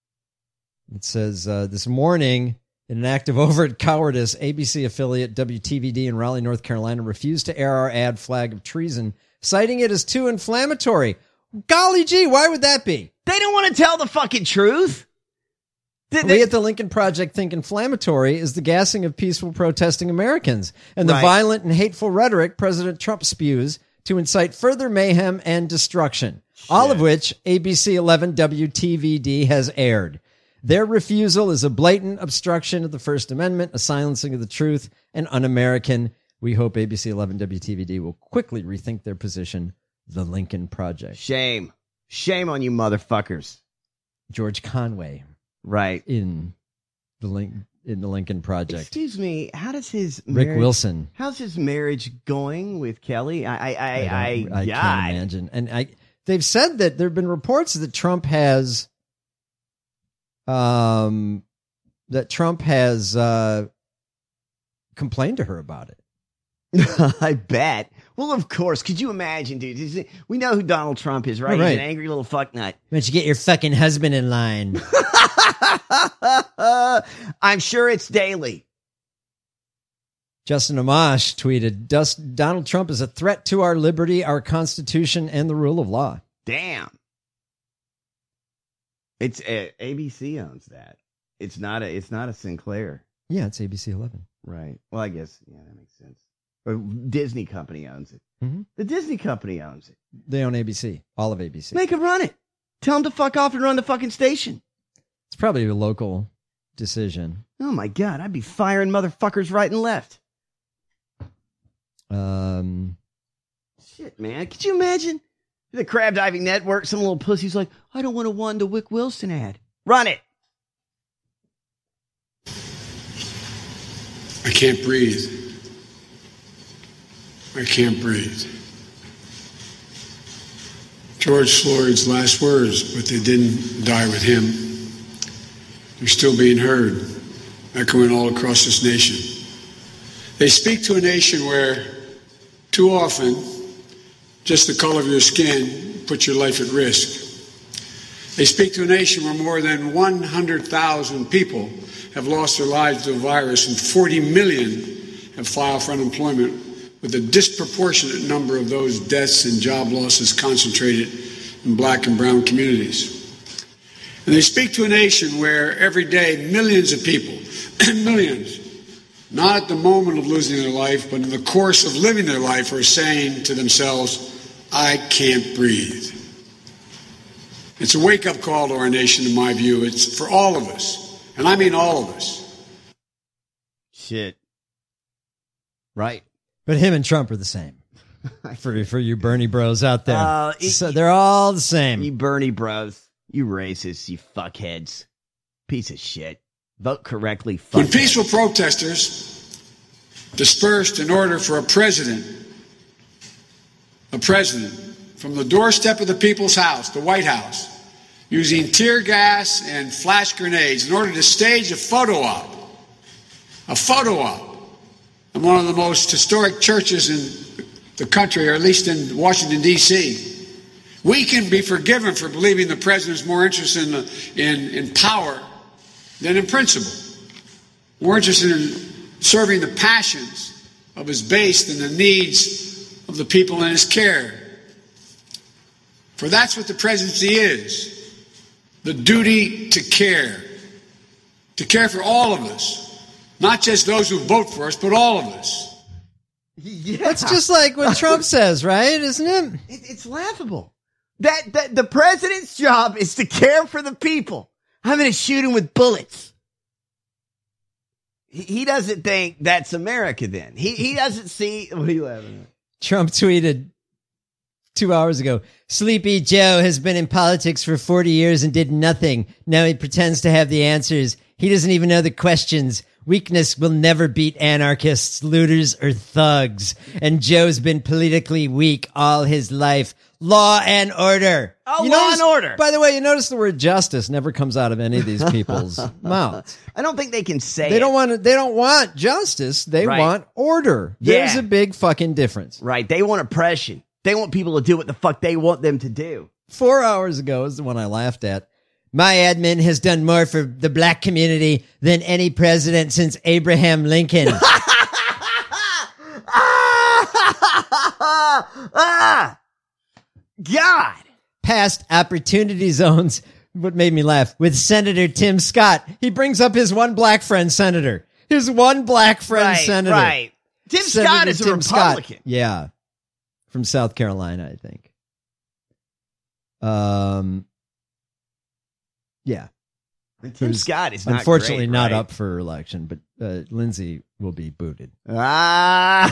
[SPEAKER 7] It says, uh, this morning, in an act of overt cowardice, A B C affiliate W T V D in Raleigh, North Carolina, refused to air our ad flag of treason, citing it as too inflammatory. Golly gee, why would that be?
[SPEAKER 8] They don't want to tell the fucking truth. Did
[SPEAKER 7] We
[SPEAKER 8] they-
[SPEAKER 7] at the Lincoln Project think inflammatory is the gassing of peaceful protesting Americans and the
[SPEAKER 8] Right.
[SPEAKER 7] violent and hateful rhetoric President Trump spews to incite further mayhem and destruction, all of which A B C eleven W T V D has aired. Their refusal is a blatant obstruction of the First Amendment, a silencing of the truth, and un-American. We hope A B C eleven W T V D will quickly rethink their position. The Lincoln Project.
[SPEAKER 8] Shame. Shame on you motherfuckers.
[SPEAKER 7] George Conway
[SPEAKER 8] Right.
[SPEAKER 7] in the Link in the Lincoln Project.
[SPEAKER 8] Excuse me, how does his
[SPEAKER 7] Rick
[SPEAKER 8] marriage-
[SPEAKER 7] Wilson.
[SPEAKER 8] How's his marriage going with Kelly? I I I, I,
[SPEAKER 7] don't- I
[SPEAKER 8] God.
[SPEAKER 7] can't imagine. And I, they've said that there have been reports that Trump has, um, that Trump has uh, complained to her about it.
[SPEAKER 8] I bet. Well, of course. Could you imagine, dude? Is it- we know who Donald Trump is, right?
[SPEAKER 7] Oh, right.
[SPEAKER 8] He's an angry little fucknut.
[SPEAKER 7] Why don't you get your fucking husband in line?
[SPEAKER 8] I'm sure it's daily.
[SPEAKER 7] Justin Amash tweeted, "Dus- Donald Trump is a threat to our liberty, our Constitution, and the rule of law."
[SPEAKER 8] Damn. It's uh, A B C owns that. It's not a. It's not a Sinclair.
[SPEAKER 7] Yeah, it's A B C eleven.
[SPEAKER 8] Right. Well, I guess yeah, that makes sense. Or Disney Company owns it.
[SPEAKER 7] Mhm.
[SPEAKER 8] The Disney Company owns it.
[SPEAKER 7] They own A B C, all of A B C.
[SPEAKER 8] Make them run it. Tell them to fuck off and run the fucking station.
[SPEAKER 7] It's probably a local decision.
[SPEAKER 8] Oh my God, I'd be firing motherfuckers right and left.
[SPEAKER 7] Um,
[SPEAKER 8] Shit, man. Could you imagine? The Crab Diving Network, some little pussy's like, I don't want to one to Wick Wilson ad. Run it.
[SPEAKER 9] I can't breathe. I can't breathe. George Floyd's last words, but they didn't die with him. are still being heard, echoing all across this nation. They speak to a nation where, too often, just the color of your skin puts your life at risk. They speak to a nation where more than one hundred thousand people have lost their lives to the virus and forty million have filed for unemployment, with a disproportionate number of those deaths and job losses concentrated in black and brown communities. And they speak to a nation where every day millions of people, millions, not at the moment of losing their life, but in the course of living their life, are saying to themselves, I can't breathe. It's a wake-up call to our nation, in my view. It's for all of us, and I mean all of us.
[SPEAKER 8] Shit. Right.
[SPEAKER 7] But him and Trump are the same. for for you Bernie bros out there.
[SPEAKER 8] Uh, it,
[SPEAKER 7] so they're all the same.
[SPEAKER 8] You Bernie bros. You racists, you fuckheads. Piece of shit. Vote correctly, fuckheads.
[SPEAKER 9] When peaceful protesters dispersed in order for a president, a president, from the doorstep of the people's house, the White House, using tear gas and flash grenades in order to stage a photo op, a photo op in one of the most historic churches in the country, or at least in Washington, D C, we can be forgiven for believing the president is more interested in, the, in, in power than in principle, more interested in serving the passions of his base than the needs of the people in his care. For that's what the presidency is, the duty to care, to care for all of us, not just those who vote for us, but all of us.
[SPEAKER 8] Yeah.
[SPEAKER 7] That's just like what Trump says, right? Isn't it?
[SPEAKER 8] it it's laughable. That, that the president's job is to care for the people. I'm going to shoot him with bullets. He, he doesn't think that's America then. He he doesn't see. What are you laughing at?
[SPEAKER 7] Trump tweeted two hours ago, Sleepy Joe has been in politics for forty years and did nothing. Now he pretends to have the answers. He doesn't even know the questions. Weakness will never beat anarchists, looters, or thugs. And Joe's been politically weak all his life. Law and order.
[SPEAKER 8] Oh,
[SPEAKER 7] you
[SPEAKER 8] law
[SPEAKER 7] notice,
[SPEAKER 8] and order.
[SPEAKER 7] By the way, you notice the word justice never comes out of any of these people's mouths.
[SPEAKER 8] I don't think they can say
[SPEAKER 7] They
[SPEAKER 8] it.
[SPEAKER 7] don't want to, they don't want justice. They
[SPEAKER 8] Right.
[SPEAKER 7] want order.
[SPEAKER 8] Yeah.
[SPEAKER 7] There's a big fucking difference.
[SPEAKER 8] Right. They want oppression. They want people to do what the fuck they want them to do.
[SPEAKER 7] Four hours ago is the one I laughed at. My admin has done more for the black community than any president since Abraham Lincoln.
[SPEAKER 8] ah, God.
[SPEAKER 7] Past opportunity zones. What made me laugh? With Senator Tim Scott. He brings up his one black friend senator. His one black friend
[SPEAKER 8] Right,
[SPEAKER 7] senator.
[SPEAKER 8] right. Tim
[SPEAKER 7] Senator
[SPEAKER 8] Scott is a
[SPEAKER 7] Tim
[SPEAKER 8] Republican.
[SPEAKER 7] Scott. Yeah. From South Carolina, I think. Um, yeah.
[SPEAKER 8] Tim
[SPEAKER 7] Who's
[SPEAKER 8] Scott is not
[SPEAKER 7] unfortunately
[SPEAKER 8] great,
[SPEAKER 7] not
[SPEAKER 8] right?
[SPEAKER 7] up for election, but uh, Lindsay will be booted.
[SPEAKER 8] Ah.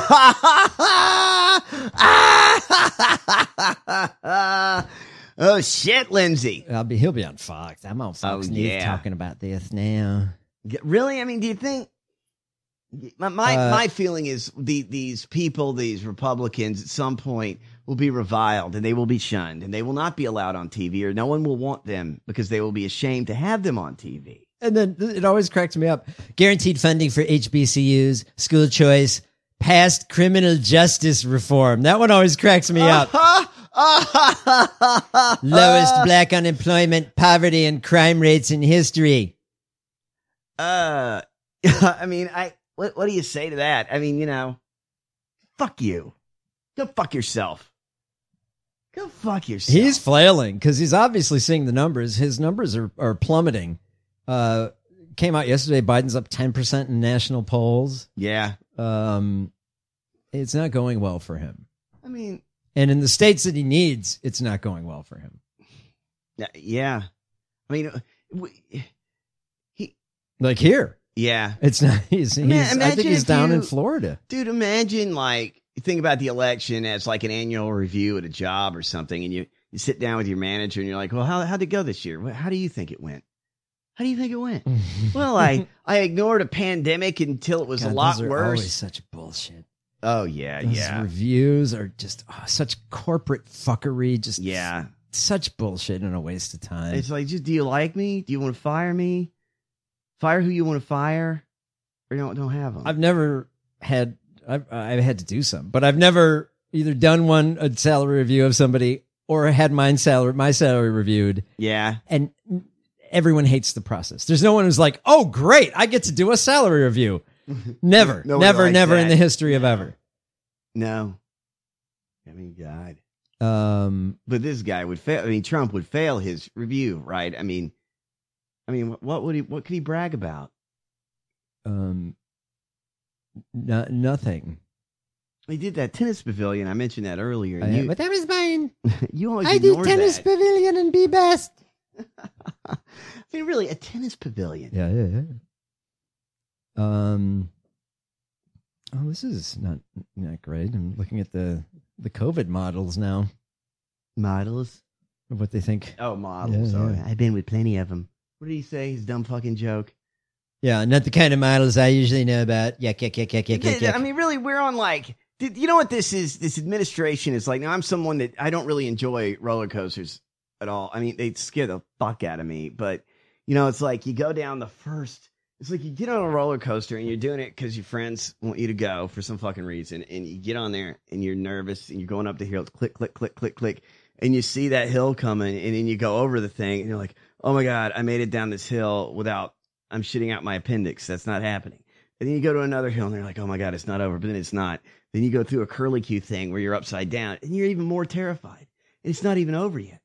[SPEAKER 8] Oh shit, Lindsay.
[SPEAKER 7] I'll be. He'll be on Fox. I'm on Fox
[SPEAKER 8] Oh,
[SPEAKER 7] News
[SPEAKER 8] yeah.
[SPEAKER 7] talking about this now.
[SPEAKER 8] Really? I mean, do you think my my,
[SPEAKER 7] Uh,
[SPEAKER 8] my feeling is the these people, these Republicans, at some point will be reviled and they will be shunned and they will not be allowed on T V, or no one will want them because they will be ashamed to have them on T V.
[SPEAKER 7] And then it always cracks me up. Guaranteed funding for H B C Us, school choice, past criminal justice reform. That one always cracks me up. Lowest black unemployment, poverty, and crime rates in history.
[SPEAKER 8] Uh, I mean, I what what do you say to that? I mean, you know, fuck you. Go fuck yourself. Go fuck yourself.
[SPEAKER 7] He's flailing because he's obviously seeing the numbers. His numbers are, are plummeting. Uh, came out yesterday. Biden's up ten percent in national polls.
[SPEAKER 8] Yeah.
[SPEAKER 7] Um, it's not going well for him.
[SPEAKER 8] I mean,
[SPEAKER 7] And in the states that he needs, it's not going well for him.
[SPEAKER 8] yeah. I mean, we, he,
[SPEAKER 7] Like here.
[SPEAKER 8] yeah.
[SPEAKER 7] It's not, he's, he's
[SPEAKER 8] Ima-
[SPEAKER 7] I think
[SPEAKER 8] imagine
[SPEAKER 7] he's
[SPEAKER 8] if
[SPEAKER 7] down
[SPEAKER 8] you-
[SPEAKER 7] in Florida.
[SPEAKER 8] Dude, imagine like you think about the election as like an annual review at a job or something, and you, you sit down with your manager and you're like, well, how, how'd it go this year? How do you think it went? How do you think it went? Well, I, I ignored a pandemic until it was
[SPEAKER 7] God,
[SPEAKER 8] a lot
[SPEAKER 7] those are
[SPEAKER 8] worse.
[SPEAKER 7] always such bullshit.
[SPEAKER 8] Oh, yeah,
[SPEAKER 7] Those
[SPEAKER 8] yeah.
[SPEAKER 7] reviews are just oh, such corporate fuckery. Just
[SPEAKER 8] Yeah.
[SPEAKER 7] such bullshit and a waste of time.
[SPEAKER 8] It's like, just, do you like me? Do you want to fire me? Fire who you want to fire, or don't don't have them.
[SPEAKER 7] I've never had. I've I've had to do some, but I've never either done one a salary review of somebody or had mine salary my salary reviewed.
[SPEAKER 8] Yeah,
[SPEAKER 7] and everyone hates the process. There's no one who's like, "Oh, great, I get to do a salary review." Never, never, never
[SPEAKER 8] that.
[SPEAKER 7] in the history of ever.
[SPEAKER 8] No, I mean, God.
[SPEAKER 7] Um,
[SPEAKER 8] but this guy would fail. I mean, Trump would fail his review, right? I mean, I mean, what would he? What could he brag about?
[SPEAKER 7] Um, no, nothing.
[SPEAKER 8] He did that tennis pavilion. I mentioned that earlier.
[SPEAKER 7] I,
[SPEAKER 8] you,
[SPEAKER 7] but that was mine.
[SPEAKER 8] You always
[SPEAKER 7] I did tennis
[SPEAKER 8] that.
[SPEAKER 7] pavilion and be best.
[SPEAKER 8] I mean, really, a tennis pavilion.
[SPEAKER 7] Yeah, yeah, yeah. Um. Oh, this is not not great. I'm looking at the the COVID models now.
[SPEAKER 8] Models
[SPEAKER 7] of what they think.
[SPEAKER 8] Oh, models.
[SPEAKER 7] Yeah,
[SPEAKER 8] oh,
[SPEAKER 7] yeah.
[SPEAKER 8] I've been with plenty of them. What did he say? His dumb fucking joke.
[SPEAKER 7] Yeah, not the kind of models I usually know about. Yuck, yuck, yuck, yuck, yuck, yuck, yuck.
[SPEAKER 8] I mean, really, we're on like, you know what this is? This administration is like, now I'm someone that I don't really enjoy roller coasters at all. I mean, they scare the fuck out of me. But, you know, it's like you go down the first, it's like you get on a roller coaster and you're doing it because your friends want you to go for some fucking reason. And you get on there and you're nervous and you're going up the hill, click, click, click, click, click. And you see that hill coming and then you go over the thing and you're like, oh my God, I made it down this hill without, I'm shitting out my appendix. That's not happening. And then you go to another hill and they're like, oh my God, it's not over. But then it's not. Then you go through a curlicue thing where you're upside down and you're even more terrified. And it's not even over yet.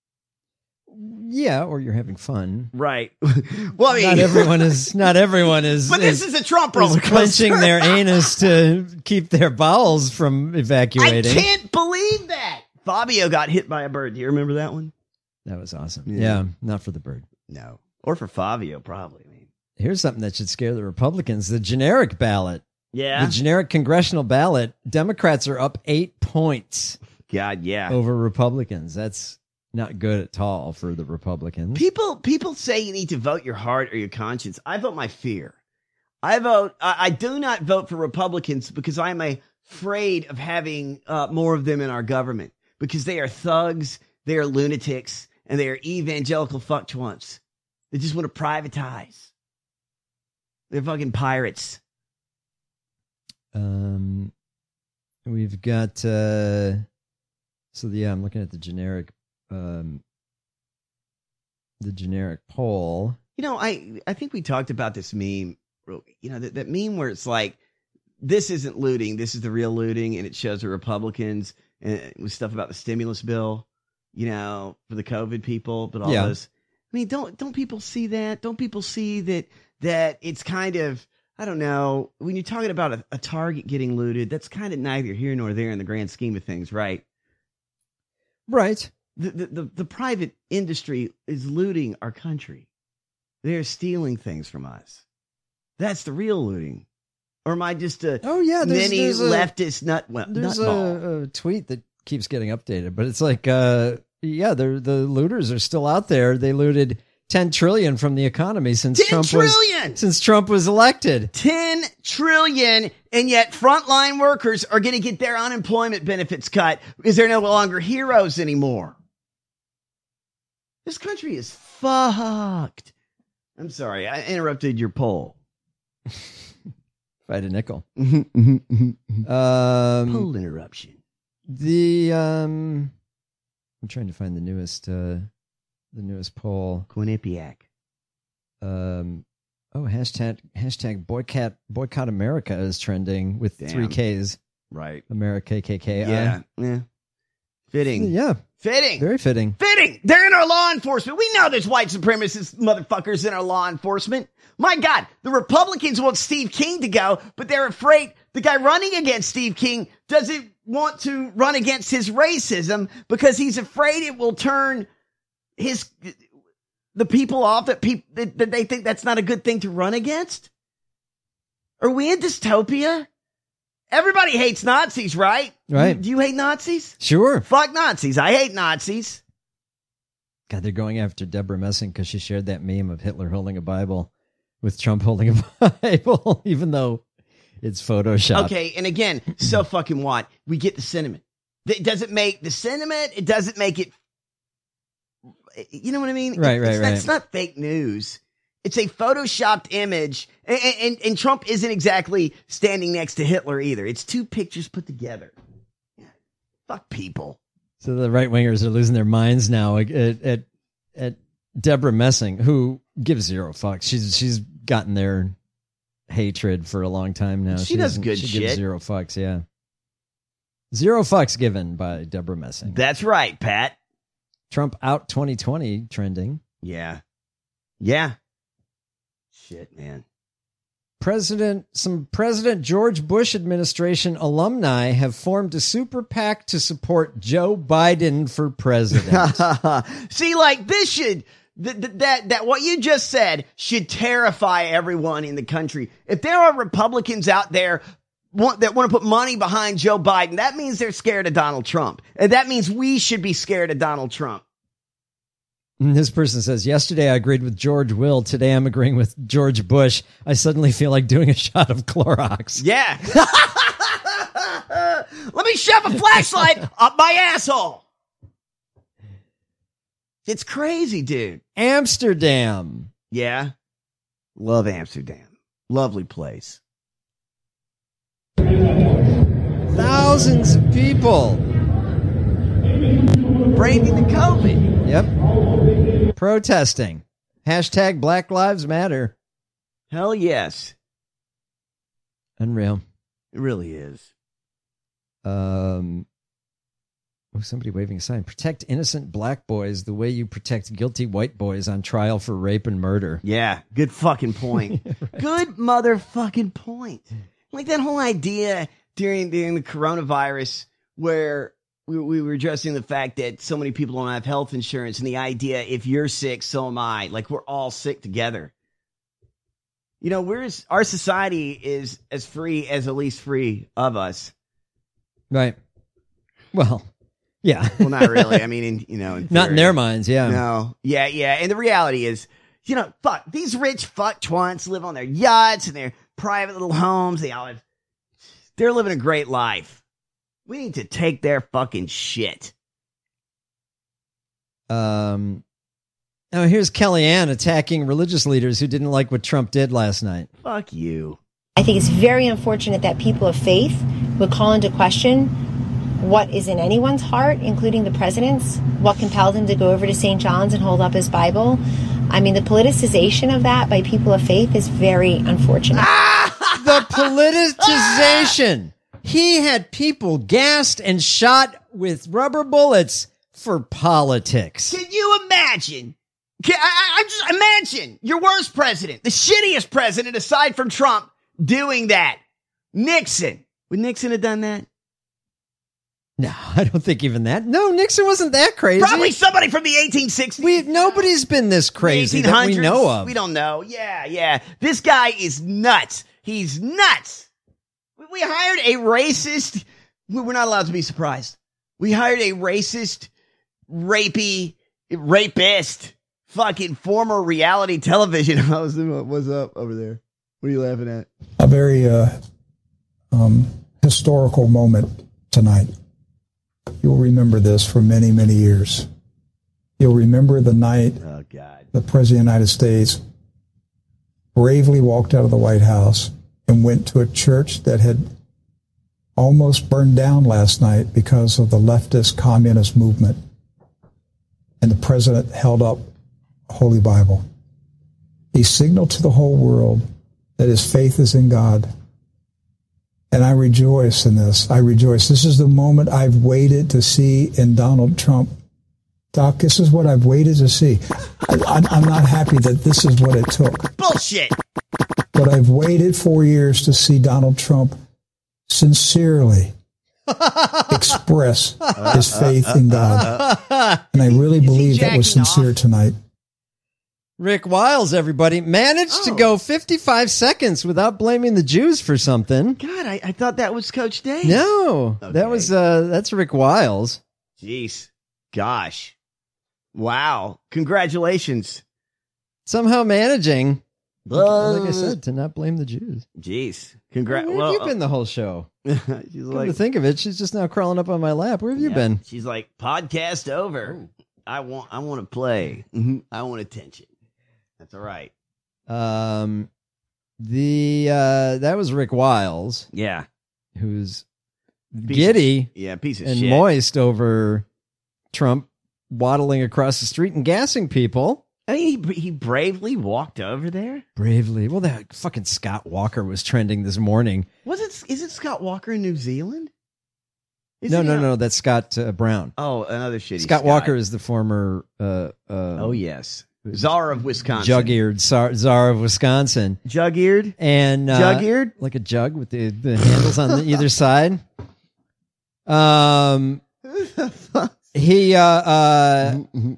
[SPEAKER 7] Yeah, or you're having fun.
[SPEAKER 8] Right. Well, I mean,
[SPEAKER 7] not everyone is, not everyone is.
[SPEAKER 8] But this is, is a Trump roller coaster.
[SPEAKER 7] Clenching their anus to keep their bowels from evacuating.
[SPEAKER 8] I can't believe that. Fabio got hit by a bird. Do you remember that one?
[SPEAKER 7] That was awesome.
[SPEAKER 8] Yeah.
[SPEAKER 7] Yeah, not for the bird.
[SPEAKER 8] No. Or for Fabio, probably. I mean,
[SPEAKER 7] here's something that should scare the Republicans: the generic ballot.
[SPEAKER 8] Yeah,
[SPEAKER 7] the generic congressional ballot. Democrats are up eight points.
[SPEAKER 8] God, yeah,
[SPEAKER 7] over Republicans. That's not good at all for the Republicans.
[SPEAKER 8] People, people say you need to vote your heart or your conscience. I vote my fear. I vote. I, I do not vote for Republicans because I'm afraid of having uh, more of them in our government because they are thugs, they are lunatics, and they are evangelical fucktwants. They just want to privatize. They're fucking pirates.
[SPEAKER 7] Um, we've got, uh, so yeah, I'm looking at the generic, um, the generic poll.
[SPEAKER 8] You know, I, I think we talked about this meme, you know, that, that meme where it's like, this isn't looting, this is the real looting, and it shows the Republicans and with stuff about the stimulus bill, you know, for the COVID people, but all
[SPEAKER 7] yeah.
[SPEAKER 8] this. I mean, don't don't people see that? Don't people see that that it's kind of, I don't know, when you're talking about a, a Target getting looted, that's kind of neither here nor there in the grand scheme of things, right?
[SPEAKER 7] Right.
[SPEAKER 8] The the the, the private industry is looting our country. They're stealing things from us. That's the real looting. Or am I just a
[SPEAKER 7] oh yeah, there's,
[SPEAKER 8] mini
[SPEAKER 7] there's a,
[SPEAKER 8] leftist nut? Well,
[SPEAKER 7] there's
[SPEAKER 8] nutball.
[SPEAKER 7] a, a tweet that keeps getting updated, but it's like, uh, yeah, they're, the looters are still out there. They looted ten trillion from the economy since Trump
[SPEAKER 8] trillion!
[SPEAKER 7] was since Trump was elected.
[SPEAKER 8] ten trillion, and yet frontline workers are going to get their unemployment benefits cut because they're no longer heroes anymore. This country is fucked. I'm sorry, I interrupted your poll.
[SPEAKER 7] If I had a nickel.
[SPEAKER 8] um,
[SPEAKER 7] Poll
[SPEAKER 8] interruption.
[SPEAKER 7] The um, I'm trying to find the newest, uh, the newest poll.
[SPEAKER 8] Quinnipiac.
[SPEAKER 7] Um, oh, hashtag hashtag boycott boycott America is trending with
[SPEAKER 8] Damn.
[SPEAKER 7] three Ks.
[SPEAKER 8] Right.
[SPEAKER 7] America K K I.
[SPEAKER 8] Yeah. Yeah. Fitting.
[SPEAKER 7] Yeah.
[SPEAKER 8] Fitting.
[SPEAKER 7] Very fitting.
[SPEAKER 8] Fitting. They're in our law enforcement. We know there's white supremacist motherfuckers in our law enforcement. My God, the Republicans want Steve King to go, but they're afraid the guy running against Steve King doesn't want to run against his racism because he's afraid it will turn his the people off that people that, that they think that's not a good thing to run against. Are we in dystopia? Everybody hates Nazis, right?
[SPEAKER 7] Right.
[SPEAKER 8] Do you hate Nazis?
[SPEAKER 7] Sure.
[SPEAKER 8] Fuck Nazis. I hate Nazis.
[SPEAKER 7] God, they're going after Deborah Messing because she shared that meme of Hitler holding a Bible with Trump holding a Bible, even though it's Photoshop.
[SPEAKER 8] Okay, and again, so fucking what? We get the sentiment. It doesn't make the sentiment, it doesn't make it, you know what I mean?
[SPEAKER 7] Right, right,
[SPEAKER 8] it's,
[SPEAKER 7] right.
[SPEAKER 8] That's not fake news. It's a photoshopped image, and, and, and Trump isn't exactly standing next to Hitler either. It's two pictures put together. Yeah. Fuck people.
[SPEAKER 7] So the right wingers are losing their minds now at, at at Deborah Messing, who gives zero fucks. She's she's gotten their hatred for a long time now.
[SPEAKER 8] She,
[SPEAKER 7] she
[SPEAKER 8] does good
[SPEAKER 7] she
[SPEAKER 8] shit.
[SPEAKER 7] Gives zero fucks. Yeah, zero fucks given by Deborah Messing.
[SPEAKER 8] That's right, Pat.
[SPEAKER 7] Trump out twenty twenty trending.
[SPEAKER 8] Yeah, yeah. Shit, man.
[SPEAKER 7] President, some President George Bush administration alumni have formed a super PAC to support Joe Biden for president.
[SPEAKER 8] See, like this should th- th- that that what you just said should terrify everyone in the country. If there are Republicans out there want, that want to put money behind Joe Biden, that means they're scared of Donald Trump, and that means we should be scared of Donald Trump.
[SPEAKER 7] And this person says, yesterday I agreed with George Will. Today I'm agreeing with George Bush. I suddenly feel like doing a shot of Clorox.
[SPEAKER 8] Yeah. Let me shove a flashlight up my asshole. It's crazy, dude.
[SPEAKER 7] Amsterdam.
[SPEAKER 8] Yeah. Love Amsterdam. Lovely place.
[SPEAKER 7] Thousands of people.
[SPEAKER 8] Braving the COVID.
[SPEAKER 7] Yep. Protesting. Hashtag Black Lives Matter.
[SPEAKER 8] Hell yes.
[SPEAKER 7] Unreal.
[SPEAKER 8] It really is.
[SPEAKER 7] Um. Oh, somebody waving a sign. Protect innocent black boys the way you protect guilty white boys on trial for rape and murder.
[SPEAKER 8] Yeah, good fucking point. Right. Good motherfucking point. Like that whole idea during during the coronavirus where we, we were addressing the fact that so many people don't have health insurance, and the idea if you're sick, so am I. Like we're all sick together. You know, we're our society is as free as the least free of us.
[SPEAKER 7] Right. Well, yeah.
[SPEAKER 8] Well, not really. I mean, in, you know, in
[SPEAKER 7] not in their minds. Yeah.
[SPEAKER 8] No. Yeah. Yeah. And the reality is, you know, fuck these rich fuck twants live on their yachts and their private little homes. They all have, they're living a great life. We need to take their fucking shit.
[SPEAKER 7] Um. Now here's Kellyanne attacking religious leaders who didn't like what Trump did last night.
[SPEAKER 8] Fuck you.
[SPEAKER 4] I think it's very unfortunate that people of faith would call into question what is in anyone's heart, including the president's, what compelled him to go over to Saint John's and hold up his Bible. I mean, the politicization of that by people of faith is very unfortunate.
[SPEAKER 7] The politicization. He had people gassed and shot with rubber bullets for politics.
[SPEAKER 8] Can you imagine? Can, I, I just imagine your worst president, the shittiest president aside from Trump, doing that. Nixon. Would Nixon have done that?
[SPEAKER 7] No, I don't think even that. No, Nixon wasn't that crazy.
[SPEAKER 8] Probably somebody from the eighteen sixties.
[SPEAKER 7] We nobody's been this crazy that we know of.
[SPEAKER 8] We don't know. Yeah, yeah. This guy is nuts. He's nuts. We hired a racist. We're not allowed to be surprised. We hired a racist, rapey, rapist, fucking former reality television host. What's up over there? What are you laughing at?
[SPEAKER 10] A very uh, um, historical moment tonight. You'll remember this for many, many years. You'll remember the night
[SPEAKER 8] oh, God. the
[SPEAKER 10] President of the United States bravely walked out of the White House and went to a church that had almost burned down last night because of the leftist communist movement. And the president held up a Holy Bible. He signaled to the whole world that his faith is in God. And I rejoice in this. I rejoice. This is the moment I've waited to see in Donald Trump. Doc, this is what I've waited to see. I, I'm not happy that this is what it took.
[SPEAKER 8] Bullshit.
[SPEAKER 10] But I've waited four years to see Donald Trump sincerely express his faith in God. And I really believe that was sincere
[SPEAKER 8] off?
[SPEAKER 10] tonight.
[SPEAKER 7] Rick Wiles, everybody, managed
[SPEAKER 8] oh.
[SPEAKER 7] to go fifty-five seconds without blaming the Jews for something.
[SPEAKER 8] God, I, I thought that was Coach Dave.
[SPEAKER 7] No,
[SPEAKER 8] okay.
[SPEAKER 7] that was uh, that's Rick Wiles.
[SPEAKER 8] Jeez, gosh, wow! Congratulations.
[SPEAKER 7] Somehow managing,
[SPEAKER 8] uh,
[SPEAKER 7] like I said, to not blame the Jews.
[SPEAKER 8] Jeez, congrats.
[SPEAKER 7] Where have
[SPEAKER 8] well,
[SPEAKER 7] you been the whole show?
[SPEAKER 8] she's
[SPEAKER 7] Come
[SPEAKER 8] like,
[SPEAKER 7] to think of it, she's just now crawling up on my lap. Where have you
[SPEAKER 8] yeah,
[SPEAKER 7] been?
[SPEAKER 8] She's like, podcast over. I want, I want to play. Mm-hmm. I want attention. That's all right.
[SPEAKER 7] Um, the uh, that was Rick Wiles.
[SPEAKER 8] Yeah,
[SPEAKER 7] who's
[SPEAKER 8] piece
[SPEAKER 7] giddy.
[SPEAKER 8] Of, yeah, piece of
[SPEAKER 7] and
[SPEAKER 8] shit.
[SPEAKER 7] moist over Trump waddling across the street and gassing people.
[SPEAKER 8] I mean, he, he bravely walked over there.
[SPEAKER 7] Bravely. Well, that fucking Scott Walker was trending this morning.
[SPEAKER 8] Was it? Is it Scott Walker in New Zealand? Is
[SPEAKER 7] no,
[SPEAKER 8] he
[SPEAKER 7] no,
[SPEAKER 8] a-
[SPEAKER 7] no. That's Scott uh, Brown.
[SPEAKER 8] Oh, another shitty
[SPEAKER 7] Scott,
[SPEAKER 8] Scott
[SPEAKER 7] Walker is the former. Uh, uh,
[SPEAKER 8] oh yes, Czar of Wisconsin.
[SPEAKER 7] Jug-eared czar, czar of Wisconsin.
[SPEAKER 8] Jug-eared
[SPEAKER 7] and uh,
[SPEAKER 8] jug-eared,
[SPEAKER 7] like a jug with the, the handles on the, either side. Um, he uh uh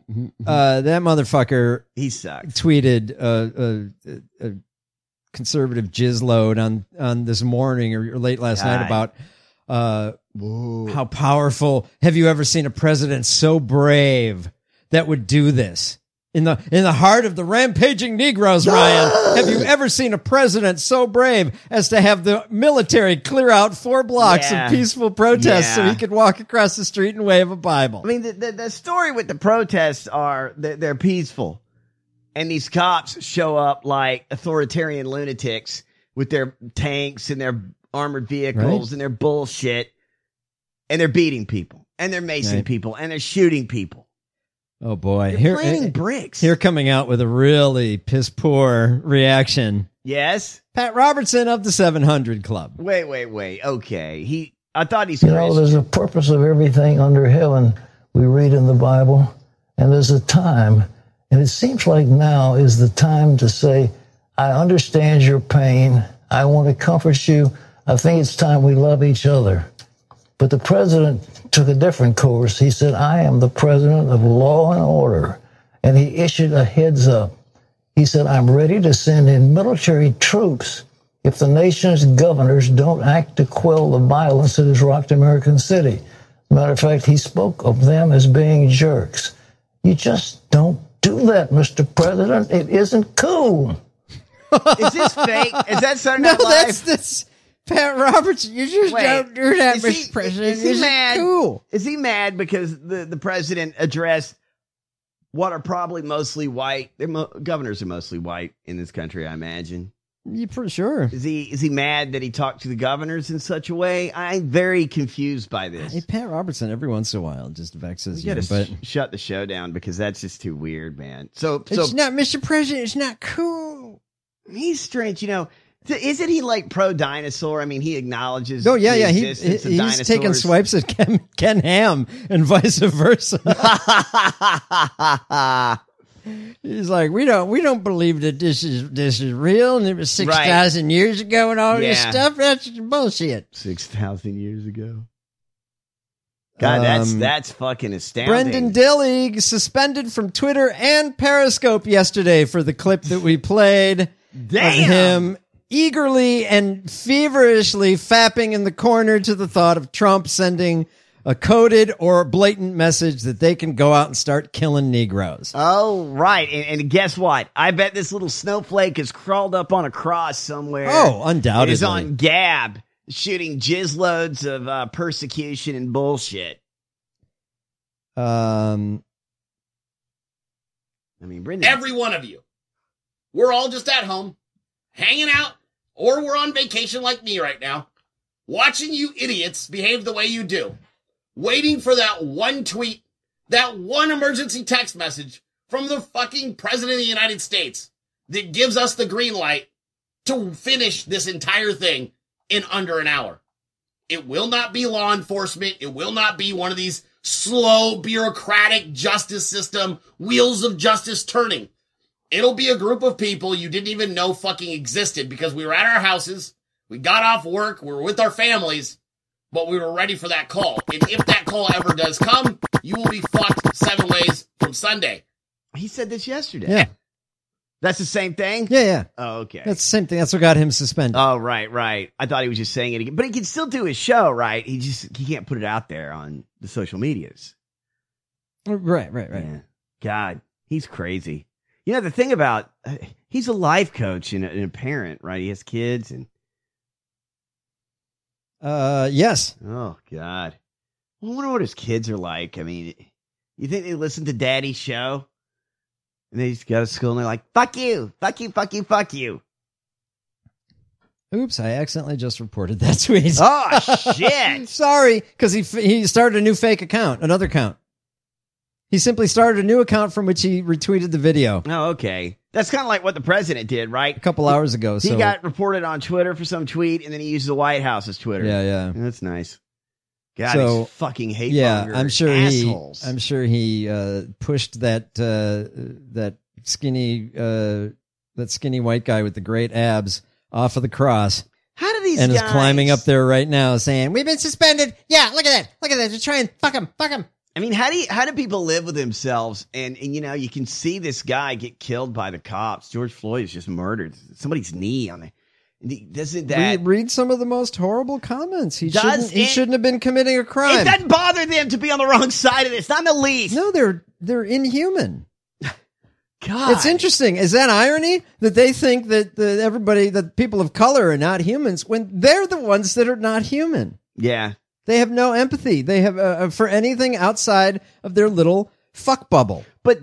[SPEAKER 7] uh that motherfucker.
[SPEAKER 8] He sucks.
[SPEAKER 7] Tweeted a, a, a conservative jizz load on on this morning or, or late last
[SPEAKER 8] God.
[SPEAKER 7] night about uh how powerful. Have you ever seen a president so brave that would do this? In the in the heart of the rampaging Negroes, Ryan, have you ever seen a president so brave as to have the military clear out four blocks
[SPEAKER 8] Yeah.
[SPEAKER 7] of peaceful protests so
[SPEAKER 8] Yeah.
[SPEAKER 7] he could walk across the street and wave a Bible?
[SPEAKER 8] I mean, the, the, the story with the protests are they're, they're peaceful, and these cops show up like authoritarian lunatics with their tanks and their armored vehicles
[SPEAKER 7] Right.
[SPEAKER 8] and their bullshit, and they're beating people, and they're macing
[SPEAKER 7] Right.
[SPEAKER 8] people, and they're shooting people.
[SPEAKER 7] Oh boy,
[SPEAKER 8] They're
[SPEAKER 7] here
[SPEAKER 8] planting bricks.
[SPEAKER 7] Here coming out with a really piss poor reaction.
[SPEAKER 8] Yes,
[SPEAKER 7] Pat Robertson of the seven hundred Club.
[SPEAKER 8] Wait, wait, wait. Okay, he. I thought he's.
[SPEAKER 11] You know, there's a purpose of everything under heaven we read in the Bible, and there's a time, and it seems like now is the time to say, I understand your pain. I want to comfort you. I think it's time we love each other. But the president took a different course. He said, I am the president of law and order. And he issued a heads up. He said, I'm ready to send in military troops if the nation's governors don't act to quell the violence that has rocked American City. As a matter of fact, he spoke of them as being jerks. You just don't do that, Mister President. It isn't cool.
[SPEAKER 8] Is this fake? Is that Saturday
[SPEAKER 7] No,
[SPEAKER 8] Night Live?
[SPEAKER 7] that's this Pat Robertson. You just
[SPEAKER 8] Wait,
[SPEAKER 7] don't do that,
[SPEAKER 8] is
[SPEAKER 7] Mister
[SPEAKER 8] he-
[SPEAKER 7] President.
[SPEAKER 8] Is he
[SPEAKER 7] Isn't
[SPEAKER 8] mad?
[SPEAKER 7] cool.
[SPEAKER 8] Is he mad because the, the president addressed what are probably mostly white? They're mo- governors are mostly white in this country, I imagine.
[SPEAKER 7] Yeah, for sure.
[SPEAKER 8] Is he is he mad that he talked to the governors in such a way? I'm very confused by this.
[SPEAKER 7] Hey, Pat Robertson, every once in a while, just vexes
[SPEAKER 8] You
[SPEAKER 7] you.
[SPEAKER 8] gotta
[SPEAKER 7] But
[SPEAKER 8] sh- shut the show down because that's just too weird, man. So, so
[SPEAKER 7] it's not, Mister President. It's not cool.
[SPEAKER 8] he's strange, you know. th- Isn't he like pro dinosaur? I mean, he acknowledges.
[SPEAKER 7] Oh yeah,
[SPEAKER 8] the
[SPEAKER 7] yeah. He,
[SPEAKER 8] existence of
[SPEAKER 7] he's
[SPEAKER 8] dinosaurs.
[SPEAKER 7] taking swipes at Ken, Ken Ham and vice versa. He's like, we don't, we don't believe that this is this is real, and it was six thousand
[SPEAKER 8] Right.
[SPEAKER 7] years ago, and all this
[SPEAKER 8] Yeah.
[SPEAKER 7] stuff. That's bullshit.
[SPEAKER 8] Six thousand years ago. God, that's
[SPEAKER 7] Um,
[SPEAKER 8] that's fucking astounding.
[SPEAKER 7] Brendan Dilly suspended from Twitter and Periscope yesterday for the clip that we played
[SPEAKER 8] Damn.
[SPEAKER 7] of him eagerly and feverishly fapping in the corner to the thought of Trump sending a coded or blatant message that they can go out and start killing Negroes.
[SPEAKER 8] Oh, right. And, and guess what? I bet this little snowflake has crawled up on a cross somewhere.
[SPEAKER 7] Oh, undoubtedly.
[SPEAKER 8] Is on Gab shooting jizz loads of uh, persecution and bullshit.
[SPEAKER 7] Um,
[SPEAKER 8] I mean, Brendan.
[SPEAKER 12] Every one of you. We're all just at home, hanging out, or we're on vacation like me right now, watching you idiots behave the way you do, waiting for that one tweet, that one emergency text message from the fucking president of the United States that gives us the green light to finish this entire thing in under an hour. It will not be law enforcement. It will not be one of these slow, bureaucratic justice system wheels of justice turning. It'll be a group of people you didn't even know fucking existed because we were at our houses, we got off work, we were with our families, but we were ready for that call. And if that call ever does come, you will be fucked seven ways from Sunday.
[SPEAKER 8] He said this yesterday.
[SPEAKER 7] yeah,
[SPEAKER 8] That's the same thing?
[SPEAKER 7] yeah, yeah.
[SPEAKER 8] Oh, okay.
[SPEAKER 7] That's the same thing. That's what got him suspended.
[SPEAKER 8] Oh, right, right. I thought he was just saying it again. But he can still do his show, right? He just he can't put it out there on the social medias.
[SPEAKER 7] Right, right, right.
[SPEAKER 8] Yeah. God, he's crazy. You know, the thing about, uh, he's a life coach and a, and a parent, right? He has kids and,
[SPEAKER 7] Uh, yes.
[SPEAKER 8] oh, God. I wonder what his kids are like. I mean, you think they listen to Daddy's show? And they just go to school and they're like, fuck you, fuck you, fuck you, fuck you.
[SPEAKER 7] Oops, I accidentally just reported that tweet.
[SPEAKER 8] Oh, shit.
[SPEAKER 7] Sorry, because he he started a new fake account, another account. He simply started a new account from which he retweeted the video.
[SPEAKER 8] Oh, okay. That's kind of like what the president did, right?
[SPEAKER 7] A couple hours ago.
[SPEAKER 8] He
[SPEAKER 7] so.
[SPEAKER 8] got reported on Twitter for some tweet, and then he used the White House's Twitter.
[SPEAKER 7] Yeah, yeah.
[SPEAKER 8] That's nice. God,
[SPEAKER 7] so,
[SPEAKER 8] these fucking hate
[SPEAKER 7] yeah, I'm sure
[SPEAKER 8] assholes.
[SPEAKER 7] he. I'm sure he uh, pushed that uh, that skinny uh, that skinny white guy with the great abs off of the cross.
[SPEAKER 8] How do these
[SPEAKER 7] and
[SPEAKER 8] guys...
[SPEAKER 7] is climbing up there right now, saying, "We've been suspended." Yeah, look at that. Look at that. They're trying. Fuck him. Fuck him.
[SPEAKER 8] I mean, how do you, how do people live with themselves? And, and, you know, you can see this guy get killed by the cops. George Floyd is just murdered. Somebody's knee on it. Doesn't that
[SPEAKER 7] read, read some of the most horrible comments? He
[SPEAKER 8] Does
[SPEAKER 7] shouldn't.
[SPEAKER 8] it,
[SPEAKER 7] he shouldn't have been committing a crime.
[SPEAKER 8] It doesn't bother them to be on the wrong side of this. Not in the least.
[SPEAKER 7] No, they're they're inhuman.
[SPEAKER 8] God,
[SPEAKER 7] it's interesting. Is that irony that they think that the, everybody, that people of color are not humans when they're the ones that are not human?
[SPEAKER 8] Yeah.
[SPEAKER 7] They have no empathy. They have uh, for anything outside of their little fuck bubble.
[SPEAKER 8] But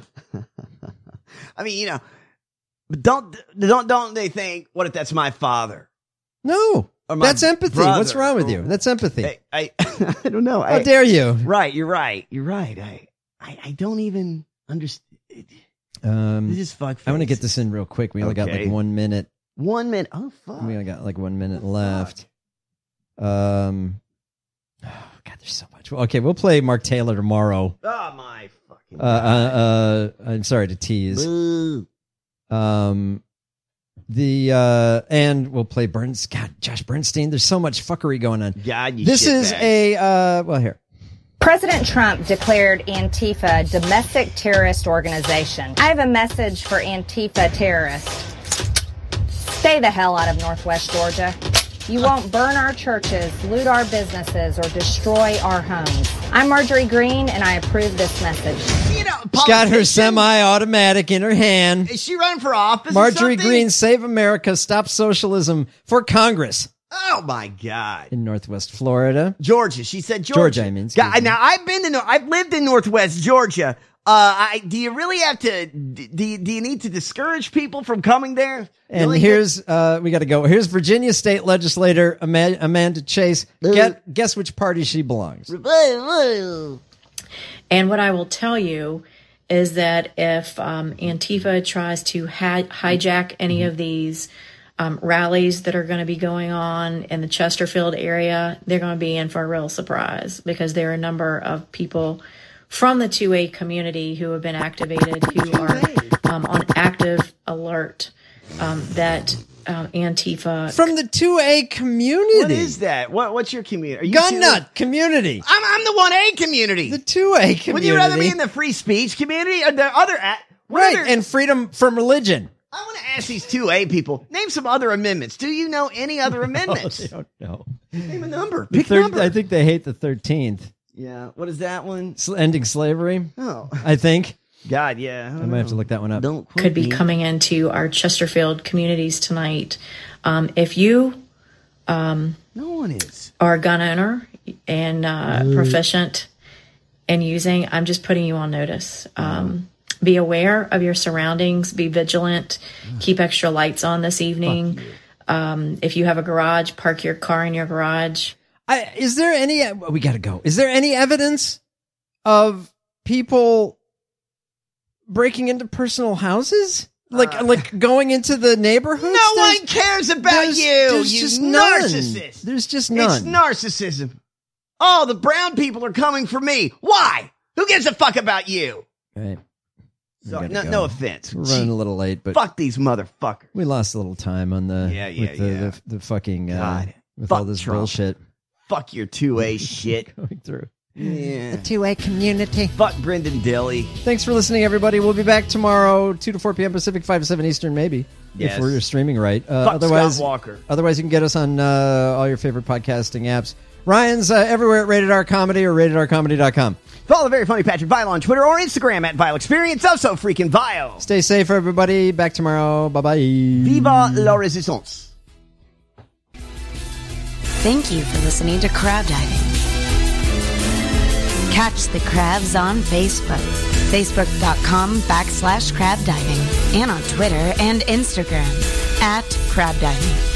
[SPEAKER 8] I mean, you know, but don't don't don't they think, what if that's my father?
[SPEAKER 7] No, that's empathy.
[SPEAKER 8] Brother.
[SPEAKER 7] What's wrong with you? That's empathy.
[SPEAKER 8] I I, I don't know.
[SPEAKER 7] How
[SPEAKER 8] I,
[SPEAKER 7] dare you?
[SPEAKER 8] Right, you're right. You're right. I I, I don't even understand.
[SPEAKER 7] Um,
[SPEAKER 8] this is fuck.
[SPEAKER 7] I want to get this in real quick. We only got
[SPEAKER 8] Okay.
[SPEAKER 7] like one minute.
[SPEAKER 8] One minute. Oh fuck.
[SPEAKER 7] We only got like one minute left. Um. Oh God, there's so much. Okay, we'll play Mark Taylor tomorrow.
[SPEAKER 8] Oh my fucking.
[SPEAKER 7] Uh, uh, uh, I'm sorry to tease.
[SPEAKER 8] Boo.
[SPEAKER 7] Um, the uh, and we'll play Burns. God, Josh Bernstein. There's so much fuckery going on.
[SPEAKER 8] God, you
[SPEAKER 7] this is
[SPEAKER 8] shitbag.
[SPEAKER 7] a uh. Well, here.
[SPEAKER 13] President Trump declared Antifa a domestic terrorist organization. I have a message for Antifa terrorists. Stay the hell out of Northwest Georgia. You won't burn our churches, loot our businesses, or destroy our homes. I'm Marjorie Greene, and I approve this message.
[SPEAKER 8] You know,
[SPEAKER 7] She's got her semi-automatic in her hand.
[SPEAKER 8] Is she running for office?
[SPEAKER 7] Marjorie
[SPEAKER 8] or something?
[SPEAKER 7] Greene, Save America, Stop Socialism for Congress.
[SPEAKER 8] Oh my God!
[SPEAKER 7] In Northwest Florida,
[SPEAKER 8] Georgia. She said Georgia.
[SPEAKER 7] Georgia, I mean.
[SPEAKER 8] God, now I've been to. I've lived in Northwest Georgia. Uh, I, do you really have to? Do you, do you need to discourage people from coming there?
[SPEAKER 7] And
[SPEAKER 8] Really?
[SPEAKER 7] here's uh, we got to go. Here's Virginia State Legislator Ama- Amanda Chase. Get, guess which party she belongs.
[SPEAKER 14] And what I will tell you is that if um, Antifa tries to hi- hijack any of these um, rallies that are going to be going on in the Chesterfield area, they're going to be in for a real surprise, because there are a number of people from the two A community who have been activated, who are um, on active alert um, that um, Antifa...
[SPEAKER 7] From the two A community.
[SPEAKER 8] What is that? What What's your community? Are you
[SPEAKER 7] Gun
[SPEAKER 8] two-
[SPEAKER 7] nut community.
[SPEAKER 8] I'm I'm the one A community.
[SPEAKER 7] The two A community.
[SPEAKER 8] Would you rather be in the free speech community or the other? A- what
[SPEAKER 7] Right,
[SPEAKER 8] other-
[SPEAKER 7] and freedom from religion.
[SPEAKER 8] I want to ask these two A people. Name some other amendments. Do you know any other amendments?
[SPEAKER 7] I don't know.
[SPEAKER 8] Name a number.
[SPEAKER 7] The
[SPEAKER 8] Pick
[SPEAKER 7] third-
[SPEAKER 8] number.
[SPEAKER 7] I think they hate the thirteenth.
[SPEAKER 8] Yeah. What is that one?
[SPEAKER 7] Ending slavery.
[SPEAKER 8] Oh.
[SPEAKER 7] I think.
[SPEAKER 8] God, yeah.
[SPEAKER 7] I, might have to look that one up.
[SPEAKER 8] Don't
[SPEAKER 14] could be coming into our Chesterfield communities tonight. Um, if you um,
[SPEAKER 8] no one is
[SPEAKER 14] are a gun owner and uh,
[SPEAKER 8] Mm.
[SPEAKER 14] proficient in using, I'm just putting you on notice. Um, be aware of your surroundings. Be vigilant. Keep extra lights on this evening. Um, if you have a garage, park your car in your garage.
[SPEAKER 7] I, is there any? We got to go. Is there any evidence of people breaking into personal houses, like like going into the neighborhoods?
[SPEAKER 8] No
[SPEAKER 7] There's-
[SPEAKER 8] one cares about
[SPEAKER 7] there's-
[SPEAKER 8] you,
[SPEAKER 7] there's
[SPEAKER 8] you
[SPEAKER 7] just none.
[SPEAKER 8] narcissist.
[SPEAKER 7] There's just
[SPEAKER 8] It's
[SPEAKER 7] none.
[SPEAKER 8] narcissism. Oh, the brown people are coming for me. Why? Who gives a fuck about you?
[SPEAKER 7] Right. We
[SPEAKER 8] So,
[SPEAKER 7] gotta
[SPEAKER 8] no,
[SPEAKER 7] go.
[SPEAKER 8] no offense.
[SPEAKER 7] We're running a little late, but
[SPEAKER 8] Fuck these motherfuckers.
[SPEAKER 7] we lost a little time on the
[SPEAKER 8] Yeah, yeah,
[SPEAKER 7] with the,
[SPEAKER 8] yeah.
[SPEAKER 7] the, the fucking uh,
[SPEAKER 8] God.
[SPEAKER 7] with
[SPEAKER 8] Fuck
[SPEAKER 7] all this
[SPEAKER 8] Trump.
[SPEAKER 7] bullshit
[SPEAKER 8] Fuck your two A shit.
[SPEAKER 7] going through.
[SPEAKER 8] Yeah.
[SPEAKER 7] two A community.
[SPEAKER 8] Fuck Brendan Dilly.
[SPEAKER 7] Thanks for listening, everybody. We'll be back tomorrow, two to four p.m. Pacific, five to seven Eastern, maybe.
[SPEAKER 8] Yes.
[SPEAKER 7] If we're streaming right. Uh,
[SPEAKER 8] Fuck
[SPEAKER 7] otherwise,
[SPEAKER 8] Scott Walker.
[SPEAKER 7] Otherwise, you can get us on uh, all your favorite podcasting apps. Ryan's uh, everywhere at Rated R Comedy or rated r comedy dot com.
[SPEAKER 8] Follow the very funny Patrick Vile on Twitter or Instagram at Vile Experience. Also freaking Vile.
[SPEAKER 7] Stay safe, everybody. Back tomorrow. Bye-bye.
[SPEAKER 8] Viva la resistance.
[SPEAKER 6] Thank you for listening to Crowd Diving. Catch the crabs on Facebook, facebook.com backslash crab diving, and on Twitter and Instagram at crab diving.